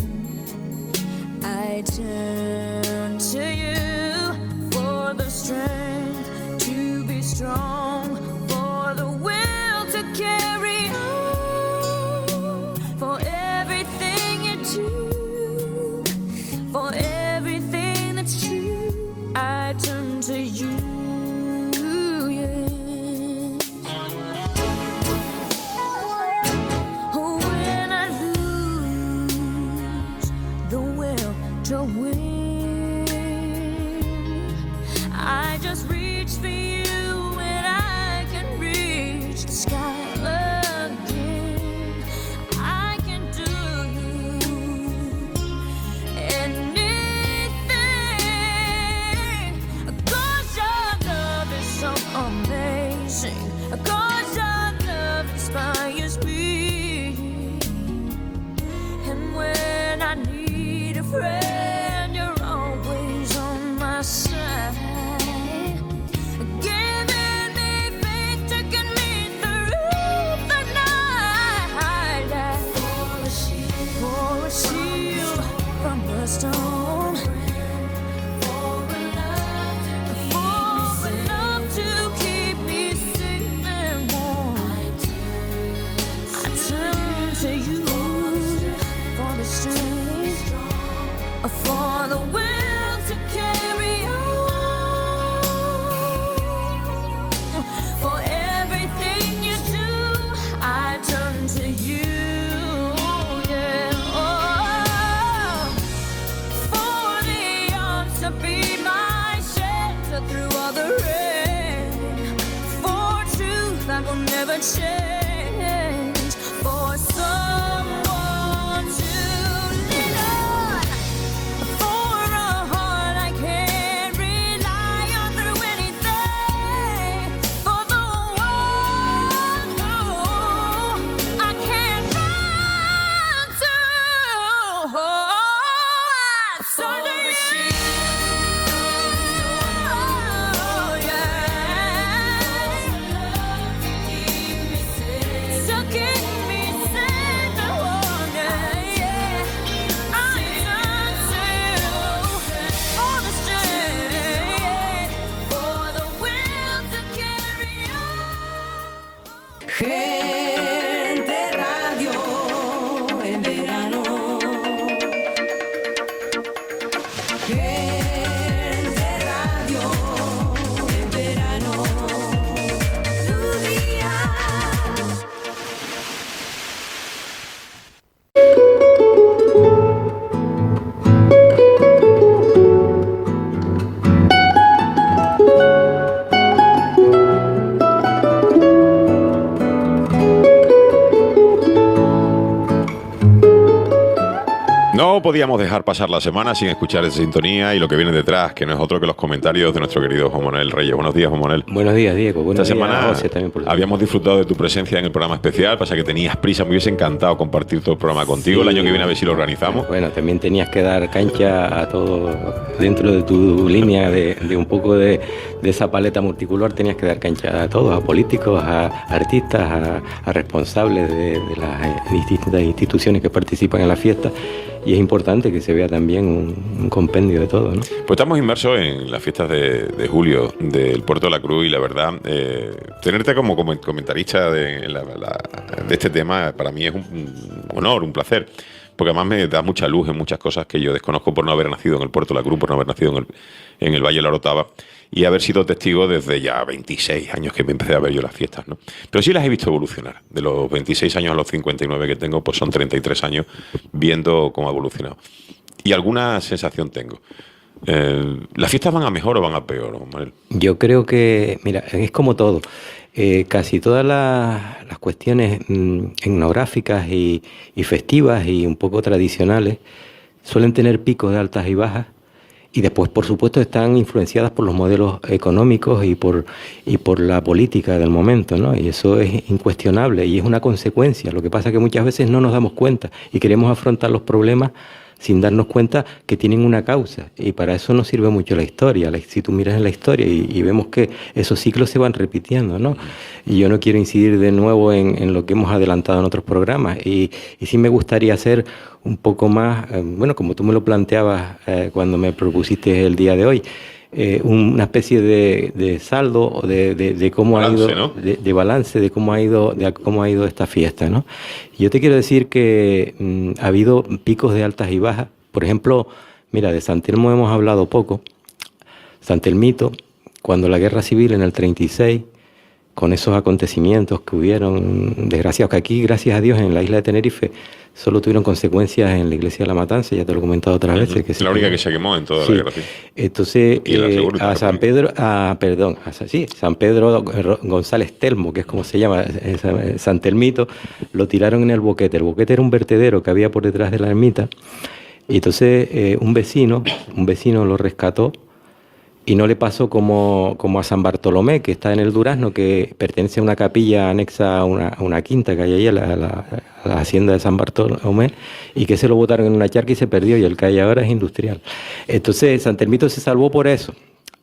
I turn to you for the strength to be strong, for the will to carry on, for everything you do, for everything that's true. I turn to you, yes. When I lose the will to win, I just reach for you and I can reach the sky again. I can do anything, 'cause your love is so amazing, 'cause your love inspires me. And when I need a friend, you're always on my side. Stone, for love to keep me safe and warm. I turn to you for the strength, for the will to carry on, for everything you do. I turn to you. Be my shelter through all the rain, for truth that will never change, for someone to lean on, for a No podíamos dejar pasar la semana sin escuchar esa sintonía y lo que viene detrás, que no es otro que los comentarios de nuestro querido Juan Manuel Reyes. Buenos días, Juan Manuel. Buenos días, Diego. Buenos Esta días, semana José, también por habíamos disfrutado de tu presencia en el programa especial, pasa que tenías prisa, me hubiese encantado compartir todo el programa contigo. Sí. El año que viene a ver si lo organizamos. Bueno, también tenías que dar cancha a todo dentro de tu línea de un poco de esa paleta multicolor, tenías que dar cancha a todos, a políticos, a artistas, a responsables de las distintas instituciones que participan en la fiesta. Y es importante que se vea también un compendio de todo, ¿no? Pues estamos inmersos en las fiestas de julio del Puerto de la Cruz y la verdad, tenerte como comentarista de este tema para mí es un honor, un placer, porque además me da mucha luz en muchas cosas que yo desconozco por no haber nacido en el Puerto de la Cruz, por no haber nacido en el Valle de la Orotava y haber sido testigo desde ya 26 años que me empecé a ver yo las fiestas, ¿no? Pero sí las he visto evolucionar. De los 26 años a los 59 que tengo, pues son 33 años viendo cómo ha evolucionado. Y alguna sensación tengo. ¿Las fiestas van a mejor o van a peor, Manuel? Yo creo que, mira, es como todo. Casi todas las cuestiones etnográficas y festivas y un poco tradicionales suelen tener picos de altas y bajas. Y después, por supuesto, están influenciadas por los modelos económicos y por la política del momento, ¿no? Y eso es incuestionable y es una consecuencia. Lo que pasa es que muchas veces no nos damos cuenta y queremos afrontar los problemas sin darnos cuenta que tienen una causa. Y para eso nos sirve mucho la historia. Si tú miras en la historia y vemos que esos ciclos se van repitiendo, ¿no? Y yo no quiero incidir de nuevo en lo que hemos adelantado en otros programas. Y sí me gustaría hacer un poco más, bueno, como tú me lo planteabas cuando me propusiste el día de hoy, una especie de saldo de cómo balance, ha ido, ¿no? de balance de cómo ha ido esta fiesta, ¿no? Yo te quiero decir que ha habido picos de altas y bajas. Por ejemplo, mira, de San Telmo hemos hablado poco. San Telmito, cuando la guerra civil en el 36, con esos acontecimientos que hubieron, desgraciados, que aquí, gracias a Dios, en la isla de Tenerife, solo tuvieron consecuencias en la iglesia de la Matanza, ya te lo he comentado otras veces. Que la única que se quemó en toda la guerra civil. Entonces, a San Pedro, San Pedro González Telmo, que es como se llama, San Telmito, lo tiraron en el boquete. El boquete era un vertedero que había por detrás de la ermita, y entonces un vecino lo rescató. Y no le pasó como a San Bartolomé, que está en el Durazno, que pertenece a una capilla anexa a una quinta que hay ahí, a la hacienda de San Bartolomé, y que se lo botaron en una charca y se perdió, y el que hay ahora es industrial. Entonces, San Telmito se salvó por eso.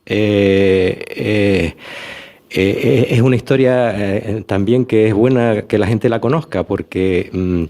Es una historia también que es buena que la gente la conozca, porque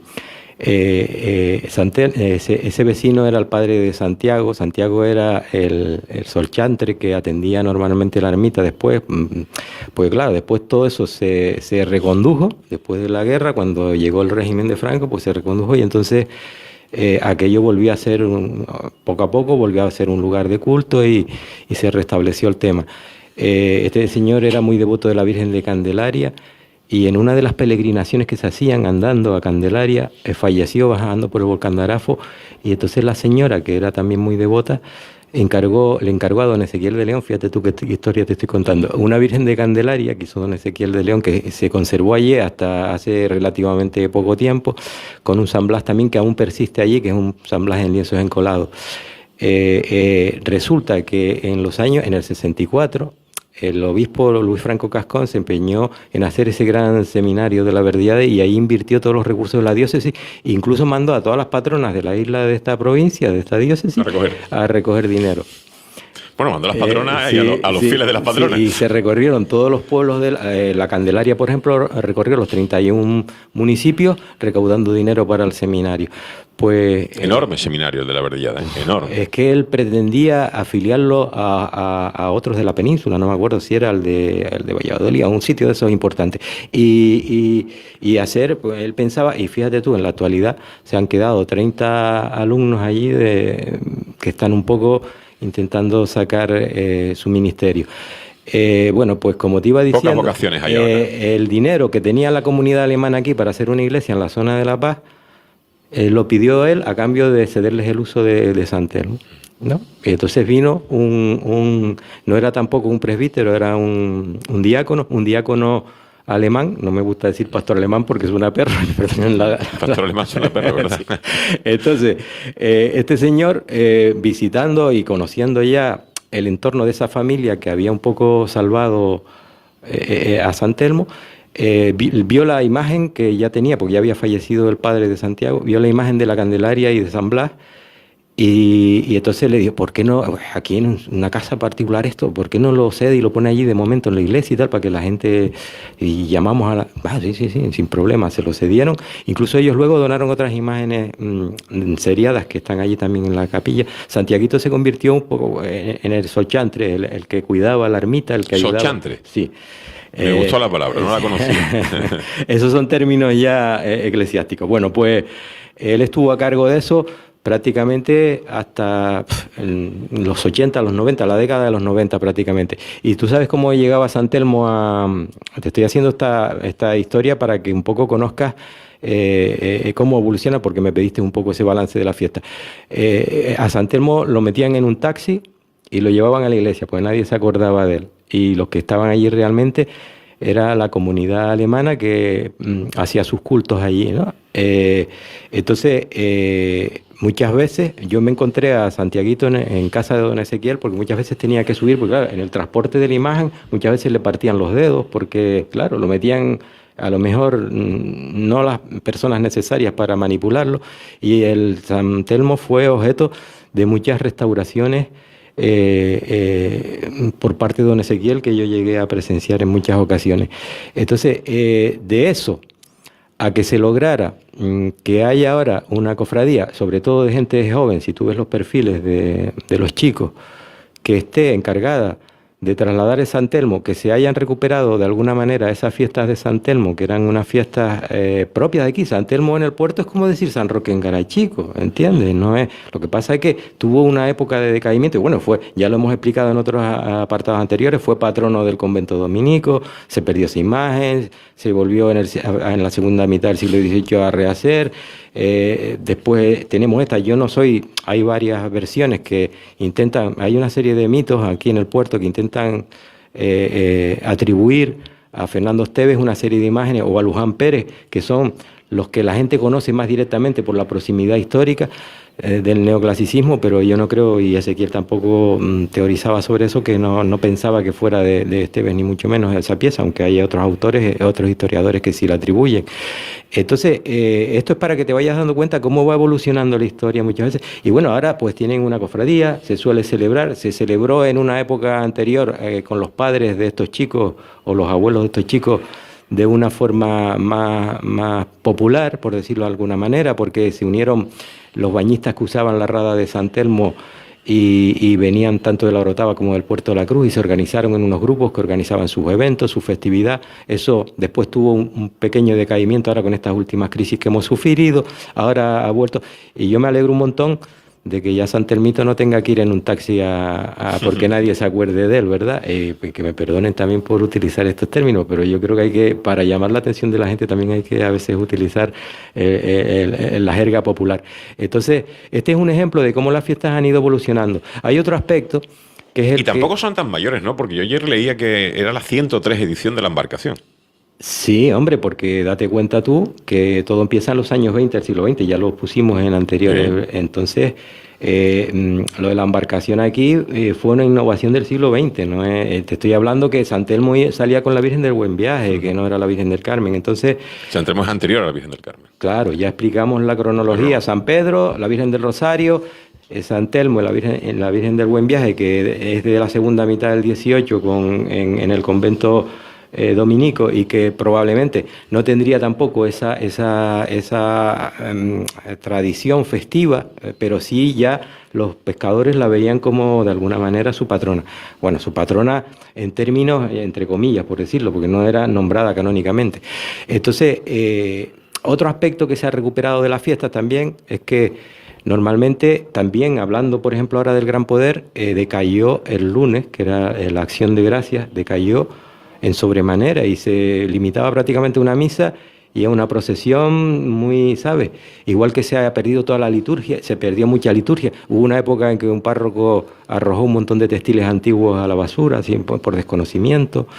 ese vecino era el padre de Santiago. Santiago era el solchantre que atendía normalmente la ermita. Después, pues claro, después todo eso se recondujo, después de la guerra, cuando llegó el régimen de Franco, pues se recondujo y entonces aquello volvió a ser, poco a poco volvió a ser un lugar de culto y se restableció el tema. Este señor era muy devoto de la Virgen de Candelaria. Y en una de las peregrinaciones que se hacían andando a Candelaria, falleció bajando por el volcán de Arafo, y entonces la señora, que era también muy devota, le encargó a don Ezequiel de León, fíjate tú qué historia te estoy contando, una Virgen de Candelaria que hizo don Ezequiel de León, que se conservó allí hasta hace relativamente poco tiempo, con un San Blas también que aún persiste allí, que es un San Blas en lienzos encolados. Resulta que en el 64, el obispo Luis Franco Cascón se empeñó en hacer ese gran seminario de la Verdiade y ahí invirtió todos los recursos de la diócesis, incluso mandó a todas las patronas de la isla de esta provincia, de esta diócesis, a recoger dinero. Bueno, mandó a las patronas y a los fieles de las patronas. Sí, y se recorrieron todos los pueblos de la Candelaria, por ejemplo, recorrió los 31 municipios recaudando dinero para el seminario. Pues enorme seminario el de la Verdiada, enorme. Es que él pretendía afiliarlo a otros de la península, no me acuerdo si era el de Valladolid, a un sitio de esos importantes. Y hacer, pues él pensaba, y fíjate tú, en la actualidad se han quedado 30 alumnos allí que están un poco intentando sacar su ministerio. Bueno, pues como te iba diciendo, pocas vocaciones hay ahora. El dinero que tenía la comunidad alemana aquí para hacer una iglesia en la zona de La Paz, lo pidió él a cambio de cederles el uso de San Telmo, ¿no? Y entonces vino no era tampoco un presbítero, era un diácono alemán, no me gusta decir pastor alemán porque es una perra, pastor alemán es una perra, ¿verdad? Sí. Entonces, este señor, visitando y conociendo ya el entorno de esa familia que había un poco salvado a San Telmo, vio la imagen que ya tenía, porque ya había fallecido el padre de Santiago, vio la imagen de la Candelaria y de San Blas, y entonces le dijo, ¿por qué no, aquí en una casa particular esto, por qué no lo cede y lo pone allí de momento en la iglesia y tal, para que la gente, y llamamos a la... sí, sin problema, se lo cedieron. Incluso ellos luego donaron otras imágenes seriadas que están allí también en la capilla. Santiaguito se convirtió un poco en el solchantre, el que cuidaba la ermita, el que ayudaba. ¿Solchantre? Sí. Me gustó la palabra, no la conocía. Esos son términos ya eclesiásticos. Bueno, pues él estuvo a cargo de eso prácticamente hasta en los 80, los 90, la década de los 90 prácticamente. Y tú sabes cómo llegaba San Telmo a... Te estoy haciendo esta historia para que un poco conozcas cómo evoluciona, porque me pediste un poco ese balance de la fiesta. A San Telmo lo metían en un taxi y lo llevaban a la iglesia, pues nadie se acordaba de él. Y los que estaban allí realmente era la comunidad alemana que hacía sus cultos allí, ¿no? Entonces, muchas veces yo me encontré a Santiaguito en casa de don Ezequiel, porque muchas veces tenía que subir, porque claro, en el transporte de la imagen muchas veces le partían los dedos, porque claro, lo metían a lo mejor no las personas necesarias para manipularlo, y el San Telmo fue objeto de muchas restauraciones por parte de don Ezequiel, que yo llegué a presenciar en muchas ocasiones. Entonces, de eso a que se lograra que haya ahora una cofradía, sobre todo de gente joven, si tú ves los perfiles de los chicos, que esté encargada de trasladar el San Telmo, que se hayan recuperado de alguna manera esas fiestas de San Telmo, que eran unas fiestas propias de aquí. San Telmo en el puerto es como decir San Roque en Garachico, ¿entiendes? No es, lo que pasa es que tuvo una época de decaimiento, y bueno, ya lo hemos explicado en otros apartados anteriores, fue patrono del convento dominico, se perdió esa imagen, se volvió en la segunda mitad del siglo XVIII a rehacer. Después tenemos esta, hay varias versiones que intentan, hay una serie de mitos aquí en el puerto que intentan atribuir a Fernando Esteves una serie de imágenes, o a Luján Pérez, que son los que la gente conoce más directamente por la proximidad histórica del neoclasicismo, pero yo no creo, y Ezequiel tampoco teorizaba sobre eso, que no pensaba que fuera de Esteves, ni mucho menos esa pieza, aunque hay otros autores, otros historiadores que sí la atribuyen. Entonces, esto es para que te vayas dando cuenta cómo va evolucionando la historia muchas veces. Y bueno, ahora pues tienen una cofradía, se suele celebrar, se celebró en una época anterior con los padres de estos chicos o los abuelos de estos chicos, de una forma más popular, por decirlo de alguna manera, porque se unieron los bañistas que usaban la rada de San Telmo y venían tanto de la Orotava como del Puerto de la Cruz, y se organizaron en unos grupos que organizaban sus eventos, su festividad. Eso después tuvo un pequeño decaimiento ahora con estas últimas crisis que hemos sufrido, ahora ha vuelto, y yo me alegro un montón de que ya San Telmito no tenga que ir en un taxi porque nadie se acuerde de él, ¿verdad? Que me perdonen también por utilizar estos términos, pero yo creo que para llamar la atención de la gente también hay que a veces utilizar la jerga popular. Entonces, este es un ejemplo de cómo las fiestas han ido evolucionando. Hay otro aspecto que es y tampoco son tan mayores, ¿no? Porque yo ayer leía que era la 103 edición de la embarcación. Sí, hombre, porque date cuenta tú que todo empieza en los años 20 del siglo XX, ya lo pusimos en anteriores. Sí. Entonces, lo de la embarcación aquí fue una innovación del siglo XX, ¿no? Te estoy hablando que San Telmo salía con la Virgen del Buen Viaje, que no era la Virgen del Carmen. Entonces, San Telmo es anterior a la Virgen del Carmen. Claro, ya explicamos la cronología. San Pedro, la Virgen del Rosario, San Telmo, la Virgen del Buen Viaje, que es de la segunda mitad del 18 en el convento dominico, y que probablemente no tendría tampoco esa tradición festiva, pero sí ya los pescadores la veían como de alguna manera su patrona. Bueno, su patrona en términos, entre comillas, por decirlo, porque no era nombrada canónicamente. Entonces, otro aspecto que se ha recuperado de la fiesta también es que normalmente, también hablando por ejemplo ahora del Gran Poder, decayó el lunes, que era la Acción de Gracias, decayó en sobremanera y se limitaba prácticamente a una misa y a una procesión muy, ¿sabes? Igual que se ha perdido toda la liturgia, se perdió mucha liturgia. Hubo una época en que un párroco arrojó un montón de textiles antiguos a la basura, así, por desconocimiento.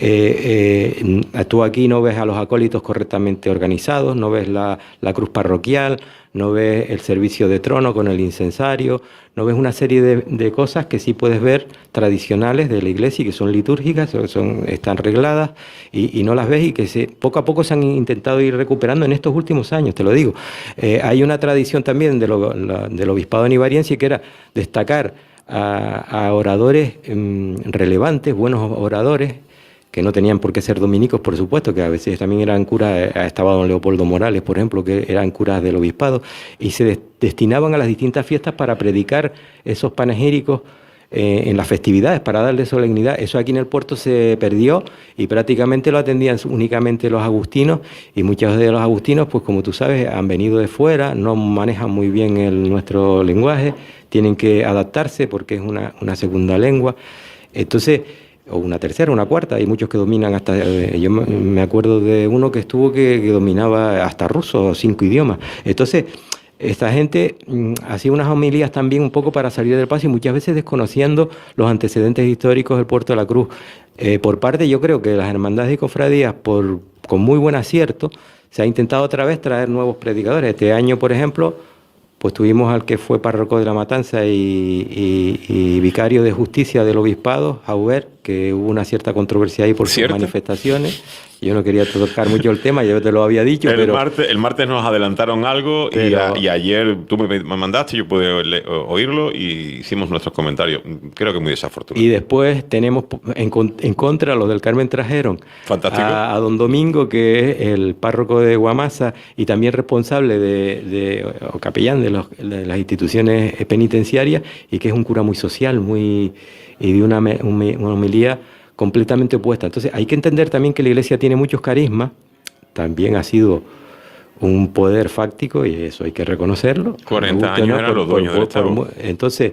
Tú aquí no ves a los acólitos correctamente organizados, no ves la cruz parroquial, no ves el servicio de trono con el incensario, no ves una serie de cosas que sí puedes ver tradicionales de la iglesia y que son litúrgicas, están regladas y no las ves y que poco a poco se han intentado ir recuperando en estos últimos años, te lo digo. Hay una tradición también del obispado nivariense que era destacar a oradores relevantes, buenos oradores, que no tenían por qué ser dominicos, por supuesto, que a veces también eran curas. Estaba don Leopoldo Morales, por ejemplo, que eran curas del obispado, y se destinaban a las distintas fiestas para predicar esos panegíricos en las festividades, para darle solemnidad. Eso aquí en el puerto se perdió y prácticamente lo atendían únicamente los agustinos, y muchos de los agustinos, pues como tú sabes, han venido de fuera, no manejan muy bien nuestro lenguaje, tienen que adaptarse porque es una segunda lengua. Entonces, o una tercera, una cuarta, hay muchos que dominan hasta, yo me acuerdo de uno que que dominaba hasta ruso, 5 idiomas. Entonces, esta gente hacía unas homilías también un poco para salir del paso y muchas veces desconociendo los antecedentes históricos del Puerto de la Cruz. Por parte, yo creo que las hermandades y cofradías, con muy buen acierto, se ha intentado otra vez traer nuevos predicadores. Este año, por ejemplo, pues tuvimos al que fue párroco de la Matanza y vicario de justicia del obispado, Auber, que hubo una cierta controversia ahí por sus manifestaciones. Yo no quería tocar mucho el tema, yo te lo había dicho. El martes nos adelantaron algo y ayer tú me mandaste, yo pude oírlo y hicimos nuestros comentarios. Creo que muy desafortunado. Y después tenemos en contra los del Carmen trajeron a don Domingo, que es el párroco de Guamasa y también responsable o capellán de las instituciones penitenciarias, y que es un cura muy social, y de una homilía completamente opuesta. Entonces hay que entender también que la Iglesia tiene muchos carismas, también ha sido un poder fáctico y eso hay que reconocerlo. 40 años eran los dueños del Estado. Entonces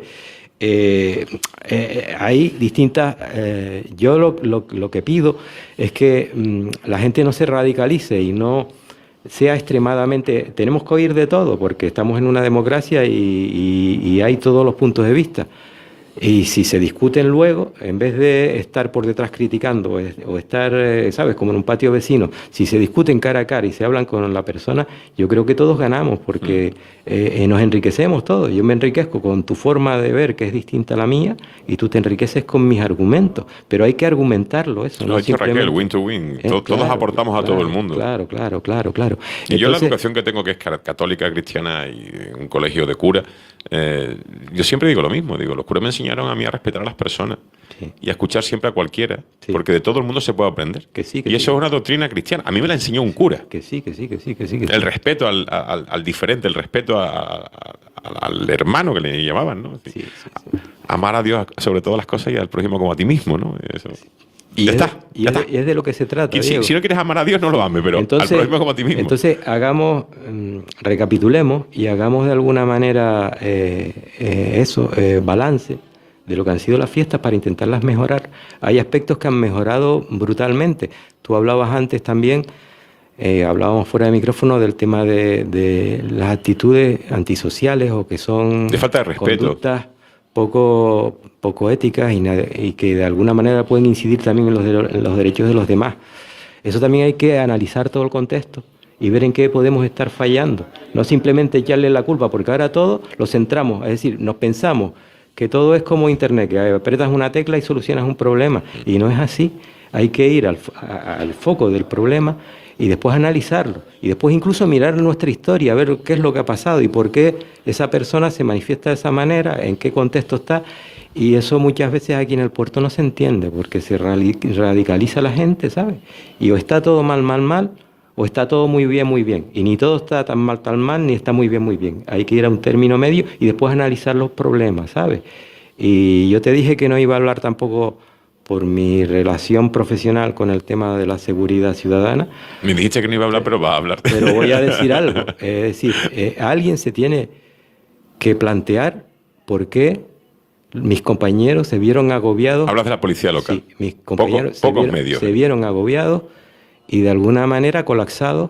hay distintas... yo lo que pido es que la gente no se radicalice y no sea extremadamente... Tenemos que oír de todo porque estamos en una democracia y hay todos los puntos de vista. Y si se discuten luego, en vez de estar por detrás criticando o estar, ¿sabes?, como en un patio vecino, si se discuten cara a cara y se hablan con la persona, yo creo que todos ganamos porque nos enriquecemos todos. Yo me enriquezco con tu forma de ver, que es distinta a la mía, y tú te enriqueces con mis argumentos. Pero hay que argumentarlo, eso. Lo ha dicho Raquel, win to win. Todos aportamos a todo el mundo. Claro. Y yo la educación que tengo, que es católica, cristiana y un colegio de cura, yo siempre digo lo mismo. Digo, los curas me enseñaron a mí a respetar a las personas y a escuchar siempre a cualquiera, porque de todo el mundo se puede aprender. Y eso es una doctrina cristiana. A mí me la enseñó un cura. Que sí. El respeto al diferente, el respeto al hermano, que le llamaban, ¿no? Amar a Dios sobre todas las cosas y al prójimo como a ti mismo, ¿no? Eso. Y es de lo que se trata. Si no quieres amar a Dios, no lo ames, pero entonces, al prójimo como a ti mismo. Entonces, recapitulemos y hagamos de alguna manera balance de lo que han sido las fiestas para intentarlas mejorar. Hay aspectos que han mejorado brutalmente. Tú hablabas antes también, hablábamos fuera de micrófono del tema de las actitudes antisociales o que son de falta de respeto, conductas poco éticas y que de alguna manera pueden incidir también en los derechos de los demás. Eso también hay que analizar todo el contexto y ver en qué podemos estar fallando. No simplemente echarle la culpa, porque ahora todo lo centramos, es decir, nos pensamos que todo es como Internet, que apretas una tecla y solucionas un problema, y no es así. Hay que ir al foco del problema y después analizarlo, y después incluso mirar nuestra historia, ver qué es lo que ha pasado y por qué esa persona se manifiesta de esa manera, en qué contexto está, y eso muchas veces aquí en el puerto no se entiende, porque se radicaliza la gente, ¿sabes? Y o está todo mal, o está todo muy bien, y ni todo está tan mal, ni está muy bien. Hay que ir a un término medio y después analizar los problemas, ¿sabes? Y yo te dije que no iba a hablar tampoco por mi relación profesional con el tema de la seguridad ciudadana. Me dijiste que no iba a hablar, pero va a hablar. Pero voy a decir algo. Es decir, alguien se tiene que plantear por qué mis compañeros se vieron agobiados. Hablas de la policía local. Sí, mis compañeros pocos se vieron agobiados y de alguna manera colapsados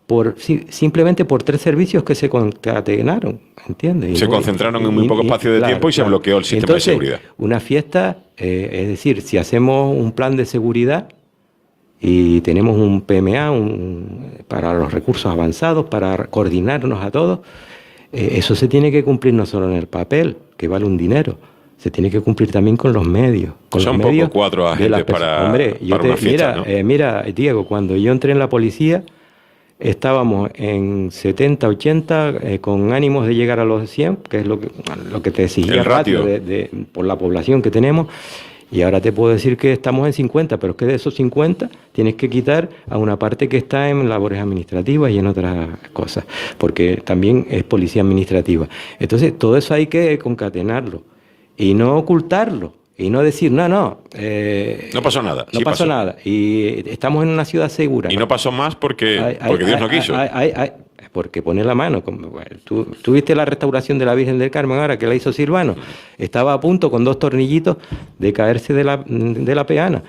simplemente por 3 servicios que se concatenaron, ¿entiendes? Se concentraron en muy poco espacio de tiempo y se bloqueó el sistema de seguridad. Una fiesta, es decir, si hacemos un plan de seguridad y tenemos un PMA para los recursos avanzados, para coordinarnos a todos, eso se tiene que cumplir no solo en el papel, que vale un dinero, se tiene que cumplir también con los medios. Son los medios 4 agentes para una fiesta, mira, Diego, cuando yo entré en la policía, estábamos en 70, 80, con ánimos de llegar a los 100, que es lo que te exigía el ratio por la población que tenemos, y ahora te puedo decir que estamos en 50, pero es que de esos 50 tienes que quitar a una parte que está en labores administrativas y en otras cosas, porque también es policía administrativa. Entonces, todo eso hay que concatenarlo y no ocultarlo. Y no decir, no pasó nada. No pasó nada. Y estamos en una ciudad segura. Y no pasó más porque Dios no quiso. Porque pone la mano. ¿Tú viste la restauración de la Virgen del Carmen ahora que la hizo Silvano? Estaba a punto con 2 tornillitos de caerse de la peana.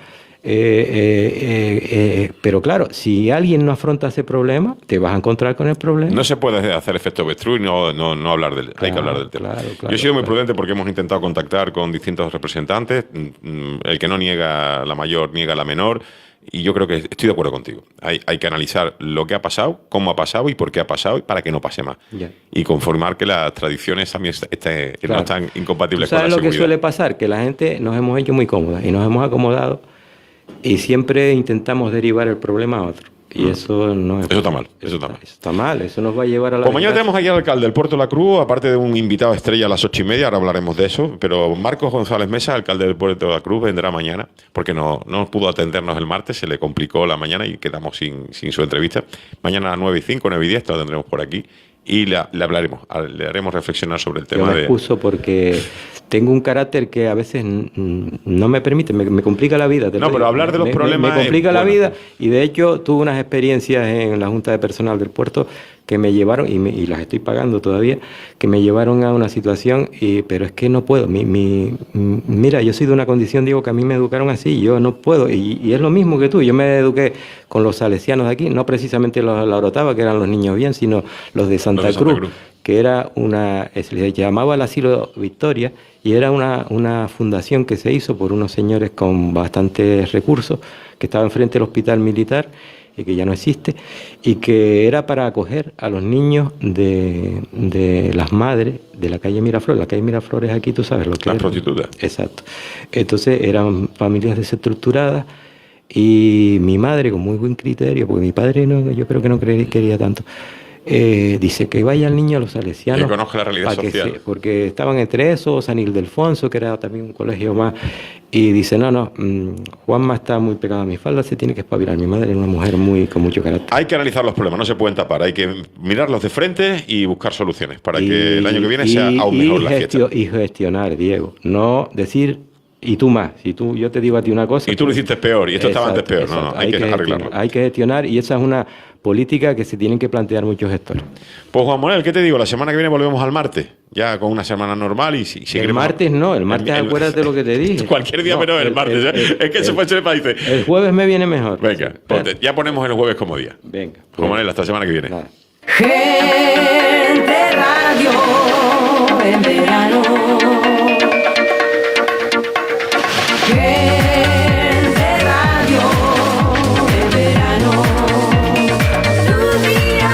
Pero claro, si alguien no afronta ese problema, te vas a encontrar con el problema. No se puede hacer efecto avestruz y no hablar del hay que hablar del tema. Yo he sido muy prudente porque hemos intentado contactar con distintos representantes. El que no niega la mayor, niega la menor. Y yo creo que estoy de acuerdo contigo. Hay que analizar lo que ha pasado, cómo ha pasado y por qué ha pasado y para que no pase más. Ya. Y conformar que las tradiciones también no están incompatibles con la seguridad. ¿Sabes lo que suele pasar? Que la gente nos hemos hecho muy cómoda y nos hemos acomodado y siempre intentamos derivar el problema a otro. Y eso no es... Eso está mal. Eso está mal. Eso nos va a llevar a la... Pues mañana tenemos aquí al alcalde del Puerto de la Cruz, aparte de un invitado estrella a las 8:30, ahora hablaremos de eso, pero Marcos González Mesa, alcalde del Puerto de la Cruz, vendrá mañana, porque no pudo atendernos el martes, se le complicó la mañana y quedamos sin su entrevista. Mañana a las 9:05, 9:10, lo tendremos por aquí y le hablaremos, le haremos reflexionar sobre el tema. Yo me excuso porque tengo un carácter que a veces no me permite, me complica la vida. Pero hablar de los problemas me complica la vida, y de hecho tuve unas experiencias en la Junta de Personal del Puerto que me llevaron, y las estoy pagando todavía, que me llevaron a una situación, pero es que no puedo. Mira, yo soy de una condición, digo, que a mí me educaron así, yo no puedo, y es lo mismo que tú. Yo me eduqué con los salesianos de aquí, no precisamente los de la Orotava, que eran los niños bien, sino los de Santa Cruz, que era se les llamaba el Asilo Victoria, y era una fundación que se hizo por unos señores con bastantes recursos, que estaba enfrente del hospital militar, y que ya no existe, y que era para acoger a los niños de las madres de la calle Miraflores. La calle Miraflores aquí, tú sabes lo que es. Las prostitutas. Exacto. Entonces eran familias desestructuradas, y mi madre, con muy buen criterio, porque mi padre yo creo que no quería tanto, dice que vaya el niño a los salesianos. Que conozca la realidad social. Porque estaban entre eso, San Ildefonso, que era también un colegio más, y dice, Juanma está muy pegado a mi falda, se tiene que espabilar. Mi madre es una mujer con mucho carácter. Hay que analizar los problemas, no se pueden tapar, hay que mirarlos de frente y buscar soluciones para que el año que viene sea aún mejor la fiesta. Y gestionar, Diego, no decir... Y tú más, yo te digo a ti una cosa... Y tú lo hiciste peor, y esto estaba antes peor. No, hay que arreglarlo. Hay que gestionar, y esa es una política que se tienen que plantear muchos gestores. Pues Juan Manuel, ¿qué te digo? La semana que viene volvemos al martes, ya con una semana normal y si el martes no, el martes acuérdate lo que te dije. Cualquier día menos el martes, es que se puede ser el país. El jueves me viene mejor. Venga, ya ponemos el jueves como día. Venga. Juan Manuel, hasta la semana que viene. Gente Radio en verano. Gente Radio en verano. Tu día.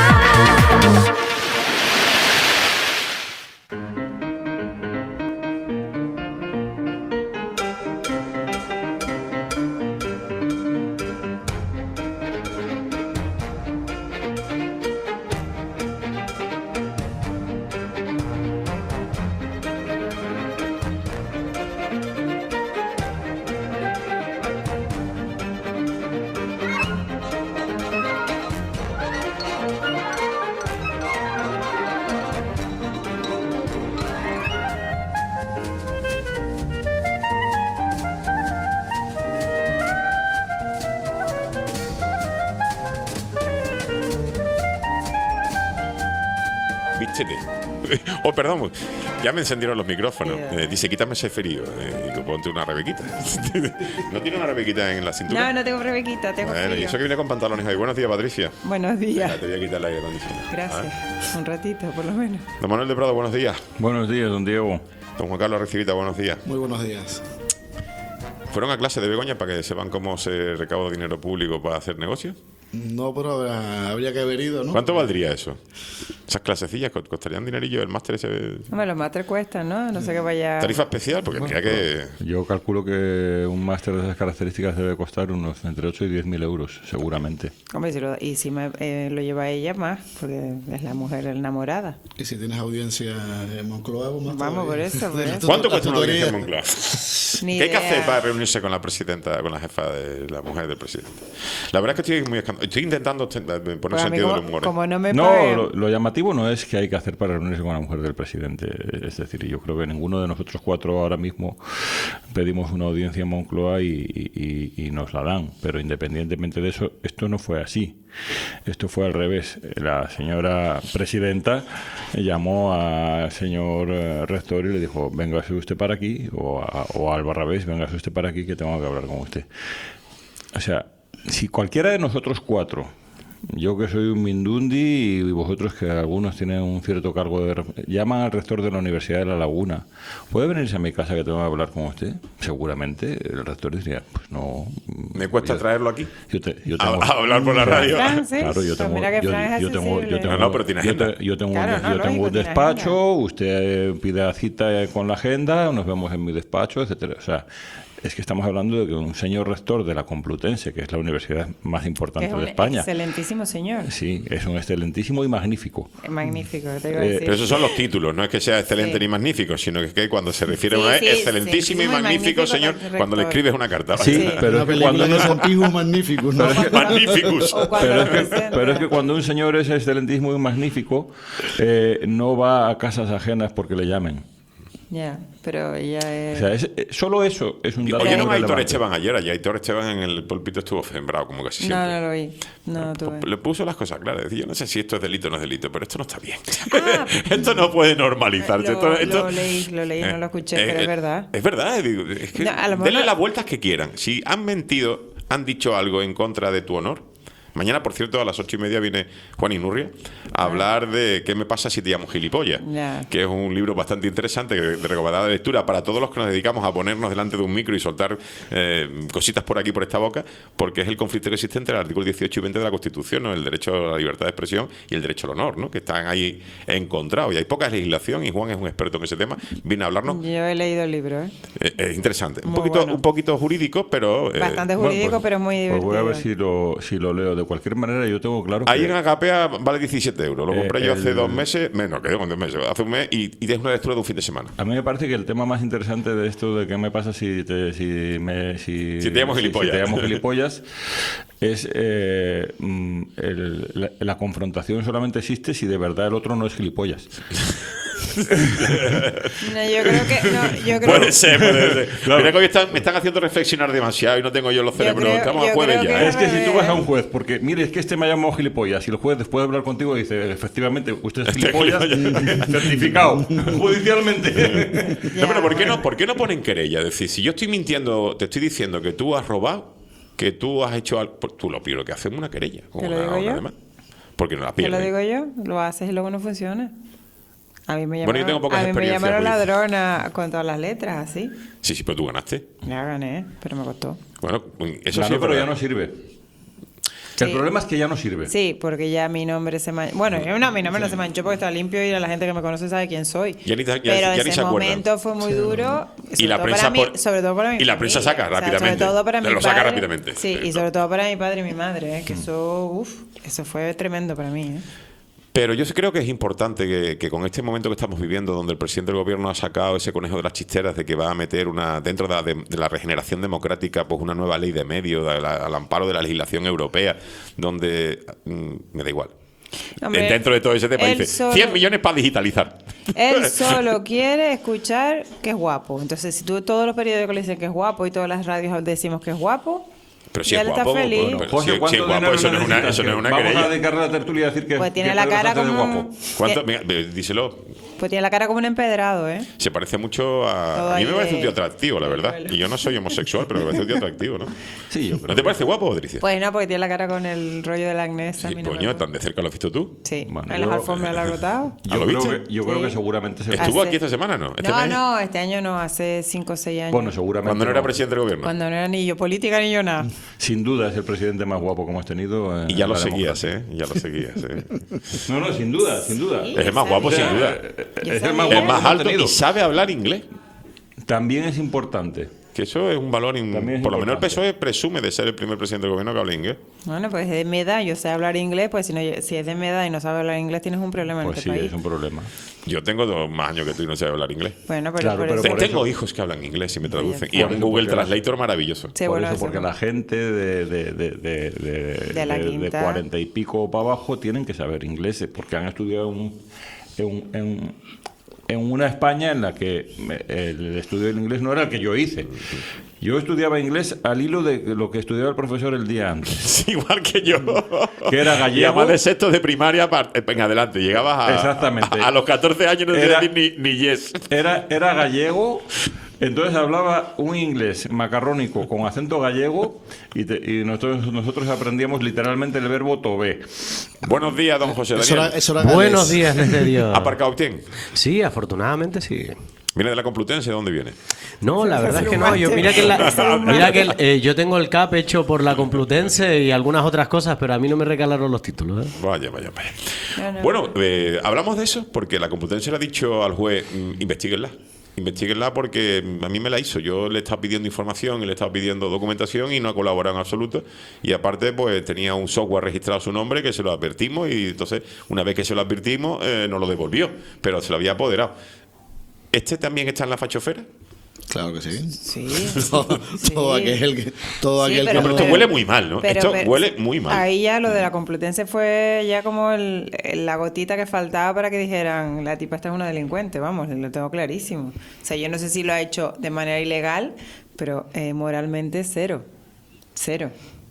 Vístete, Oh, perdón, ya me encendieron los micrófonos. Dice, quítame ese frío. Y ponte una rebequita. ¿No tiene una rebequita en la cintura? No tengo rebequita, tengo Bueno, frío. y eso que viene con pantalones ahí. Buenos días, Patricia. Buenos días. Ya, te voy a quitar el aire acondicionado. Gracias. Un ratito, por lo menos. Don Manuel de Prado, buenos días. Buenos días, don Diego. Don Juan Carlos Recibita, buenos días. Muy buenos días. ¿Fueron a clase de Begoña para que sepan cómo se recauda dinero público para hacer negocios? No, pero habría que haber ido, ¿no? ¿Cuánto valdría eso? Esas clasecillas costarían dinerillo, el máster ese. Hombre, los máster cuestan, ¿no? No sé qué vaya... Tarifa especial, porque mira que... Yo calculo que un máster de esas características debe costar unos entre 8 y 10.000 euros, seguramente. Hombre, si lo lleva ella más, porque es la mujer enamorada. Y si tienes audiencia en Moncloa, vamos por eso. ¿Cuánto cuesta una audiencia en Moncloa? Ni ¿Qué hay que idea. hacer para reunirse con la presidenta, con la jefa de la mujer del presidente? La verdad es que estoy muy estoy intentando poner Pues a mí sentido como- del humor. como no me No, paguen- lo llamativo no es que hay que hacer para reunirse con la mujer del presidente. Es decir, yo creo que ninguno de nosotros cuatro ahora mismo pedimos una audiencia en Moncloa y nos la dan. Pero independientemente de eso, esto no fue así. Esto fue al revés. La señora presidenta llamó al señor rector y le dijo, véngase usted para aquí, o al Barrabés, véngase usted para aquí que tengo que hablar con usted. O sea, si cualquiera de nosotros cuatro, yo que soy un mindundi y vosotros que algunos tienen un cierto cargo llaman al rector de la Universidad de La Laguna, ¿puede venirse a mi casa que tengo que hablar con usted? Seguramente el rector diría, pues no. ¿Me cuesta traerlo aquí? Yo tengo, A hablar por la radio. Fran, sí. Claro, yo Pues tengo, mira que Fran es yo tengo, accesible. No, pero tiene agenda. yo tengo Claro, no, yo tengo lógico, un tiene despacho, usted pide cita con la agenda, nos vemos en mi despacho, etcétera. O sea, es que estamos hablando de que un señor rector de la Complutense, que es la universidad más Que importante es de un España, excelentísimo señor. sí, es un excelentísimo y magnífico. Es magnífico, te iba a decir. Pero esos son los títulos, no es que sea excelente Sí. ni magnífico, sino que cuando se refiere Sí, a una sí, excelentísimo y sí, muy magnífico magnífico señor, rector. cuando le escribes una carta. Sí, ¿vale? pero es que cuando de Santiago Magnificus, ¿no? Magnificus. pero es que cuando un señor es excelentísimo y magnífico, no va a casas ajenas porque le llamen. Ya, pero ella es... O sea, solo eso es un dato Oye, no muy Aitor relevante. Esteban ayer, Aitor Esteban en el púlpito estuvo sembrado como casi siempre. No lo oí. No tuve. Le puso las cosas claras. Decía, yo no sé si esto es delito o no es delito, pero esto no está bien. Ah, esto no puede normalizarse. Lo leí, no lo escuché, pero es verdad. Es verdad, digo, es que No, a lo mejor denle no- las vueltas que quieran. Si han mentido, han dicho algo en contra de tu honor. Mañana, por cierto, a las 8:30 viene Juan Inurria a hablar de ¿Qué me pasa si te llamo gilipollas? Ya. Que es un libro bastante interesante, de recomendada lectura para todos los que nos dedicamos a ponernos delante de un micro y soltar cositas por aquí, por esta boca, porque es el conflicto que existe entre el artículo 18 y 20 de la Constitución, ¿no? El derecho a la libertad de expresión y el derecho al honor, ¿no? Que están ahí encontrados. Y hay poca legislación y Juan es un experto en ese tema. Viene a hablarnos. Yo he leído el libro, ¿eh? Es interesante. Muy bueno. Un poquito jurídico, pero... Bastante jurídico, pero muy Pues divertido. voy a ver si lo leo. De cualquier manera, yo tengo claro Ahí que... en Agapea vale 17 euros. Lo compré yo hace el- 2 meses, menos que 2 meses, hace un mes, y tienes una lectura de un fin de semana. A mí me parece que el tema más interesante de esto de qué me pasa si te llamo gilipollas. si te llamo gilipollas es la confrontación solamente existe si de verdad el otro no es gilipollas. No, yo creo que... No, yo creo Puede ser. Claro. Mira que hoy me están haciendo reflexionar demasiado y no tengo yo los cerebros. creo- Estamos a yo jueves creo ya. que- Es que si tú vas a un juez, porque mire, es que este me ha llamado gilipollas, y el juez después de hablar contigo dice, efectivamente, usted es gilipollas, certificado, judicialmente. No, pero ¿por qué no ponen querella? Es decir, si yo estoy mintiendo, te estoy diciendo que tú has robado, que tú has hecho algo, pues tú lo primero que haces es una querella. ¿Te lo digo yo? Demás. Porque no la Te lo pierdes. digo yo, lo haces y luego no funciona. A mí me Bueno, yo tengo pocas experiencias llamaron jurídicas. ladrona con todas las letras, así. Sí, pero tú ganaste. Ya gané, pero me costó. Bueno, eso Ganó, sí, pero verdad. ya no sirve. Sí. El problema es que ya no sirve. Sí, porque ya mi nombre se manchó. Bueno, no, mi nombre no se manchó porque está limpio y la gente que me conoce sabe quién soy. Ya ni te- ya- Pero ya ni ese se acuerdan. momento fue muy duro. Y la sobre todo prensa para mí- por- sobre todo para mi y la prensa familia. saca O sea, rápidamente. sobre todo para mi Lo saca padre. rápidamente. Sí, y sobre todo para mi padre y mi madre, que eso fue tremendo para mí. Pero yo sí creo que es importante que con este momento que estamos viviendo, donde el presidente del gobierno ha sacado ese conejo de las chisteras de que va a meter dentro de la regeneración democrática, pues una nueva ley de medios al amparo de la legislación europea, donde me da igual. Hombre, Dentro de todo ese tema él dice solo- 100 millones para digitalizar. Él solo quiere escuchar que es guapo. Entonces, si todos los periódicos le dicen que es guapo y todas las radios decimos que es guapo, Pero si Ya es él está guapo, feliz. bueno, pero José, si es ¿cuánto guapo, dinero eso no es una, necesitas? eso no es una Vamos querella. a dedicarle a la tertulia a decir que Pues tiene que la Pedro cara Sánchez es como- guapo. ¿Cuánto? Venga, díselo. Pues tiene la cara como un empedrado, ¿eh? Se parece mucho a... Todo A mí ahí me parece de- un tío atractivo, la verdad. Y yo no soy homosexual, pero me parece un tío atractivo, ¿no? Sí, yo creo. ¿No te parece guapo, Patricia? Pues no, porque tiene la cara con el rollo de la Agnés. a Sí, mí no me coño, gusta. tan de cerca lo has visto tú. Sí, Bueno, en las yo- alfombras la agotado. ¿Ah, lo viste? Yo creo Sí. que seguramente se ¿Estuvo Hace- aquí esta semana, no? ¿Este No, mes? no, este año no, hace 5 o 6 años. Bueno, seguramente. Cuando no era no. presidente del gobierno. Cuando no era ni yo política ni yo nada. Sin duda es el presidente más guapo que hemos tenido. Y ya en lo la seguías, democracia. ¿eh? Ya lo seguías, ¿eh? No, no, sin duda, sin duda. Sí. Es el más guapo, sin duda. Es el más Es guapo más que hemos alto tenido. y sabe hablar inglés. También es importante. Que eso es un valor... También es Por lo menos el importante. PSOE presume de ser el primer presidente del gobierno que habla inglés. Bueno, pues de mi edad, yo sé hablar inglés, pues si es de mi edad y no sabe hablar inglés, tienes un problema en Pues este sí, país. es un problema. Yo tengo más años que tú y no sé hablar inglés. Bueno, pero Claro, por pero eso. por Tengo eso- hijos que hablan inglés y me traducen. Y Por un eso, Google porque la- Translator maravilloso. Sí, Por bueno, eso, eso porque no. la gente De la de quinta. 40 y pico para abajo tienen que saber inglés, porque han estudiado en una España en la que el estudio del inglés no era el que yo hice. Yo estudiaba inglés al hilo de lo que estudiaba el profesor el día antes. Sí, igual que yo. Que era Y gallego. además de sexto de primaria en adelante. Llegabas a, Exactamente. a los 14 años no te Era- decir ni yes. Era gallego, entonces hablaba un inglés macarrónico con acento gallego y nosotros aprendíamos literalmente el verbo tobe. Buenos días, don José Eso Daniel. era, eso era Buenos galés. días, les de Dios. ¿Ha aparcado usted? Sí, afortunadamente sí. ¿Viene de la Complutense? ¿De dónde viene? No, la verdad es que no. Yo, mira que yo tengo el CAP hecho por la Complutense y algunas otras cosas, pero a mí no me recalaron los títulos. ¿eh? Vaya. Bueno, hablamos de eso porque la Complutense le ha dicho al juez, investiguenla. Investíguenla porque a mí me la hizo. Yo le estaba pidiendo información y le estaba pidiendo documentación y no ha colaborado en absoluto. Y aparte, pues tenía un software registrado a su nombre que se lo advertimos y entonces, una vez que se lo advertimos, nos lo devolvió, pero se lo había apoderado. ¿Este también está en la fachofera? Claro que sí. Sí. Todo aquel que. Todo Sí, aquel pero- que Pero esto huele muy mal, ¿no? Pero- Esto pero- huele muy mal. Ahí ya lo de la Complutense fue ya como la gotita que faltaba para que dijeran, la tipa esta es una delincuente, vamos, lo tengo clarísimo. O sea, yo no sé si lo ha hecho de manera ilegal, pero moralmente cero. Cero.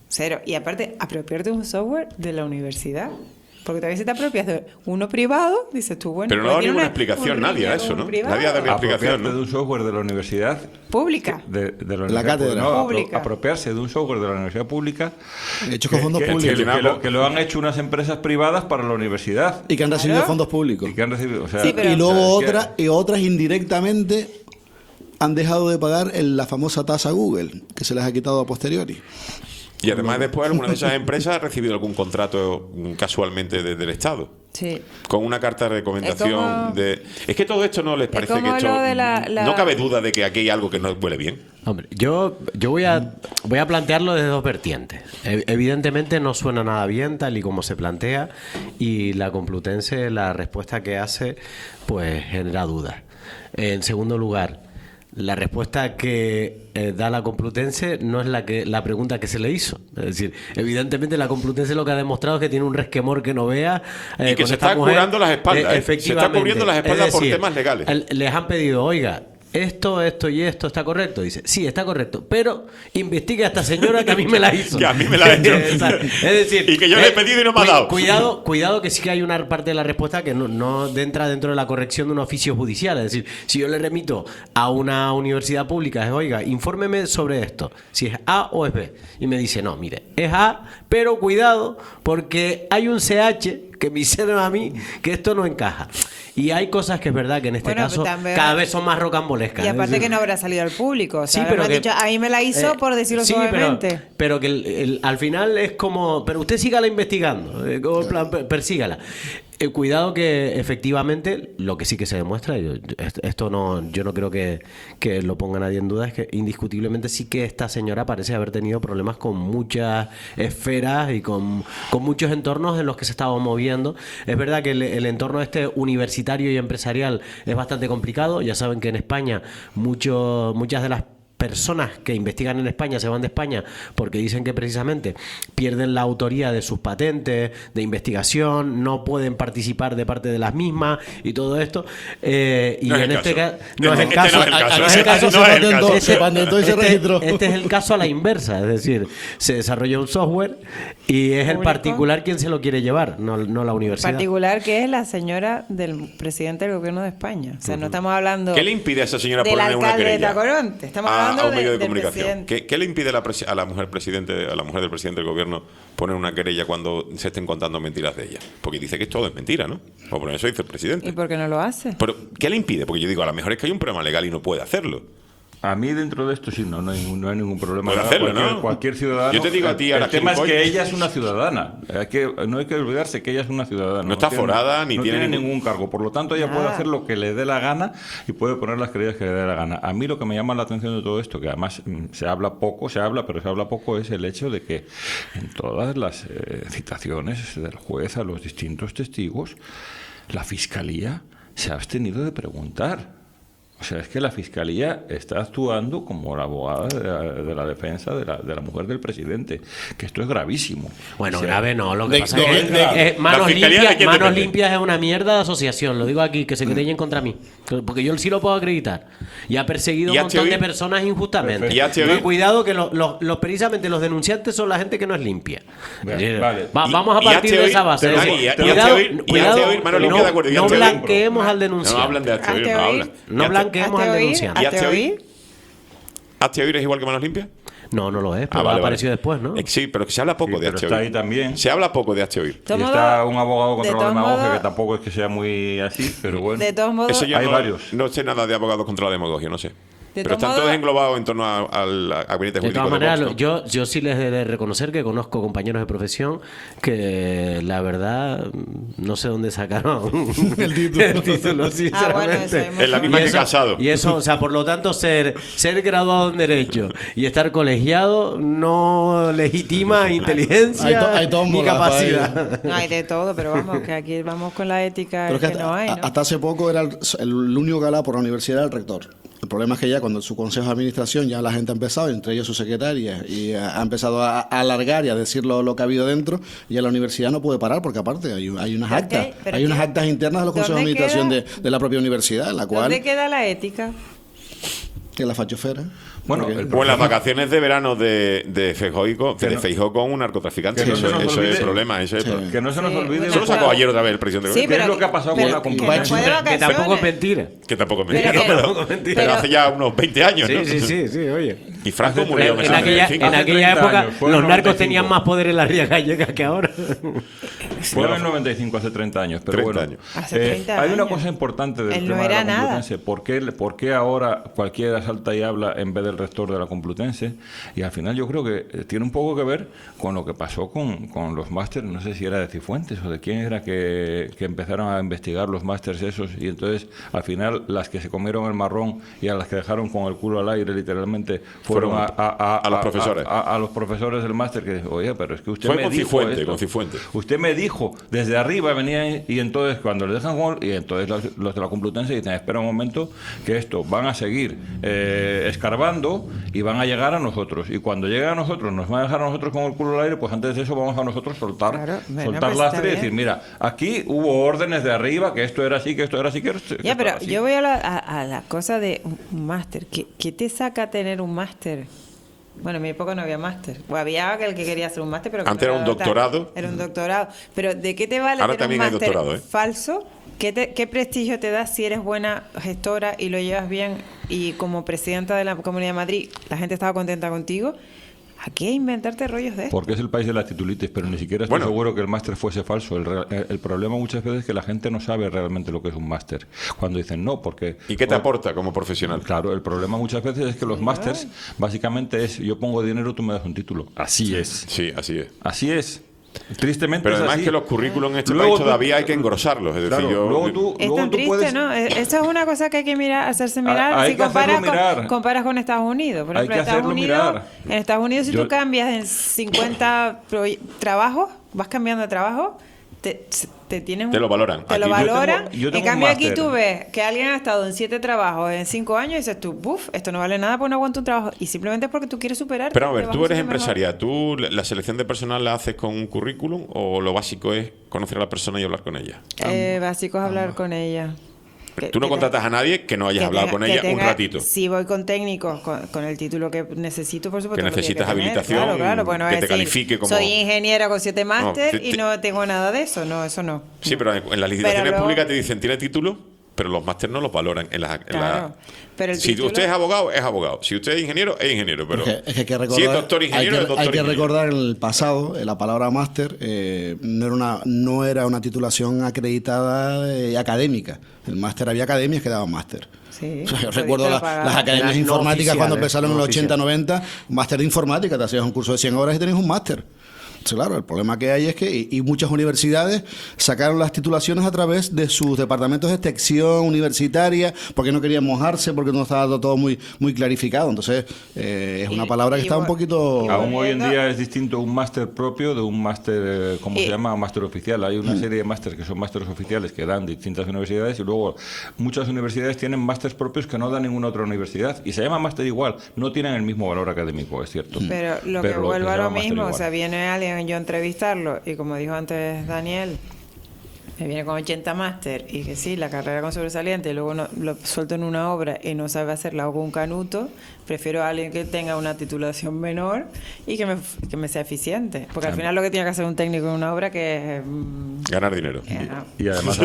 Y aparte, apropiarte de un software de la universidad. Porque también si te apropias de uno privado, dices tú, bueno... Pero no ha pues dado tiene ninguna una- explicación un nadie a línea eso, con ¿no? un privado. Nadie ha dado una explicación, Apropiarse ¿no? de un software de la universidad Pública. de la, La universidad cátedra. no, Pública. apropiarse de un software de la universidad pública Hechos con fondos que públicos. que lo han hecho unas empresas privadas para la universidad Y que han recibido fondos públicos. y que han recibido, o sea, Sí, pero- Y luego o sea, es que- otras indirectamente han dejado de pagar la famosa tasa Google, que se les ha quitado a posteriori. Y además después alguna de esas empresas ha recibido algún contrato casualmente del Estado. Sí. Con una carta de recomendación Es como- de... Es que todo esto no les parece como que esto... lo de la- No cabe duda de que aquí hay algo que no huele bien. Hombre, yo voy a plantearlo desde dos vertientes. Evidentemente no suena nada bien tal y como se plantea y la Complutense, la respuesta que hace, pues genera dudas. En segundo lugar, la respuesta que da la Complutense no es la pregunta que se le hizo. Es decir, evidentemente la Complutense lo que ha demostrado es que tiene un resquemor que no vea. Y que con se esta está mujer. curando las espaldas, ¿eh? Se está Efectivamente. cubriendo las espaldas Es por decir, temas legales. Les han pedido, oiga, esto y esto está correcto. Dice, sí, está correcto, pero investigue a esta señora que a mí me la hizo. Que a mí me la ha hecho. Exacto. Es decir, Y que yo le he pedido y no me ha dado. Cuidado que sí que hay una parte de la respuesta que no entra dentro de la corrección de un oficio judicial. Es decir, si yo le remito a una universidad pública, es, oiga, infórmeme sobre esto, si es A o es B. Y me dice, no, mire, es A, pero cuidado, porque hay un CH que me hicieron a mí que esto no encaja. Y hay cosas que es verdad que en este Bueno, caso también- cada vez son más rocambolescas. Y Es aparte decir, que no habrá salido al público. O sea, Sí, pero me han que- dicho, a mí me la hizo por decirlo sí, suavemente. pero que al final es como, pero usted sígala investigando, como en plan, persígala. Cuidado que efectivamente lo que sí que se demuestra, yo no creo que lo ponga nadie en duda, es que indiscutiblemente sí que esta señora parece haber tenido problemas con muchas esferas y con muchos entornos en los que se estaba moviendo. Es verdad que el entorno este universitario y empresarial es bastante complicado. Ya saben que en España muchas de las personas que investigan en España se van de España porque dicen que precisamente pierden la autoría de sus patentes de investigación, no pueden participar de parte de las mismas y todo esto. Y en este caso no es el caso. Se patentó y se registró. Este es el caso a la inversa, es decir, se desarrolla un software y es el particular quien se lo quiere llevar, no la universidad. Particular que es la señora del presidente del gobierno de España. O sea, no estamos hablando. ¿Qué le impide a esa señora del poner una alcalde de querella Tacoronte? Estamos a hablando un medio de del comunicación? presidente. ¿Qué le impide a la mujer del presidente del gobierno poner una querella cuando se estén contando mentiras de ella? Porque dice que todo es mentira, ¿no? O por eso dice el presidente. ¿Y por qué no lo hace? Pero ¿qué le impide? Porque yo digo, a lo mejor es que hay un problema legal y no puede hacerlo. A mí dentro de esto sí, no hay ningún problema. Puede hacerlo, ¿no? Cualquier ciudadano. Yo te digo a ti, ahora, el tema es que gilipollas. ella es una ciudadana. No hay que olvidarse que ella es una ciudadana. No está forada ni no tiene ningún cargo. Por lo tanto, ella puede hacer lo que le dé la gana y puede poner las querellas que le dé la gana. A mí lo que me llama la atención de todo esto, que además se habla poco, es el hecho de que en todas las citaciones del juez a los distintos testigos, la Fiscalía se ha abstenido de preguntar. O sea, es que la Fiscalía está actuando como la abogada de la defensa de la mujer del presidente, que esto es gravísimo. Bueno, O sea, grave no, lo que pasa es que Manos Limpias es una mierda de asociación, lo digo aquí, que se creen contra mí, porque yo sí lo puedo acreditar. Y ha perseguido un montón de personas injustamente. No, cuidado que precisamente los denunciantes son la gente que no es limpia. Vale. Vamos a partir de esa base. Cuidado, no blanqueemos al denunciante. No hablan de H.O.I., no hablan. No blanqueemos al denunciante. ¿Y H.O.I. es igual que Manos Limpias? No lo es, pero ha aparecido después, ¿no? Sí, pero que se habla poco de H.O.I. Está ahí también. Se habla poco de H.O.I. Y está un abogado contra la demagogia, que tampoco es que sea muy así, pero bueno. De todos modos, hay varios. No sé nada de abogados contra la demagogia, no sé. Pero todos están modos, todos englobados en torno al gabinete de jurídico todas maneras, Vox, ¿no? yo sí les he de reconocer que conozco compañeros de profesión que la verdad no sé dónde sacaron el título, sinceramente. Es la misma que Casado. Y eso, o sea, por lo tanto, ser graduado en Derecho y estar colegiado no legitima inteligencia ni capacidad. No, hay de todo, pero vamos, que aquí vamos con la ética Pero que no hay, ¿no? Hasta hace poco era el único que hablaba por la universidad era el rector. El problema es que ya cuando su consejo de administración ya la gente ha empezado, entre ellos su secretaria, y ha empezado a alargar y a decir lo que ha habido dentro, y a la universidad no puede parar porque aparte hay unas actas. Hay unas actas internas de los consejos de administración de la propia universidad, en la cual... ¿Dónde queda la ética? Que la fachofera. Bueno, pues las vacaciones de verano de Feijóo con un narcotraficante. Eso es el problema. Que no se nos olvide. Eso lo sacó ayer otra vez el presidente. Sí, ¿Qué es lo que ha pasado con la compañía? Que tampoco es mentira. Que tampoco es mentira. Pero hace ya unos 20 años, ¿no? Sí, oye. Y Franco murió en aquella época los narcos tenían más poder en la Ría Gallega que ahora. Fue en el 95, hace 30 años. Pero 30 bueno, años. Hace 30 hay una años. cosa importante del Él no tema de era la nada. Complutense. ¿Por qué ahora cualquiera salta y habla en vez del rector de la Complutense? Y al final yo creo que tiene un poco que ver con lo que pasó con los másters, no sé si era de Cifuentes o de quién era que empezaron a investigar los másters esos, y entonces al final las que se comieron el marrón y a las que dejaron con el culo al aire literalmente fueron a los profesores. A los profesores del máster, que oye, pero es que usted Fue me con dijo Cifuentes, esto. con Cifuentes. Usted me dijo, desde arriba venían, y entonces cuando le dejan y entonces los de la Complutense dicen, espera un momento, que esto van a seguir escarbando y van a llegar a nosotros, y cuando llegue a nosotros nos van a dejar a nosotros con el culo al aire, pues antes de eso vamos a nosotros soltar pues lastre y decir, mira, aquí hubo órdenes de arriba, que esto era así, que esto era así, que esto Ya, pero era así. yo voy a la cosa de un máster. ¿Qué te saca tener un máster? Bueno, en mi época no había máster. O había el que quería hacer un máster, pero... Antes era un doctorado. Era un doctorado. Pero ¿de qué te vale Ahora tener un también hay máster doctorado, falso? ¿Qué prestigio te da si eres buena gestora y lo llevas bien, y como presidenta de la Comunidad de Madrid la gente estaba contenta contigo? ¿A qué inventarte rollos de esto? Porque es el país de la titulitis, pero ni siquiera estoy seguro que el máster fuese falso. El problema muchas veces es que la gente no sabe realmente lo que es un máster. Cuando dicen no, porque... ¿Y qué te aporta como profesional? Claro, el problema muchas veces es que los másters básicamente es, yo pongo dinero, tú me das un título. Así es. Sí, así es. Así es. Tristemente pero es además así. que los currículos en este país todavía hay que engrosarlos. Es decir, es tan triste, ¿no? Eso es una cosa que hay que mirar, hacerse mirar. Hay si que comparas con Estados Unidos. Por ejemplo, en Estados Unidos, si tú cambias en 50 trabajos, vas cambiando de trabajo, Te lo valoran. Te lo Aquí valoran. yo tengo En cambio, un aquí máster. tú ves que alguien ha estado en 7 trabajos en 5 años y dices tú, buf, esto no vale nada porque no aguanto un trabajo. Y simplemente es porque tú quieres superar. Pero a ver, tú eres empresaria. ¿Tú la selección de personal la haces con un currículum o lo básico es conocer a la persona y hablar con ella? Básico es hablar con ella. Tú no contratas a nadie que no hayas hablado con ella un ratito. Si voy con técnicos, con el título que necesito, por supuesto. Que necesitas tener. habilitación, claro, pues no que es te decir, califique como... soy ingeniera con 7 máster No, y no tengo nada de eso. No, eso no. Sí, pero en las licitaciones Pero luego- públicas te dicen, tiene título, pero los máster no los valoran. Claro. Pero el si título- usted es abogado, es abogado. Si usted es ingeniero, es ingeniero. Pero Es que hay que recordar, si es doctor ingeniero, es doctor hay que ingeniero. recordar en el pasado, la palabra máster no era una titulación acreditada académica. El máster, había academias que daban máster. Sí, O sea, yo podías recuerdo pagar. las academias Las no informáticas cuando oficiales, empezaron en no los oficiales. 80-90, máster de informática, te hacías un curso de 100 horas y tenías un máster. Sí, claro, el problema que hay es que y muchas universidades sacaron las titulaciones a través de sus departamentos de extensión universitaria porque no querían mojarse, porque no estaba todo muy clarificado. Entonces, es una palabra que está un poquito... Aún hoy en día es distinto un máster propio de un máster, ¿cómo se llama? Máster oficial. Hay una serie de másteres que son másteres oficiales que dan distintas universidades y luego muchas universidades tienen másteres propios que no dan ninguna otra universidad y se llama máster igual, no tienen el mismo valor académico, es cierto. Pero lo Pero que vuelvo a se lo llama máster mismo, o igual. sea, viene alguien yo a entrevistarlo y como dijo antes Daniel, me viene con 80 máster y que sí, la carrera con sobresaliente y luego lo suelto en una obra y no sabe hacerla con un canuto, prefiero a alguien que tenga una titulación menor y que me sea eficiente. Porque al final lo que tiene que hacer un técnico en una obra que es... Ganar dinero. Y además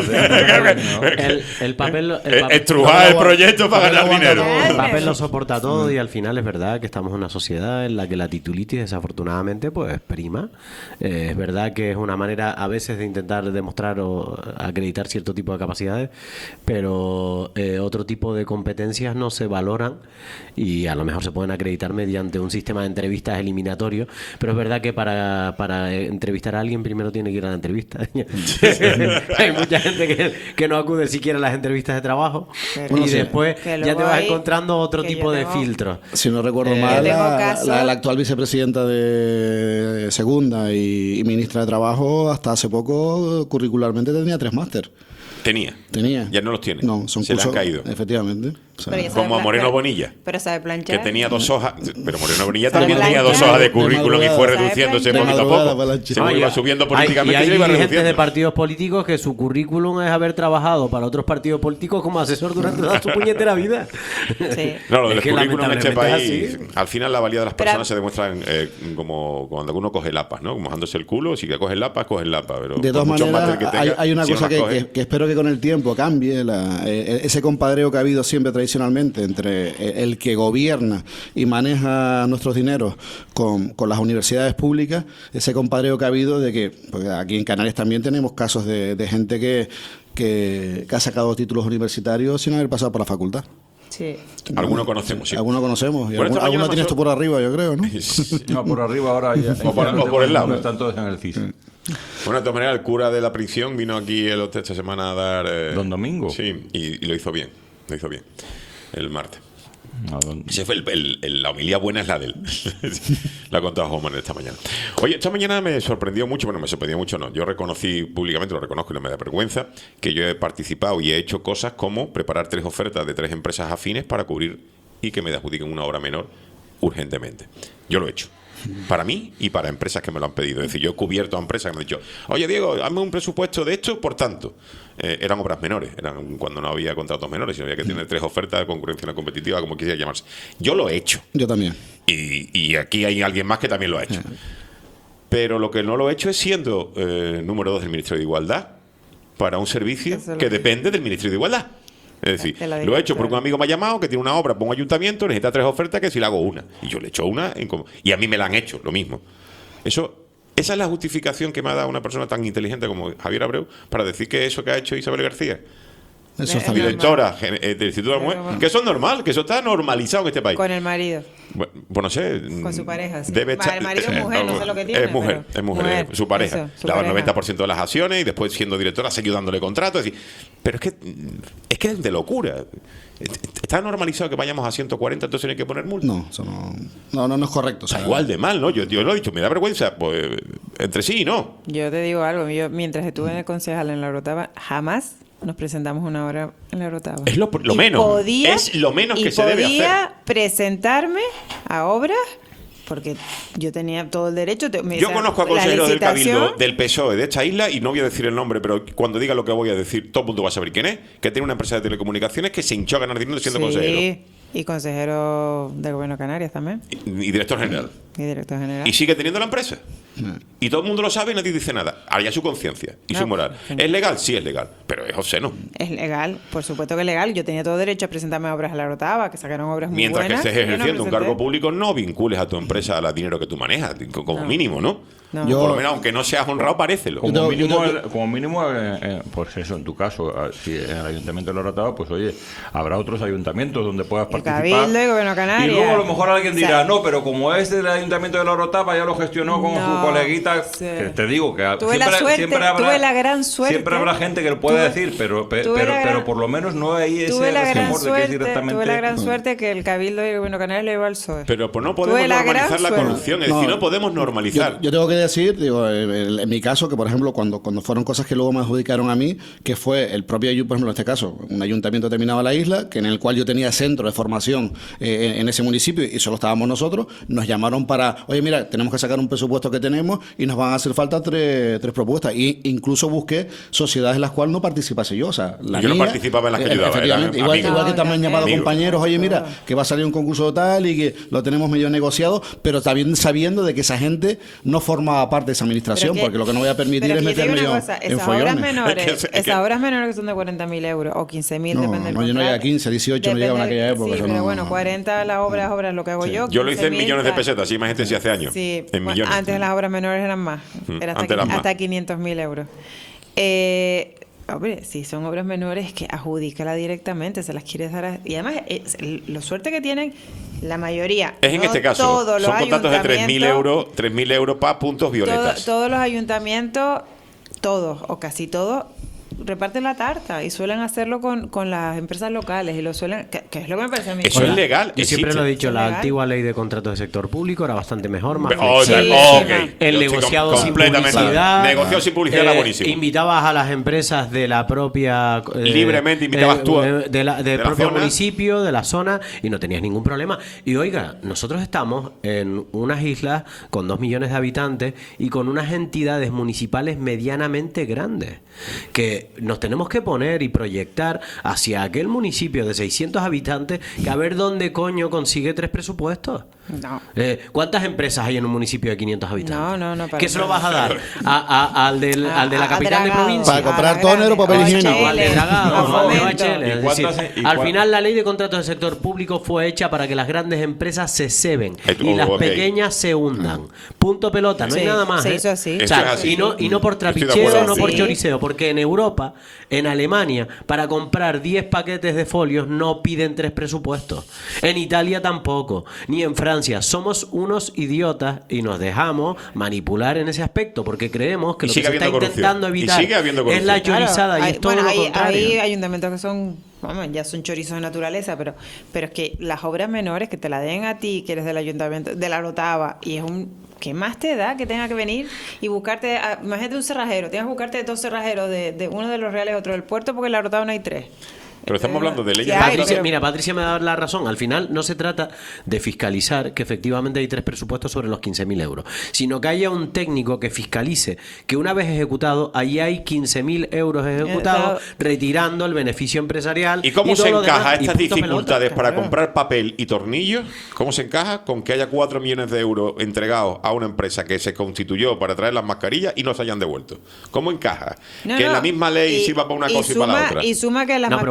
el papel estrujar el proyecto para ganar dinero. El papel lo soporta todo y al final es verdad que estamos en una sociedad en la que la titulitis desafortunadamente pues prima. Es verdad que es una manera a veces de intentar demostrar o acreditar cierto tipo de capacidades, pero otro tipo de competencias no se valoran y a lo mejor se pueden acreditar mediante un sistema de entrevistas eliminatorio, pero es verdad que para entrevistar a alguien primero tiene que ir a la entrevista. Hay mucha gente que no acude siquiera a las entrevistas de trabajo Bueno, y sí. después Que ya luego te vas hay- encontrando otro que tipo yo de tengo- filtros. Si no recuerdo Yo mal, tengo casos- la actual vicepresidenta de Segunda y ministra de Trabajo, hasta hace poco, curricularmente tenía 3 máster. Tenía. Ya no los tiene. No, son Se le han cursos, caído. efectivamente. O sea, Pero ya sabe Como a Moreno planchar. Bonilla, Pero sabe que planchar. tenía 2 hojas. Pero Moreno Bonilla Sabe también tenía 2 planchar. hojas de De currículum y fue madrugada. reduciéndose De poquito a madrugada, poco. planchar. Según iba subiendo Hay políticamente, se iba dirigentes de reduciendo. partidos políticos que su currículum es haber trabajado para otros partidos políticos como asesor durante toda su puñetera vida. Sí. No, lo del Es que currículum en este lamentablemente es país, así. al final la valía de las Pero- personas se demuestra como cuando uno coge lapas, ¿no? Mojándose el culo, si que coges lapas, coges lapas. Pero De por todas mucho maneras, máster que hay, tenga, hay una si cosa no las coges- que espero que con el tiempo cambie, ese compadreo que ha habido siempre tradicionalmente entre el que gobierna y maneja nuestros dineros con las universidades públicas, ese compadreo que ha habido de que, porque aquí en Canarias también tenemos casos de gente que ha sacado títulos universitarios sin haber pasado por la facultad. Sí. Algunos conocemos, sí. Algunos conocemos. Y Bueno, esta alguno mañana tienes pasó- tú por arriba, yo creo, ¿no? No, por arriba ahora ya. O por el lado. No están todos en el CIS. Bueno, de todas maneras, el cura de la prisión vino aquí esta semana a dar... ¿Don Domingo? Sí, y lo hizo bien. Lo hizo bien. El martes. No, Ese fue la homilía buena es la de él. La ha contado Juan Manuel esta mañana. Oye, esta mañana me sorprendió mucho, bueno, me sorprendió mucho no. Yo reconocí públicamente, lo reconozco y no me da vergüenza, que yo he participado y he hecho cosas como preparar 3 ofertas de 3 empresas afines para cubrir y que me adjudiquen una obra menor urgentemente. Yo lo he hecho. Para mí y para empresas que me lo han pedido. Es decir, yo he cubierto a empresas que me han dicho, oye Diego, hazme un presupuesto de esto, por tanto. Eran obras menores, eran cuando no había contratos menores, sino había que tener 3 ofertas de concurrencia no competitiva, como quisiera llamarse. Yo lo he hecho. Yo también. Y aquí hay alguien más que también lo ha hecho. Pero lo que no lo he hecho es siendo número 2 del Ministerio de Igualdad para un servicio Eso es lo que que- depende del Ministerio de Igualdad. Es decir, De la lo he hecho porque un directora. amigo me ha llamado que tiene una obra para un ayuntamiento, necesita 3 ofertas, que si le hago una. Y yo le he hecho una y a mí me la han hecho, lo mismo. Esa es la justificación que me ha dado una persona tan inteligente como Javier Abreu para decir que eso que ha hecho Isabel García, Eso está bien. directora del Instituto de la Mujer, que eso es normal, que eso está normalizado en este país. Con el marido. Bueno, pues no sé. Con su pareja, sí. Debe Va, el marido es mujer, no sé lo que tiene, Es mujer, pero- es mujer, mujer, es su pareja. eso, su Daba el pareja. 90% de las acciones y después, siendo directora, siguió dándole contratos. Es decir, pero es que es de locura. Está normalizado que vayamos a 140, entonces no hay que poner multa. No, eso no es correcto. O sea, Está igual de mal, ¿no? Yo lo he dicho, me da vergüenza. Pues Entre sí y no. Yo te digo algo, yo mientras estuve en el concejal en La Orotava, jamás nos presentamos una obra en La Orotava. Es lo menos. Es lo menos que se debe hacer. Podía presentarme a obras porque yo tenía todo el derecho. Yo conozco a consejeros del Cabildo del PSOE de esta isla, y no voy a decir el nombre, pero cuando diga lo que voy a decir, todo el mundo va a saber quién es, que tiene una empresa de telecomunicaciones que se hinchó a ganar dinero siendo consejero. Y consejero del Gobierno de Canarias también. Y director general. Y director general. Y sigue teniendo la empresa. Y todo el mundo lo sabe y nadie dice nada. Haría su conciencia y su moral. ¿Es legal? Sí, es legal. Pero es obsceno. Es legal, por supuesto que es legal. Yo tenía todo derecho a presentarme a obras a La Orotava, que sacaron obras muy buenas. Mientras que estés ejerciendo un cargo público, no vincules a tu empresa al dinero que tú manejas, como mínimo, ¿no? No. Por lo menos, aunque no seas honrado, parécelo. Como mínimo, pues eso, en tu caso, si en el Ayuntamiento de La Orotava, pues oye, habrá otros ayuntamientos donde puedas participar. Cabildo y Gobierno Canaria. Y luego a lo mejor alguien dirá, no, pero como es del Ayuntamiento de La Orotava, ya lo gestionó con su coleguita. Que te digo que siempre habrá gente que lo puede decir, pero por lo menos no hay ese resquemor de que es directamente. Tuve la gran suerte que el Cabildo y el Gobierno Canaria le iba al PSOE. Pero pues no podemos normalizar la corrupción, es decir, no podemos normalizar. Yo tengo que decir, en mi caso, que por ejemplo, cuando fueron cosas que luego me adjudicaron a mí, que fue el propio, por ejemplo, en este caso, un ayuntamiento determinado de la isla, que en el cual yo tenía centro de formación en ese municipio y solo estábamos nosotros, nos llamaron para, oye, mira, tenemos que sacar un presupuesto que tenemos y nos van a hacer falta tres propuestas. Y incluso busqué sociedades en las cuales no participase yo. O sea, yo no participaba en las que ayudaba. Efectivamente, igual que también han llamado compañeros, oye, mira, que va a salir un concurso tal y que lo tenemos medio negociado, pero también sabiendo de que esa gente no formaba parte de esa administración, porque lo que no voy a permitir es meterme yo en follones. Esas obras menores que son de 40.000 euros o 15.000, depende del contrato. Yo no llegué a 15, 18 no llegaba en aquella época. Sí, pero bueno, 40 las obras lo que hago yo. Yo lo hice en millones de pesetas, imagínate si hace años. Sí, en millones. Antes las obras menores eran más, era hasta 500.000 euros. Hombre, si son obras menores, que adjudícala directamente, se las quieres dar y además, lo suerte que tienen la mayoría. Es en este caso, son contratos de 3.000 euros para puntos violetas. Todos los ayuntamientos, todos o casi todos, reparten la tarta y suelen hacerlo con las empresas locales y lo suelen, que es lo que me parece a mí. Eso es legal. Yo siempre lo he dicho, la antigua ley de contratos de sector público era bastante mejor, más el negociado sin publicidad. Negociado sin publicidad era buenísimo. Invitabas a las empresas de la propia libremente invitabas tú del propio municipio, de la zona, y no tenías ningún problema. Y oiga, nosotros estamos en unas islas con 2 millones de habitantes y con unas entidades municipales medianamente grandes que nos tenemos que poner y proyectar hacia aquel municipio de 600 habitantes que a ver dónde coño consigue 3 presupuestos. No. ¿Cuántas empresas hay en un municipio de 500 habitantes? No. ¿Qué se lo vas a dar? ¿Al de la capital de provincia? Para comprar tóner o papel higiénico. Al final la ley de contratos del sector público fue hecha para que las grandes empresas se ceben y las pequeñas se hundan. Punto pelota, no hay nada más. Se hizo así. Y no por trapicheo, no por choriceo, porque en Europa, en Alemania, para comprar 10 paquetes de folios no piden 3 presupuestos. En Italia tampoco, ni en Francia. Somos unos idiotas y nos dejamos manipular en ese aspecto porque creemos que lo que se está intentando evitar es la chorizada y es todo lo contrario. Hay ayuntamientos que son, ya son chorizos de naturaleza, pero es que las obras menores que te la den a ti, que eres del ayuntamiento de La Orotava, y es ¿qué más te da que tenga que venir y buscarte, imagínate un cerrajero, tienes que buscarte 2 cerrajeros de uno de Los Reales y otro del Puerto, porque en La Orotava no hay 3? Pero estamos hablando de leyes. Patricia me da la razón. Al final no se trata de fiscalizar que efectivamente hay 3 presupuestos sobre los 15.000 euros, sino que haya un técnico que fiscalice que una vez ejecutado, ahí hay 15.000 euros ejecutados, retirando el beneficio empresarial. ¿Y cómo se encaja estas dificultades para comprar papel y tornillos? ¿Cómo se encaja con que haya 4 millones de euros entregados a una empresa que se constituyó para traer las mascarillas y no se hayan devuelto? ¿Cómo encaja? Que en la misma ley sirva para una cosa y para la otra. Y suma que las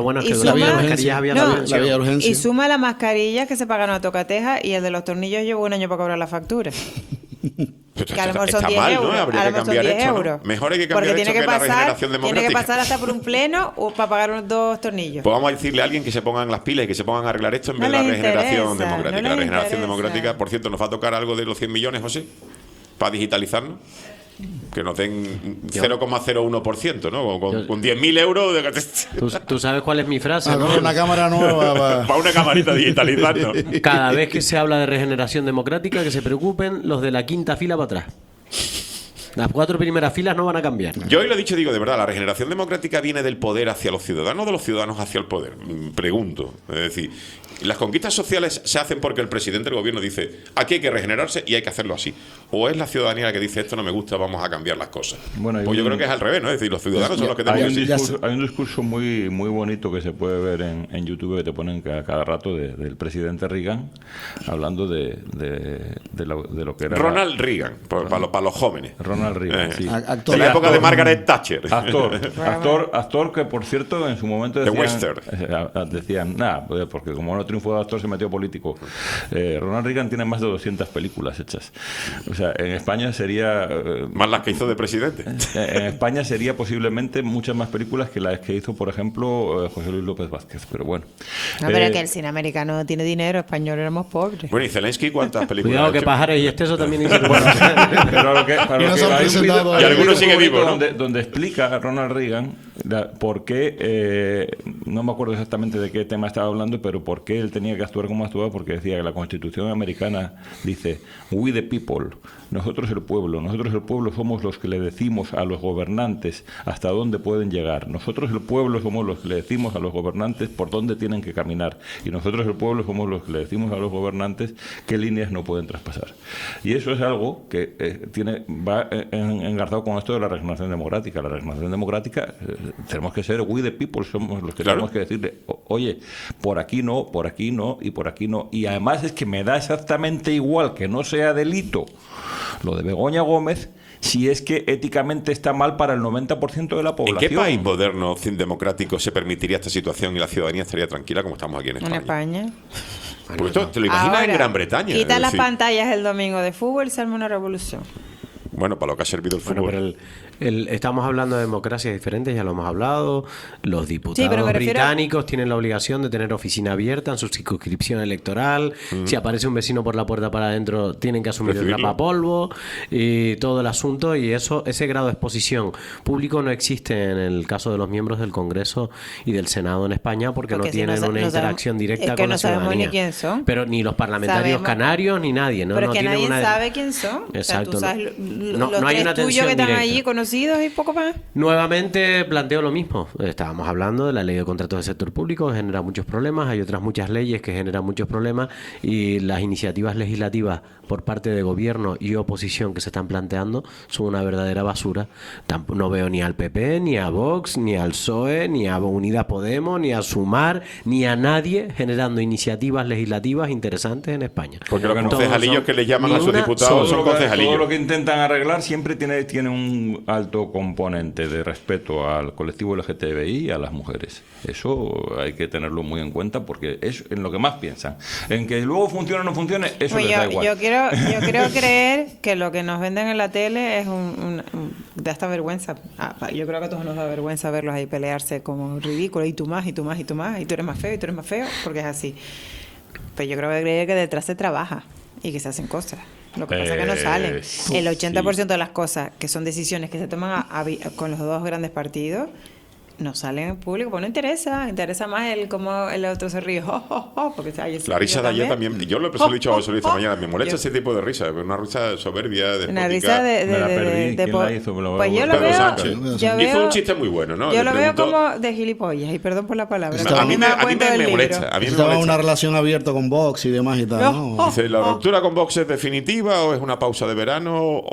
y suma las mascarillas que se pagan a tocateja y el de los tornillos lleva un año para cobrar la factura. Que a lo mejor son 10 euros. ¿no? Habría que cambiar esto, ¿no? Mejor hay que cambiar esto que la regeneración democrática. Tiene que pasar hasta por un pleno o para pagar unos 2 tornillos. Pues vamos a decirle a alguien que se pongan las pilas y que se pongan a arreglar esto en vez de la regeneración democrática. La regeneración democrática, por cierto, nos va a tocar algo de los 100 millones, José, para digitalizarnos. Que nos den 0,01%, ¿no? Con 10.000 euros. ¿Tú sabes cuál es mi frase? ¿no? Una cámara nueva. Para una camarita digitalizando. Cada vez que se habla de regeneración democrática, que se preocupen los de la quinta fila para atrás. Las 4 primeras filas no van a cambiar. Yo hoy lo he dicho, digo, de verdad, la regeneración democrática viene del poder hacia los ciudadanos, de los ciudadanos hacia el poder. Pregunto. Es decir, las conquistas sociales se hacen porque el presidente del gobierno dice, aquí hay que regenerarse y hay que hacerlo así. O es la ciudadanía la que dice, esto no me gusta, vamos a cambiar las cosas. Bueno, pues yo creo que es al revés, ¿no? Es decir, los ciudadanos son los que hay tienen hay un discurso muy muy bonito que se puede ver en YouTube, que te ponen cada rato del presidente Reagan, hablando de lo que era... Ronald Reagan, para los jóvenes. Ronald Reagan, sí. De la época de Margaret Thatcher. Actor que, por cierto, en su momento decían nada, porque como no triunfó de actor, se metió político. Ronald Reagan tiene más de 200 películas hechas. O sea, en España sería... más las que hizo de presidente. En España sería posiblemente muchas más películas que las que hizo, por ejemplo, José Luis López Vázquez. Pero bueno. No, pero es que el cine americano tiene dinero, español éramos pobres. Bueno, ¿y Zelensky cuántas películas Cuidado ha que hecho? Pájaros y Exceso también hizo. Pero y algunos sigue vivo, ¿no? Donde explica a Ronald Reagan por qué, no me acuerdo exactamente de qué tema estaba hablando, pero por qué él tenía que actuar como actuaba, porque decía que la Constitución americana dice, we the people, nosotros el pueblo somos los que le decimos a los gobernantes hasta dónde pueden llegar, nosotros el pueblo somos los que le decimos a los gobernantes por dónde tienen que caminar, y nosotros el pueblo somos los que le decimos a los gobernantes qué líneas no pueden traspasar. Y eso es algo que va engarzado con esto de la regeneración democrática. La regeneración democrática, tenemos que ser we the people, somos los que tenemos que decirle, oye, por aquí no, por aquí no y por aquí no. Y además es que me da exactamente igual que no sea delito lo de Begoña Gómez, si es que éticamente está mal para el 90% de la población. ¿En qué país moderno, democrático, se permitiría esta situación y la ciudadanía estaría tranquila como estamos aquí en España? En España. Pues esto te lo imaginas Ahora, en Gran Bretaña. Quita las pantallas el domingo de fútbol y se arma una revolución. Bueno, para lo que ha servido el fútbol. Bueno, pero estamos hablando de democracias diferentes, ya lo hemos hablado. Los diputados pero me británicos tienen la obligación de tener oficina abierta en su circunscripción electoral. Si aparece un vecino por la puerta para adentro, tienen que asumir el rapapolvo y todo el asunto. Y ese grado de exposición público no existe en el caso de los miembros del Congreso y del Senado en España, porque no tienen una interacción directa con la ciudadanía. No sabemos ni quién son. Pero ni los parlamentarios canarios ni nadie. ¿no? Pero no es que nadie una... sabe quién son. Exacto. O sea, tú sabes no los hay tres una tuyos que están directa. allí conocidos y poco más. Nuevamente planteo lo mismo. Estábamos hablando de la ley de contratos del sector público, que genera muchos problemas. Hay otras muchas leyes que generan muchos problemas y las iniciativas legislativas por parte de gobierno y oposición que se están planteando son una verdadera basura. No veo ni al PP, ni a Vox, ni al PSOE, ni a Unidas Podemos, ni a Sumar, ni a nadie generando iniciativas legislativas interesantes en España. Porque los concejalillos que les llaman a sus diputados son concejalillos. Todo lo que intentan arreglar siempre tiene un alto componente de respeto al colectivo LGTBI y a las mujeres. Eso hay que tenerlo muy en cuenta porque es en lo que más piensan. En que luego funcione o no funcione, eso les da igual. Yo quiero creer que lo que nos venden en la tele es da esta vergüenza. Yo creo que a todos nos da vergüenza verlos ahí pelearse como ridículos, y tú más, y tú más, y tú más, y tú eres más feo, y tú eres más feo, porque es así. Pero yo creo que detrás se trabaja y que se hacen cosas. Lo que pasa es que no salen. El 80% de las cosas que son decisiones que se toman con los dos grandes partidos no salen en público, pues no interesa más cómo el otro se ríe, porque la risa de ayer también, yo lo he dicho a José Luis esta mañana, me molesta ese tipo de risa, una risa soberbia, una risa me la perdí. ¿Quién la hizo? Pues yo lo veo, hizo un chiste muy bueno, ¿no? Yo lo veo como de gilipollas, y perdón por la palabra. A mí me molesta. Estaba una relación abierta con Vox y demás y tal, ¿no? Dice, ¿la ruptura con Vox es definitiva o es una pausa de verano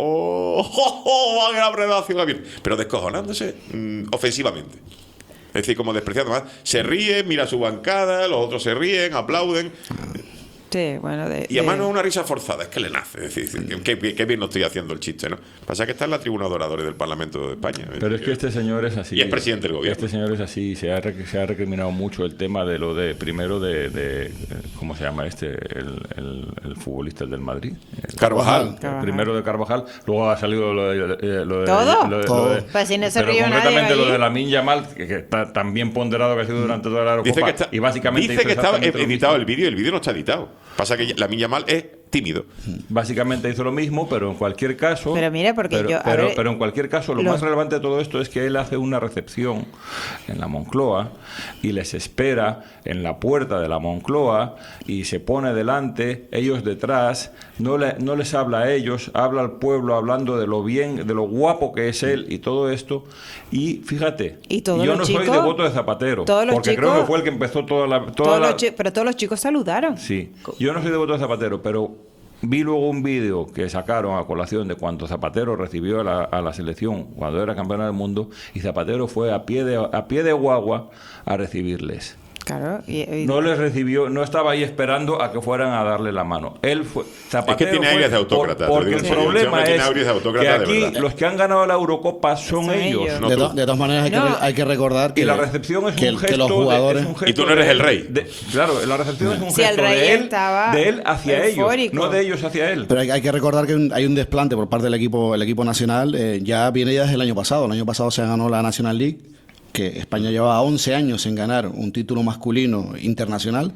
o una relación abierta? Pero descojonándose ofensivamente. Es decir, como despreciando más. Se ríe, mira su bancada, los otros se ríen, aplauden. Sí, bueno, y además no es una risa forzada, es que le nace. Es decir, qué bien no estoy haciendo el chiste, ¿no? Pasa que está en la tribuna de oradores del Parlamento de España. Pero es que este señor es así. Y es presidente del gobierno. Este señor es así. Se ha recriminado mucho el tema de lo de, primero de ¿cómo se llama el futbolista del Madrid? Carvajal. Primero de Carvajal, luego ha salido lo de ¿Todo? Pues si no se ríe nadie. Concretamente lo de Lamine Yamal, que está tan bien ponderado que ha sido durante toda la Eurocopa. Y básicamente dice que estaba editado el vídeo no está editado. Pasa que Lamine Yamal es tímido. Básicamente hizo lo mismo, pero en cualquier caso... Pero mira, porque pero en cualquier caso, lo más relevante de todo esto es que él hace una recepción en la Moncloa y les espera en la puerta de la Moncloa y se pone delante, ellos detrás, no les habla a ellos, habla al pueblo hablando de lo bien, de lo guapo que es él y todo esto. Y fíjate, yo no soy devoto de Zapatero, porque creo que fue el que empezó pero todos los chicos saludaron. Sí, yo no soy devoto de Zapatero, pero vi luego un vídeo que sacaron a colación de cuando Zapatero recibió a la selección cuando era campeón del mundo, y Zapatero fue a pie de guagua a recibirles. Claro, no les recibió, no estaba ahí esperando a que fueran a darle la mano. Él fue, Zapatero es que tiene aires de autócrata. Porque el problema es que aquí de los que han ganado la Eurocopa son ellos. No, de todas maneras hay que recordar que y la recepción es un gesto que los jugadores y tú no eres el rey. Claro, la recepción es un gesto de él hacia ellos, no de ellos hacia él. Pero hay que recordar que hay un desplante por parte del equipo nacional. Ya viene ya desde el año pasado. El año pasado se ganó la National League, que España llevaba 11 años en ganar un título masculino internacional,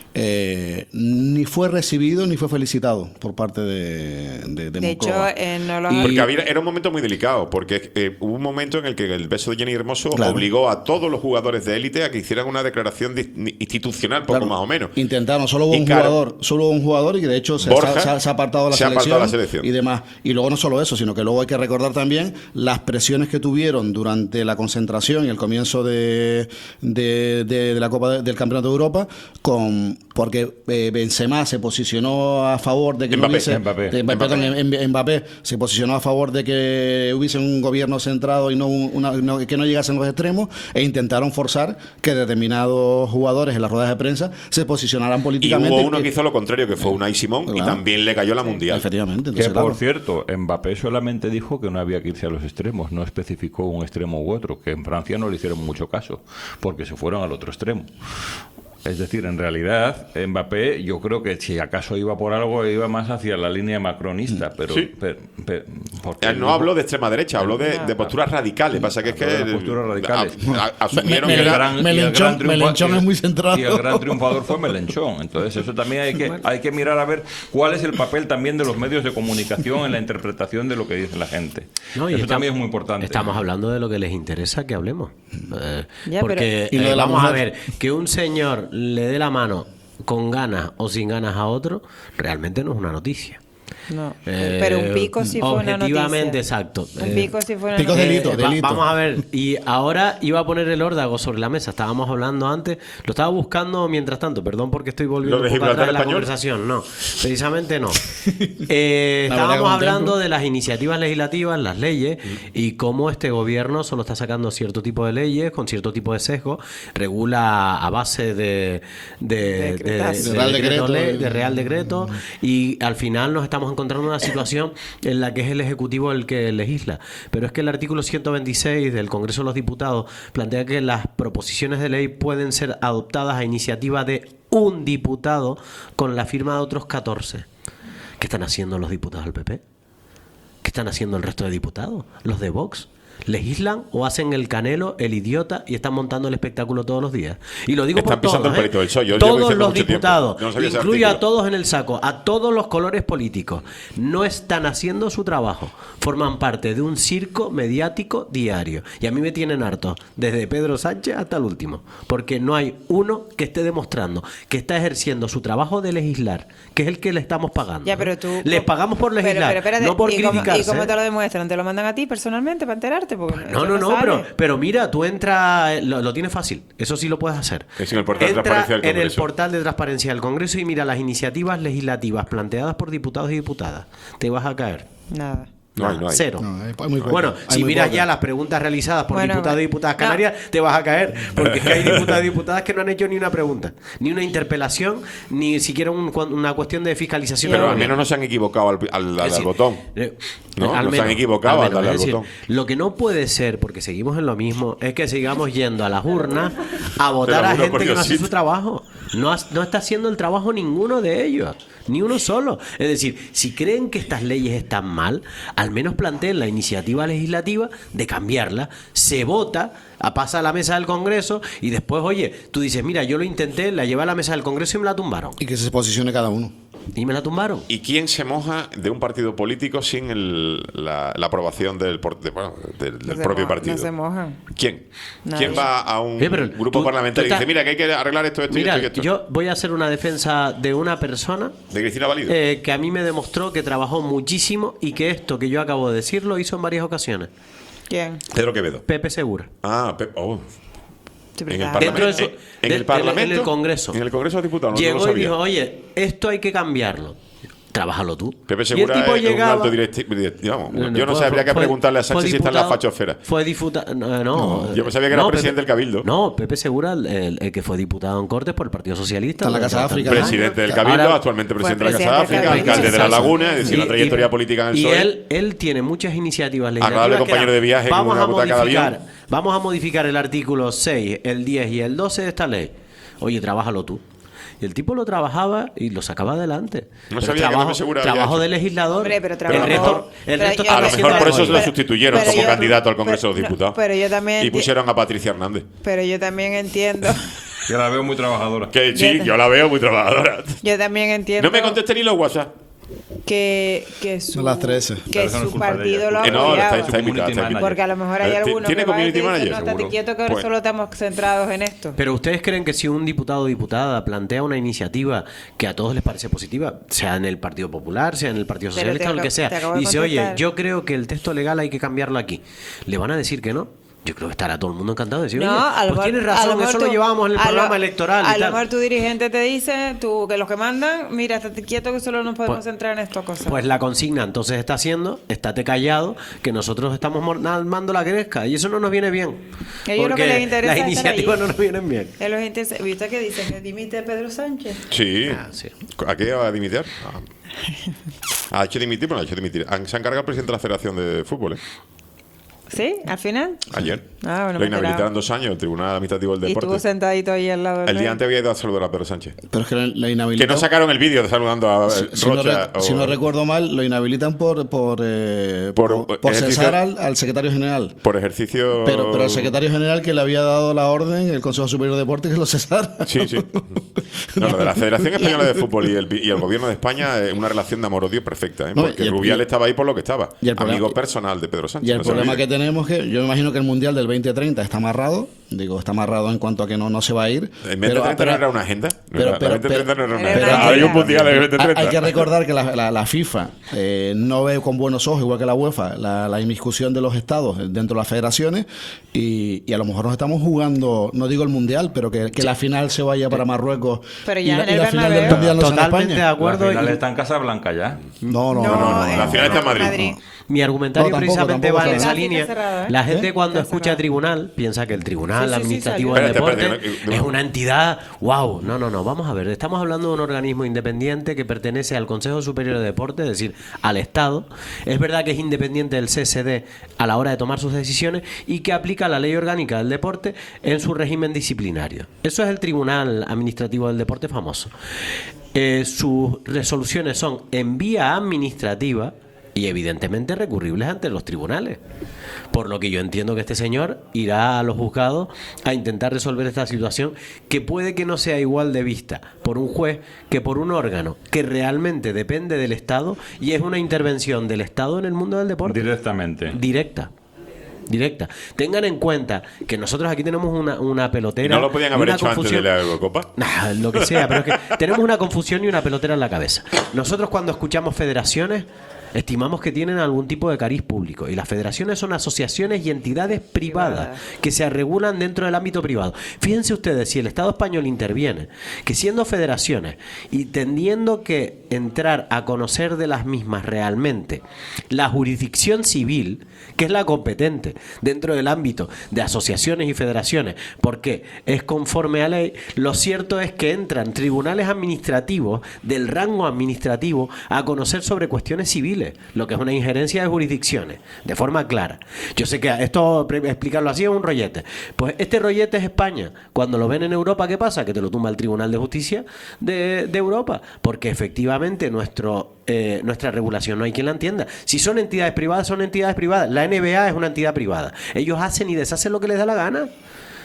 ni fue recibido ni fue felicitado por parte de Moncloa. Hecho, no lo porque era un momento muy delicado, porque hubo un momento en el que el beso de Jenny Hermoso obligó a todos los jugadores de élite a que hicieran una declaración institucional, poco más o menos. Intentaron, solo hubo un jugador y que de hecho se ha apartado de la selección y demás. Y luego no solo eso, sino que luego hay que recordar también las presiones que tuvieron durante la concentración y el comienzo de la Copa del Campeonato de Europa, porque Benzema se posicionó a favor de que Mbappé se posicionó a favor de que hubiese un gobierno centrado y que no llegasen los extremos, e intentaron forzar que determinados jugadores en las ruedas de prensa se posicionaran políticamente. Y hubo uno que hizo lo contrario, que fue Unai Simón, y también le cayó la Mundial. Efectivamente. Entonces, por cierto, Mbappé solamente dijo que no había que irse a los extremos, no especificó un extremo u otro, que en Francia no le hicieron mucho caso, porque se fueron al otro extremo. Es decir, en realidad, Mbappé, yo creo que si acaso iba por algo, iba más hacia la línea macronista, pero... Sí. Él no habló de extrema derecha, habló de posturas radicales. Pasa que es que... posturas radicales. Asumieron que Melenchón es muy centrado. Y el gran triunfador fue Melenchón. Entonces, eso también hay que mirar a ver cuál es el papel también de los medios de comunicación en la interpretación de lo que dice la gente. Eso también es muy importante. Estamos hablando de lo que les interesa que hablemos. Porque vamos a ver, que un señor le dé la mano con ganas o sin ganas a otro, realmente no es una noticia. No, pero un pico sí fue una noticia. Objetivamente, exacto. Un pico sí fue una pico noticia. delito. Vamos a ver, y ahora iba a poner el órdago sobre la mesa. Estábamos hablando antes, lo estaba buscando mientras tanto, perdón porque estoy volviendo un poco atrás de la conversación. No, precisamente no. Estábamos hablando de las iniciativas legislativas, las leyes, y cómo este gobierno solo está sacando cierto tipo de leyes, con cierto tipo de sesgo, regula a base de Real Decreto, y al final nos estamos encontrando una situación en la que es el Ejecutivo el que legisla. Pero es que el artículo 126 del Congreso de los Diputados plantea que las proposiciones de ley pueden ser adoptadas a iniciativa de un diputado con la firma de otros 14. ¿Qué están haciendo los diputados del PP? ¿Qué están haciendo el resto de diputados? ¿Los de Vox? ¿Legislan o hacen el canelo, el idiota, y están montando el espectáculo todos los días? Y lo digo están por todos, el palito del sol. todos los diputados, incluye a todos en el saco, a todos los colores políticos, no están haciendo su trabajo, forman parte de un circo mediático diario, y a mí me tienen harto, desde Pedro Sánchez hasta el último, porque no hay uno que esté demostrando que está ejerciendo su trabajo de legislar, que es el que le estamos pagando. Ya, pero tú, les pagamos por legislar, espérate, no por criticarse. ¿Y cómo te lo demuestran? ¿Te lo mandan a ti personalmente para enterarte? No, pero mira, tú entras, lo tienes fácil, eso sí lo puedes hacer. Es en el portal de transparencia del Congreso. En el portal de transparencia del Congreso y mira las iniciativas legislativas planteadas por diputados y diputadas. Te vas a caer. Nada. No hay. Cero. Bueno, si miras ya las preguntas realizadas por diputados y diputadas canarias, te vas a caer. Porque es que hay diputados y diputadas que no han hecho ni una pregunta, ni una interpelación, ni siquiera una cuestión de fiscalización. Pero al menos no se han equivocado al botón. No se han equivocado al darle al botón. Lo que no puede ser, porque seguimos en lo mismo, es que sigamos yendo a las urnas a votar a gente que no hace su trabajo. No está haciendo el trabajo ninguno de ellos. Ni uno solo. Es decir, si creen que estas leyes están mal, al menos planteen la iniciativa legislativa de cambiarla, se vota, pasa a la mesa del Congreso y después, oye, tú dices, mira, yo lo intenté, la llevé a la mesa del Congreso y me la tumbaron. Y que se posicione cada uno. y me la tumbaron. ¿Y quién se moja de un partido político sin la aprobación del propio partido? No se mojan. ¿Quién? Nadie. ¿Quién va a un Pero grupo parlamentario y dice, mira, que hay que arreglar esto, Mira, y esto? yo voy a hacer una defensa de una persona ¿De Cristina Valido? que a mí me demostró que trabajó muchísimo y que esto que yo acabo de decir lo hizo en varias ocasiones. ¿Quién? Pedro Quevedo. Pepe Segura. Ah, Sí, en el claro. Parlamento. Dentro de su- en el Parlamento. en el Congreso. En el Congreso de Diputados. no lo Llegó y sabía. dijo, oye, esto hay que cambiarlo. Trabájalo tú. Pepe Y el Segura tipo es llegaba- un alto directivo. Yo no fue- sabría que fue- preguntarle a Sánchez fue si está en la diputado- fachosfera. Fue diputado. No, Yo sabía que era presidente del Cabildo. No, Pepe Segura, el que fue diputado en Cortes por el Partido Socialista. Está en la Casa de durante África, tantos Presidente años. del Cabildo, Ahora- actualmente presidente de la Fue Casa de presidente África, del alcalde de La Cabildo. Laguna, es decir, una trayectoria política en el Y PSOE. él tiene muchas iniciativas legislativas. Agradable que compañero eran, de viaje en vamos una a butaca de modificar, avión. vamos a modificar el artículo 6, el 10 y el 12 de esta ley. Oye, trabájalo tú. Y el tipo lo trabajaba y lo sacaba adelante. No Pero sabía que trabajo, Pepe Segura había trabajo hecho. de legislador. Hombre, pero el trabajó- resto pero está yo- A lo haciendo mejor por eso algo. lo sustituyeron pero como yo- candidato al Congreso de los no, Diputados. pero yo también Y pusieron a Patricia Hernández. Pero yo también entiendo. Yo la veo muy trabajadora. Que sí, yo la veo muy trabajadora. Yo también entiendo. No me conteste ni los WhatsApp. que su, Son las 13. que Eso no es su culpa de partido ella. lo No, apoyaba. está invitada. Está invitada. Porque a lo mejor hay algunos ¿Tiene que van y community te dicen, manager? no, estate Seguro. quieto que ahora Pues- solo estamos centrados en esto. Pero ¿ustedes creen que si un diputado o diputada plantea una iniciativa que a todos les parece positiva, sea en el Partido Popular, sea en el Partido Pero Socialista o el que sea, te acabo de dice, oye, contestar. yo creo que el texto legal hay que cambiarlo aquí, ¿le van a decir que no? Yo creo que estará todo el mundo encantado de decir, No, oye, a lo pues mejor- tienes a lo razón, mejor eso lo tú- llevábamos en el a lo- programa electoral A y lo tal. mejor tu dirigente te dice, tú que los que mandan, mira, estate quieto que solo nos podemos Pues- centrar en estas cosas. Pues la consigna entonces está siendo, estate callado, que nosotros estamos armando la gresca y eso no nos viene bien. A ellos lo que porque les interesa las es estar iniciativas allí. no nos vienen bien. ¿Viste que dicen que dimite Pedro Sánchez? Sí. Ah, sí. ¿A qué va a dimitir? ¿Ha hecho dimitir? Bueno, ha hecho dimitir. Se ha encargado el presidente de la Federación de Fútbol, ¿eh? ¿Sí? ¿Al final? Ayer. Ah, bueno, Lo me he inhabilitaron enterado. 2 años, el Tribunal Administrativo del Y estuvo Deporte. sentadito ahí al lado El de día él. antes había ido a saludar a Pedro Sánchez. Pero es que la Que inhabilitan. no sacaron el vídeo de saludando a Si no, Rocha. si no recuerdo mal, lo inhabilitan por ejercicio- cesar al secretario general. Por ejercicio. Pero el secretario general que le había dado la orden, el Consejo Superior de Deportes, que lo cesara. Sí, sí. No, lo de la Federación Española de Fútbol y el Gobierno de España es una relación de amor-odio perfecta, ¿eh? No, Porque y el- Rubial estaba ahí por lo que estaba. y el problema- Amigo personal de Pedro Sánchez. Y el no se problema olvide. que tenemos es que yo me imagino que el Mundial del 2030 está amarrado. Digo, está amarrado en cuanto a que no se va a ir. ¿El 2030 no era una agenda? pero- La pero- 2030 no era una pero- agenda. Hay un mundial en el hay 2030. que recordar que la FIFA no ve con buenos ojos, igual que la UEFA, la inmiscusión de los estados dentro de las federaciones y a lo mejor nos estamos jugando, no digo el Mundial, pero que la final se vaya para Marruecos Pero y ya la, en el y la final del Bernabéu. Mundial no sea en Totalmente España. de acuerdo. La final y- está en Casablanca ya. No. La final está en Madrid. Mi argumentario No, tampoco, precisamente tampoco va en está- esa Está línea. cerrado, ¿eh? La gente cuando Está escucha cerrado. tribunal piensa que el Tribunal Sí, sí, sí, Administrativo salió. del Espérate, Deporte espérate, es una entidad, wow, no, vamos a ver, estamos hablando de un organismo independiente que pertenece al Consejo Superior de Deporte, es decir, al Estado. Es verdad que es independiente del CSD a la hora de tomar sus decisiones y que aplica la ley orgánica del deporte en su régimen disciplinario. Eso es el Tribunal Administrativo del Deporte famoso. Sus resoluciones son en vía administrativa y evidentemente recurribles ante los tribunales. Por lo que yo entiendo que este señor irá a los juzgados a intentar resolver esta situación que puede que no sea igual de vista por un juez que por un órgano que realmente depende del Estado y es una intervención del Estado en el mundo del deporte. Directamente. Directa. Tengan en cuenta que nosotros aquí tenemos una pelotera. ¿Y no lo podían haber una hecho antes de confusión. la Eurocopa? Nah, lo que sea, pero es que tenemos una confusión y una pelotera en la cabeza. Nosotros cuando escuchamos federaciones estimamos que tienen algún tipo de cariz público y las federaciones son asociaciones y entidades privadas que se regulan dentro del ámbito privado. Fíjense ustedes, si el Estado español interviene, que siendo federaciones y tendiendo que entrar a conocer de las mismas realmente la jurisdicción civil, que es la competente dentro del ámbito de asociaciones y federaciones, porque es conforme a ley, lo cierto es que entran tribunales administrativos del rango administrativo a conocer sobre cuestiones civiles, lo que es una injerencia de jurisdicciones, de forma clara. Yo sé que esto, explicarlo así, es un rollete. Pues este rollete es España. Cuando lo ven en Europa, ¿qué pasa? Que te lo tumba el Tribunal de Justicia de Europa, porque efectivamente nuestra regulación no hay quien la entienda. Si son entidades privadas, son entidades privadas. La NBA es una entidad privada. Ellos hacen y deshacen lo que les da la gana.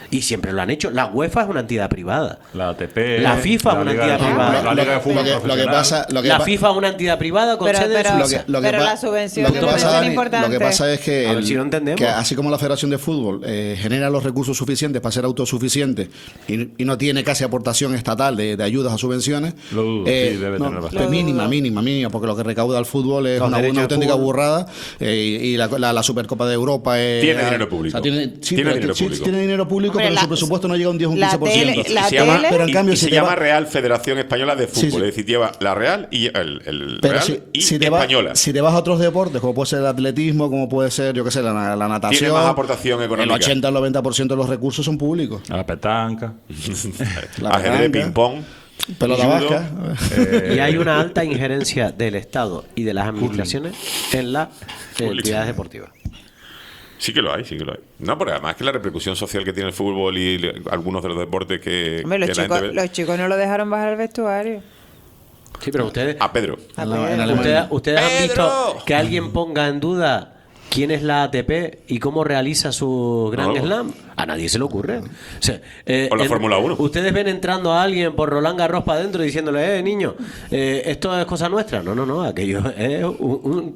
Y siempre lo han hecho. La UEFA es una entidad privada. La ATP. La FIFA es una entidad privada. La Liga de Fútbol La FIFA es una entidad privada con sede en Suiza. Pero la subvención Lo que importante. pasa es que, A ver si lo entendemos. que así como la Federación de Fútbol genera los recursos suficientes para ser autosuficiente y no tiene casi aportación estatal de ayudas a subvenciones, Lo dudo, sí, debe tener bastante. mínima, porque lo que recauda el fútbol es una auténtica burrada, y la Supercopa de Europa es... Tiene dinero público. Tiene dinero público. Tiene dinero público, Hombre, pero su presupuesto no llega a un 10 o un la 15%. tele- Y la se llama, tele- pero en cambio, y si se te llama va- Real Federación Española de Fútbol. Sí, sí. Es decir, lleva la Real y el Pero Real y si te Española. si te vas a otros deportes, como puede ser el atletismo, como puede ser, yo qué sé, la natación... Tiene más aportación económica. El 80 al 90% de los recursos son públicos. A la petanca. Ajedrez, ping-pong. Pelota judo. vasca. Y hay una alta injerencia del Estado y de las administraciones en las entidades deportivas. Sí que lo hay, No, pero además que la repercusión social que tiene el fútbol y algunos de los deportes que, Hombre, que la gente ve. los chicos no lo dejaron bajar al vestuario. Sí, pero ustedes... A Pedro. ¿Ustedes han visto que alguien ponga en duda quién es la ATP y cómo realiza su Grand No. Slam? A nadie se le ocurre. O sea, O la Fórmula 1. Ustedes ven entrando a alguien por Roland Garros para adentro diciéndole, niño, esto es cosa nuestra. No, aquello es un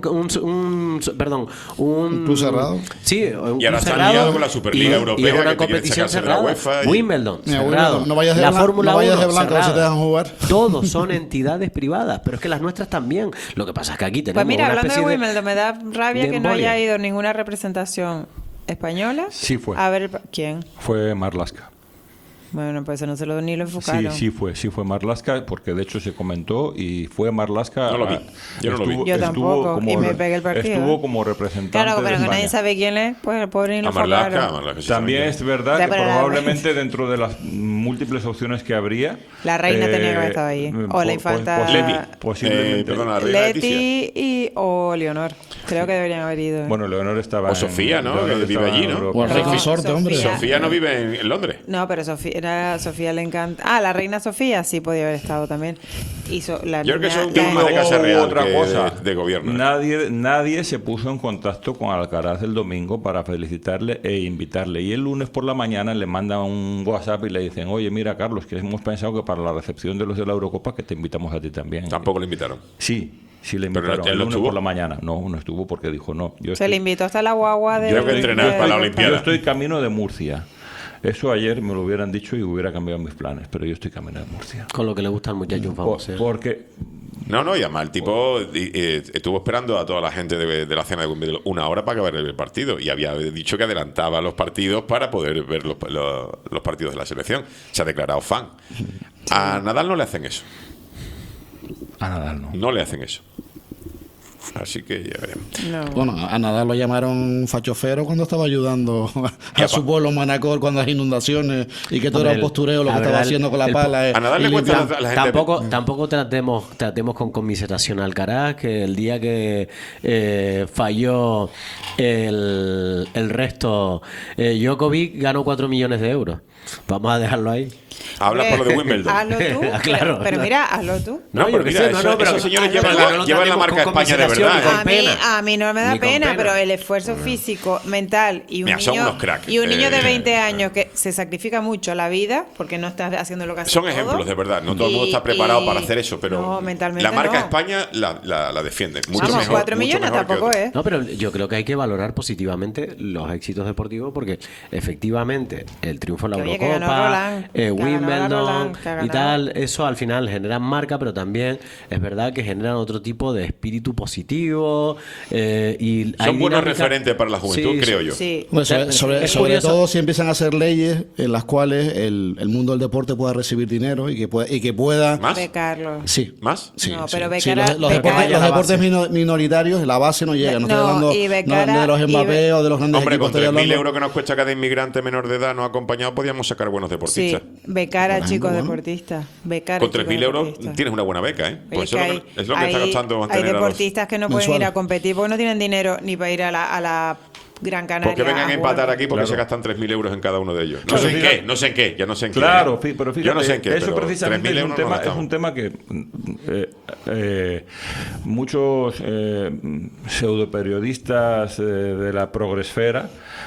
club cerrado. Sí, un Y ahora club están cerrado liados con la Superliga y Europea, es una que te quieren competición sacarse de la cerrada. UEFA y- Wimbledon, Mira, cerrado. no vayas de La blanco, Fórmula no vayas 1, de blanco, a ver si te cerrada. dejan jugar. Todos son entidades privadas, pero es que las nuestras también. Lo que pasa es que aquí tenemos Pues mira, una hablando de especie Wimbledon, me da rabia de que no embolia. haya ido ninguna representación española. Sí fue. A ver, ¿quién? Fue Marlaska. Bueno, pues eso no ni lo enfocaron. Sí fue Marlaska, porque de hecho se comentó y fue Marlaska. No lo vi. Yo no lo vi. Yo tampoco, y me pegué el partido. Estuvo como representante. Claro, pero de que nadie España. sabe quién es, pues el pobre ni lo enfocaron. También es verdad Ya, que pero la probablemente dentro de las múltiples opciones que habría. La reina tenía que haber estado ahí. O la infanta Posiblemente. perdona, la reina Leti o Leonor. Creo que deberían haber ido. Bueno, Leonor estaba. O Sofía, ¿no? Leonor Que vive estaba allí, en ¿no? Europa. O el rey consorte, hombre. Sofía no vive en Londres. No, pero Sofía le encanta. Ah, la reina Sofía sí podía haber estado también. Yo creo que eso es un tema más de Casa Real otra que cosa. de gobierno. Nadie se puso en contacto con Alcaraz el domingo para felicitarle e invitarle. Y el lunes por la mañana le mandan un WhatsApp y le dicen, oye, mira, Carlos, que hemos pensado que para la recepción de los de la Eurocopa que te invitamos a ti también. Tampoco le invitaron. Sí le Pero invitaron. él El no lunes estuvo. por la mañana. No estuvo porque dijo no. Se le invitó hasta la guagua de. Yo que entrenar para la Olimpiada. Yo estoy camino de Murcia. Eso ayer me lo hubieran dicho y hubiera cambiado mis planes, pero yo estoy camino de Murcia. Con lo que le gusta al muchacho un favor. Porque No, y además el tipo estuvo esperando a toda la gente de la cena de Wimbledon 1 hora para acabar el partido y había dicho que adelantaba los partidos para poder ver los partidos de la selección. Se ha declarado fan. A Nadal no le hacen eso. A Nadal no. No le hacen eso. Así que ya veremos. Bueno, a Nadal lo llamaron fachofero cuando estaba ayudando a su pueblo Manacor cuando hay inundaciones y que todo era un postureo lo que estaba haciendo con la pala. A Nadal le cuesta a la gente. Tampoco tratemos con conmiseración al Alcaraz, que el día que falló el resto, Djokovic ganó 4 millones de euros. Vamos a dejarlo ahí. Hablas por lo de Wimbledon. Hazlo tú. Claro, pero no. mira, hazlo tú. No, pero mira, esos señores llevan la marca España de verdad. A mí no me da Ni con pena, pena. pero el esfuerzo físico, mental y un Mira, son niño unos cracks. y un niño de 20 años que se sacrifica mucho la vida porque no está haciendo lo que hace. Son todo. ejemplos de verdad. No todo el mundo está preparado para hacer eso, pero No, mentalmente la marca no. España la defiende. Mucho Vamos, mejor, 4 mucho millones mejor que tampoco otros. es. No, pero yo creo que hay que valorar positivamente los éxitos deportivos porque efectivamente el triunfo en la Que oye, que ganó Eurocopa, Roland, que ganó Wimbledon Roland, que ha y ganado. tal, eso al final generan marca, pero también es verdad que generan otro tipo de espíritu positivo y hay Son buenos dinámica- referentes para la juventud, Sí, creo yo. Sí. Bueno, sobre Es curioso. todo si empiezan a hacer leyes en las cuales el mundo del deporte pueda recibir dinero y que pueda Becarlo. Sí. ¿Más? Sí, No, sí. pero Sí, becar- los becar- deportes minoritarios, la base no llega. No estoy No, hablando y no becara- de los y Mbappé o de los grandes Hombre, equipos. con estoy 3.000 hablando- euros que nos cuesta cada inmigrante menor de edad no acompañado, podíamos sacar buenos Sí, deportistas. becar a Por chicos ejemplo, deportistas. Becar a Con chicos 3.000 euros deportistas. tienes una buena beca, ¿eh? Oye, Pues eso que es lo que está costando hay mantener a los deportistas que no pueden ir mensuales. a competir porque no tienen dinero ni para ir a la Gran Canaria. Porque vengan a empatar aquí porque Claro. se gastan 3.000 euros en cada uno de ellos. No Claro, sé en fíjate. qué, no sé en qué, ya no sé en qué. Claro, pero fíjate, yo no sé en qué, eso pero precisamente 3.000 es euros un, no tema, es gastamos. un tema que muchos pseudoperiodistas de la progresfera,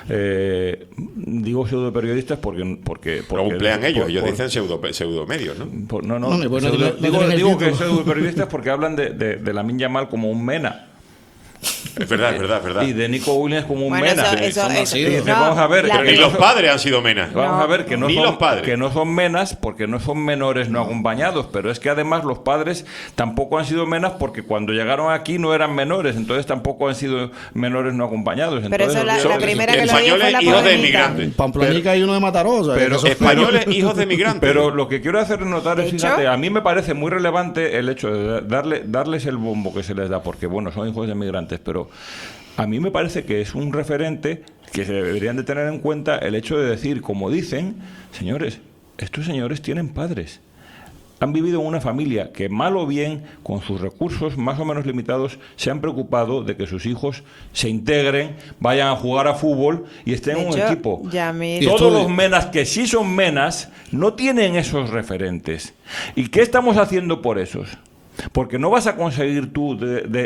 digo pseudoperiodistas porque Lo emplean ellos por- dicen pseudomedios, ¿no? No, No, y bueno, pseudo- no tienen el digo que título. pseudoperiodistas porque hablan de Lamine Yamal como un mena. Es verdad, es verdad, es verdad. Y de Nico Williams como un Bueno, mena. eso- Y dice, vamos a ver, Pero que ni no los son- padres han sido menas. Vamos a ver que no, Ni son, los padres. que no son menas porque no son menores no acompañados, pero es que además los padres tampoco han sido menas porque cuando llegaron aquí no eran menores, entonces tampoco han sido menores no acompañados. Pero Entonces, eso la olvídate de primera eso. que lo dijo fue la hijos de polemita. inmigrantes. Pamplonica hay uno de Mataró. O sea, Pero, eso- Españoles, hijos de migrantes. Pero lo que quiero hacer notar es, De hecho- fíjate, a mí me parece muy relevante el hecho de darles el bombo que se les da, porque bueno, son hijos de migrantes, pero a mí me parece que es un referente que se deberían de tener en cuenta el hecho de decir, como dicen, señores, estos señores tienen padres. Han vivido en una familia que, mal o bien, con sus recursos más o menos limitados, se han preocupado de que sus hijos se integren, vayan a jugar a fútbol y estén en un De hecho, equipo. Yamil- Todos los menas que sí son menas no tienen esos referentes. ¿Y qué estamos haciendo por esos? Porque no vas a conseguir tú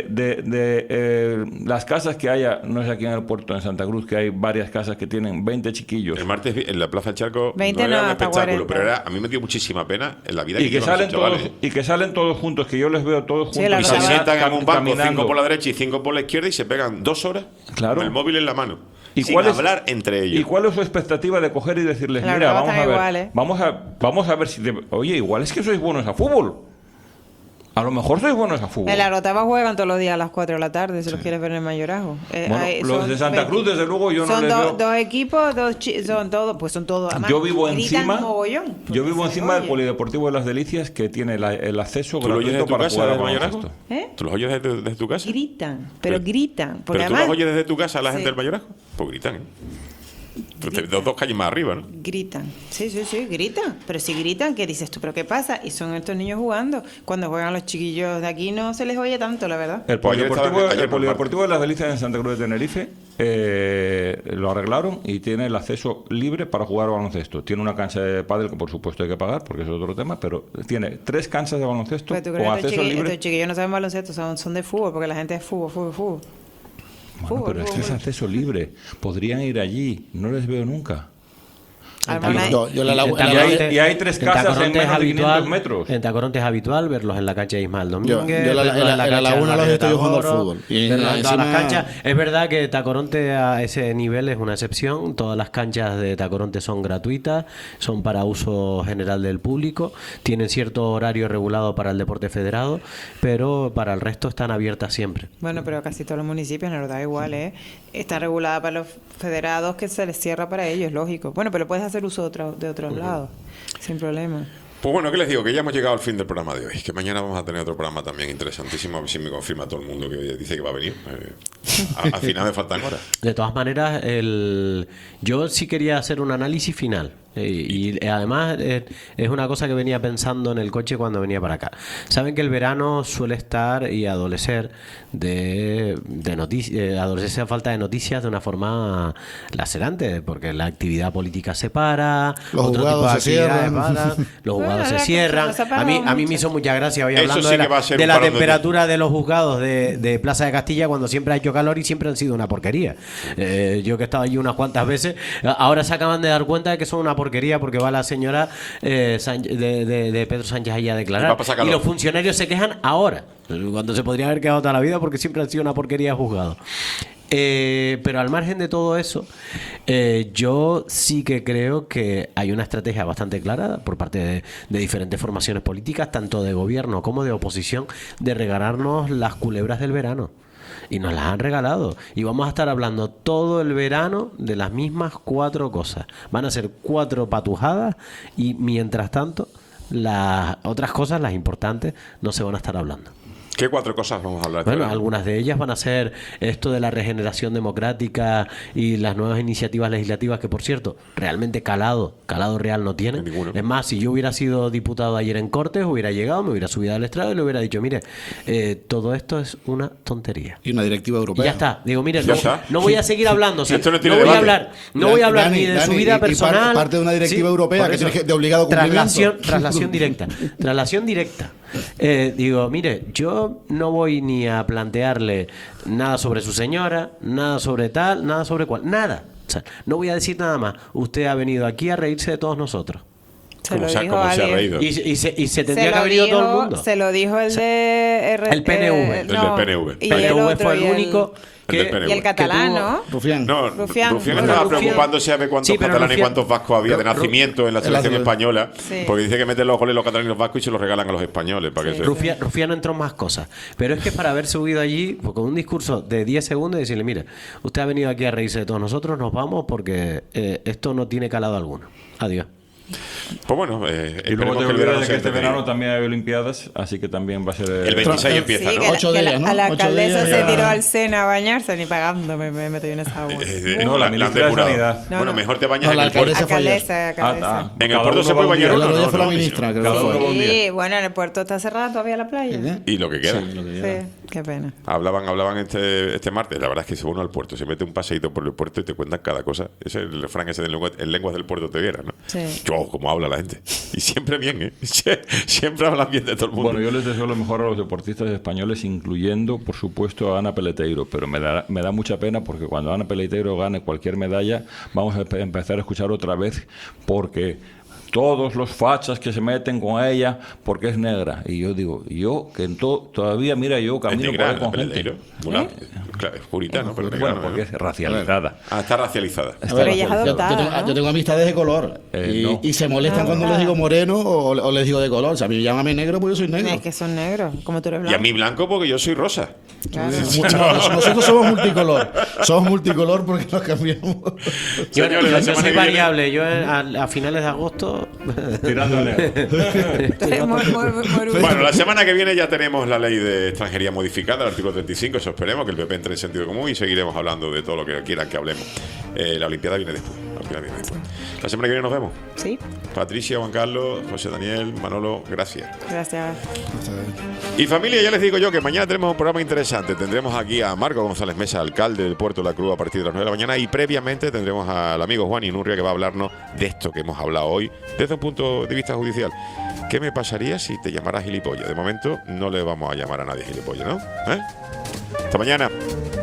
de las casas que haya, no sé, aquí en el puerto de Santa Cruz, que hay varias casas que tienen 20 chiquillos. El martes en la Plaza del Charco 20 no era no, un hasta espectáculo, 40. pero a mí me dio muchísima pena en la vida Y que, llevan salen esos chavales. todos, y que salen todos juntos, que yo les veo todos juntos. Sí, la Y se verdad. sientan en un banco, caminando. 5 por la derecha y 5 por la izquierda, y se pegan 2 horas Claro. con el móvil en la mano. ¿Y sin cuál es- hablar entre ellos. ¿Y cuál es su expectativa de coger y decirles, La mira, verdad vamos a están ver, iguales. vamos a ver si oye, igual es que sois buenos a fútbol. A lo mejor sois buenos a fútbol. En la Rotava juegan todos los días a las 4 de la tarde, si los quieres ver en el Mayorazgo. Bueno, los de Santa Cruz, desde luego, yo no son les veo. dos equipos, son todos, pues son todos. además, Yo vivo gritan encima, mogollón, yo porque vivo se encima del oye. Polideportivo de las Delicias, que tiene el acceso ¿Tú lo oyes gratuito desde tu para casa, jugar a desde baloncesto. Mayorazgo? ¿Eh? ¿Tú los oyes desde tu casa? Gritan, pero gritan. Porque ¿Pero tú además los oyes desde tu casa a la Sí. gente del Mayorazgo? Pues gritan, ¿eh? Dos calles más arriba, ¿no? gritan. Sí, gritan. Pero si gritan, ¿qué dices tú? ¿Pero qué pasa? Y son estos niños jugando. Cuando juegan los chiquillos de aquí no se les oye tanto, la verdad. El Pues ayer polideportivo, estaba- ayer el por polideportivo de las Delicias en Santa Cruz de Tenerife lo arreglaron y tiene el acceso libre para jugar a baloncesto. Tiene una cancha de pádel que por supuesto hay que pagar porque es otro tema, pero tiene 3 canchas de baloncesto Pero tú con crees que acceso libre. estos chiquillos no saben baloncesto, son de fútbol, porque la gente es fútbol. Bueno, pero este es acceso libre. Podrían ir allí. No les veo nunca. Y hay 3 casas en menos de 500 metros. En Tacoronte es habitual verlos en la cancha de Ismael Yo Domínguez. en la verlos laguna cancha de los Margarita estoy jugando al Oro, fútbol. Y verlos en todas las encima- canchas. Es verdad que Tacoronte a ese nivel es una excepción. Todas las canchas de Tacoronte son gratuitas, son para uso general del público, tienen cierto horario regulado para el deporte federado, pero para el resto están abiertas siempre. Bueno, pero casi todos los municipios, la verdad, igual, ¿eh? Está regulada para los federados, que se les cierra para ellos, lógico. Bueno, pero puedes hacer uso de otros lados, sin problema. Pues bueno, ¿qué les digo? Que ya hemos llegado al fin del programa de hoy. Que mañana vamos a tener otro programa también interesantísimo. A ver si me confirma todo el mundo que dice que va a venir. Al final me faltan horas. De todas maneras, yo sí quería hacer un análisis final. Y además es una cosa que venía pensando en el coche cuando venía para acá. Saben que el verano suele estar y adolecer de noticias, adolecer falta de noticias de una forma lacerante, porque la actividad política se para, Los otro juzgados tipo de se actividades cierran. paran, los Bueno, juzgados se la cierran. cosa se ha parado A mí me mucho. hizo mucha gracia hoy Eso hablando sí de que va a ser de un la parón de temperatura de los juzgados de Plaza de Castilla cuando siempre ha hecho calor y siempre han sido una porquería. Yo que he estado allí unas cuantas veces, ahora se acaban de dar cuenta de que son una porquería porque va la señora de Pedro Sánchez allí a Y va declarar. a pasar Y calor. los funcionarios se quejan ahora, cuando se podría haber quedado toda la vida porque siempre han sido una porquería juzgado. Pero al margen de todo eso, yo sí que creo que hay una estrategia bastante clara por parte de diferentes formaciones políticas, tanto de gobierno como de oposición, de regalarnos las culebras del verano. Y nos las han regalado. Y vamos a estar hablando todo el verano de las mismas 4 cosas. Van a ser 4 patujadas y mientras tanto las otras cosas, las importantes, no se van a estar hablando. ¿Qué 4 cosas vamos a hablar? Bueno, algunas de ellas van a ser esto de la regeneración democrática y las nuevas iniciativas legislativas que, por cierto, realmente calado real no tienen. Es más, si yo hubiera sido diputado ayer en Cortes, hubiera llegado, me hubiera subido al estrado y le hubiera dicho, mire, todo esto es una tontería. Y una directiva europea. Y ya está. Digo, mire, Ya no voy a seguir hablando. ¿sí? Esto no No tiene voy a debate. hablar ni de Dani, su vida y personal. parte de una directiva europea por que eso. tiene de obligado cumplimiento. Traslación directa. Traslación directa. Digo, mire, yo no voy ni a plantearle nada sobre su señora, nada sobre tal, nada sobre cual, nada. O sea, no voy a decir nada más. Usted ha venido aquí a reírse de todos nosotros. ¿Cómo se ha reído? Y se tendría que haber ido todo el mundo. Se lo dijo el de... El PNV. El del PNV. Y el el PNV otro, fue el y el- único El del que... PNV. Y el catalán, ¿no? Rufián. No, Rufián. Rufián Bueno, estaba Rufián. preocupándose a ver cuántos Sí, pero catalanes y Rufián- cuántos vascos había de nacimiento en la selección española, Sí. porque dice que meten los goles los catalanes y los vascos y se los regalan a los españoles. Para que se... Rufián entró en más cosas. Pero es que para haber subido allí, pues, con un discurso de 10 segundos y decirle, mire, usted ha venido aquí a reírse de todos nosotros, nos vamos porque esto no tiene calado alguno. Adiós. Pues bueno, Y luego te el verano olvidas de sea que este entretenido. verano también hay Olimpiadas, así que también va a ser... El 26 empieza, Sí, ¿no? que la- 8 que días, ¿no? a la 8 alcaldesa días se ya. tiró al Sena a bañarse, ni pagando me meto yo en esa agua. No, la han ministra de depurado. Sanidad. No, Bueno, no. mejor te bañas No, en la el puerto. alcaldesa fue ayer. Alcaldesa. En el puerto se puede bañar El uno, otro día ¿no? fue la No, ministra, creo Cada que uno fue. con un día. Sí, bueno, en el puerto está cerrada todavía la playa. Y lo que queda. Sí, qué pena. Hablaban este martes. La verdad es que se va uno al puerto, se mete un paseíto por el puerto y te cuentan cada cosa. Ese es el refrán ese de en lenguas del puerto te viera, ¿no? Sí. Yo, como habla la gente. Y siempre bien, ¿eh? Siempre hablan bien de todo el mundo. Bueno, yo les deseo lo mejor a los deportistas españoles, incluyendo, por supuesto, a Ana Peleteiro, pero me da mucha pena porque cuando Ana Peleteiro gane cualquier medalla, vamos a empezar a escuchar otra vez porque todos los fachas que se meten con ella porque es negra. Y yo digo, todavía, mira, yo camino por ahí con gente. Claro, es puritano, pero Bueno, porque es racializada. Ah, está racializada. A ver, yo tengo amistades de color no. y se molestan cuando les digo moreno o les digo de color. O sea, a mí llámame negro porque yo soy negro. Es que son negros, como tú eres Y blanco. a mí blanco porque yo soy rosa. Claro. Nosotros somos multicolor. Somos multicolor porque nos cambiamos. Yo Señores, la semana soy que viene- variable. Yo a finales de agosto... Tirando negro. Bueno, la semana que viene ya tenemos la ley de extranjería modificada, el artículo 35. Eso esperemos que el PP entre en sentido común y seguiremos hablando de todo lo que quieran que hablemos. La Olimpiada viene después. La semana que viene nos vemos. Sí, Patricia, Juan Carlos, José Daniel, Manolo, gracias. gracias. Y familia, ya les digo yo que mañana tenemos un programa interesante. Tendremos aquí a Marco González Mesa, alcalde del Puerto de la Cruz, a partir de las 9 de la mañana. Y previamente tendremos al amigo Juan Inurria, que va a hablarnos de esto que hemos hablado hoy desde un punto de vista judicial. ¿Qué me pasaría si te llamara gilipollas? De momento no le vamos a llamar a nadie gilipollas, ¿no? Hasta mañana.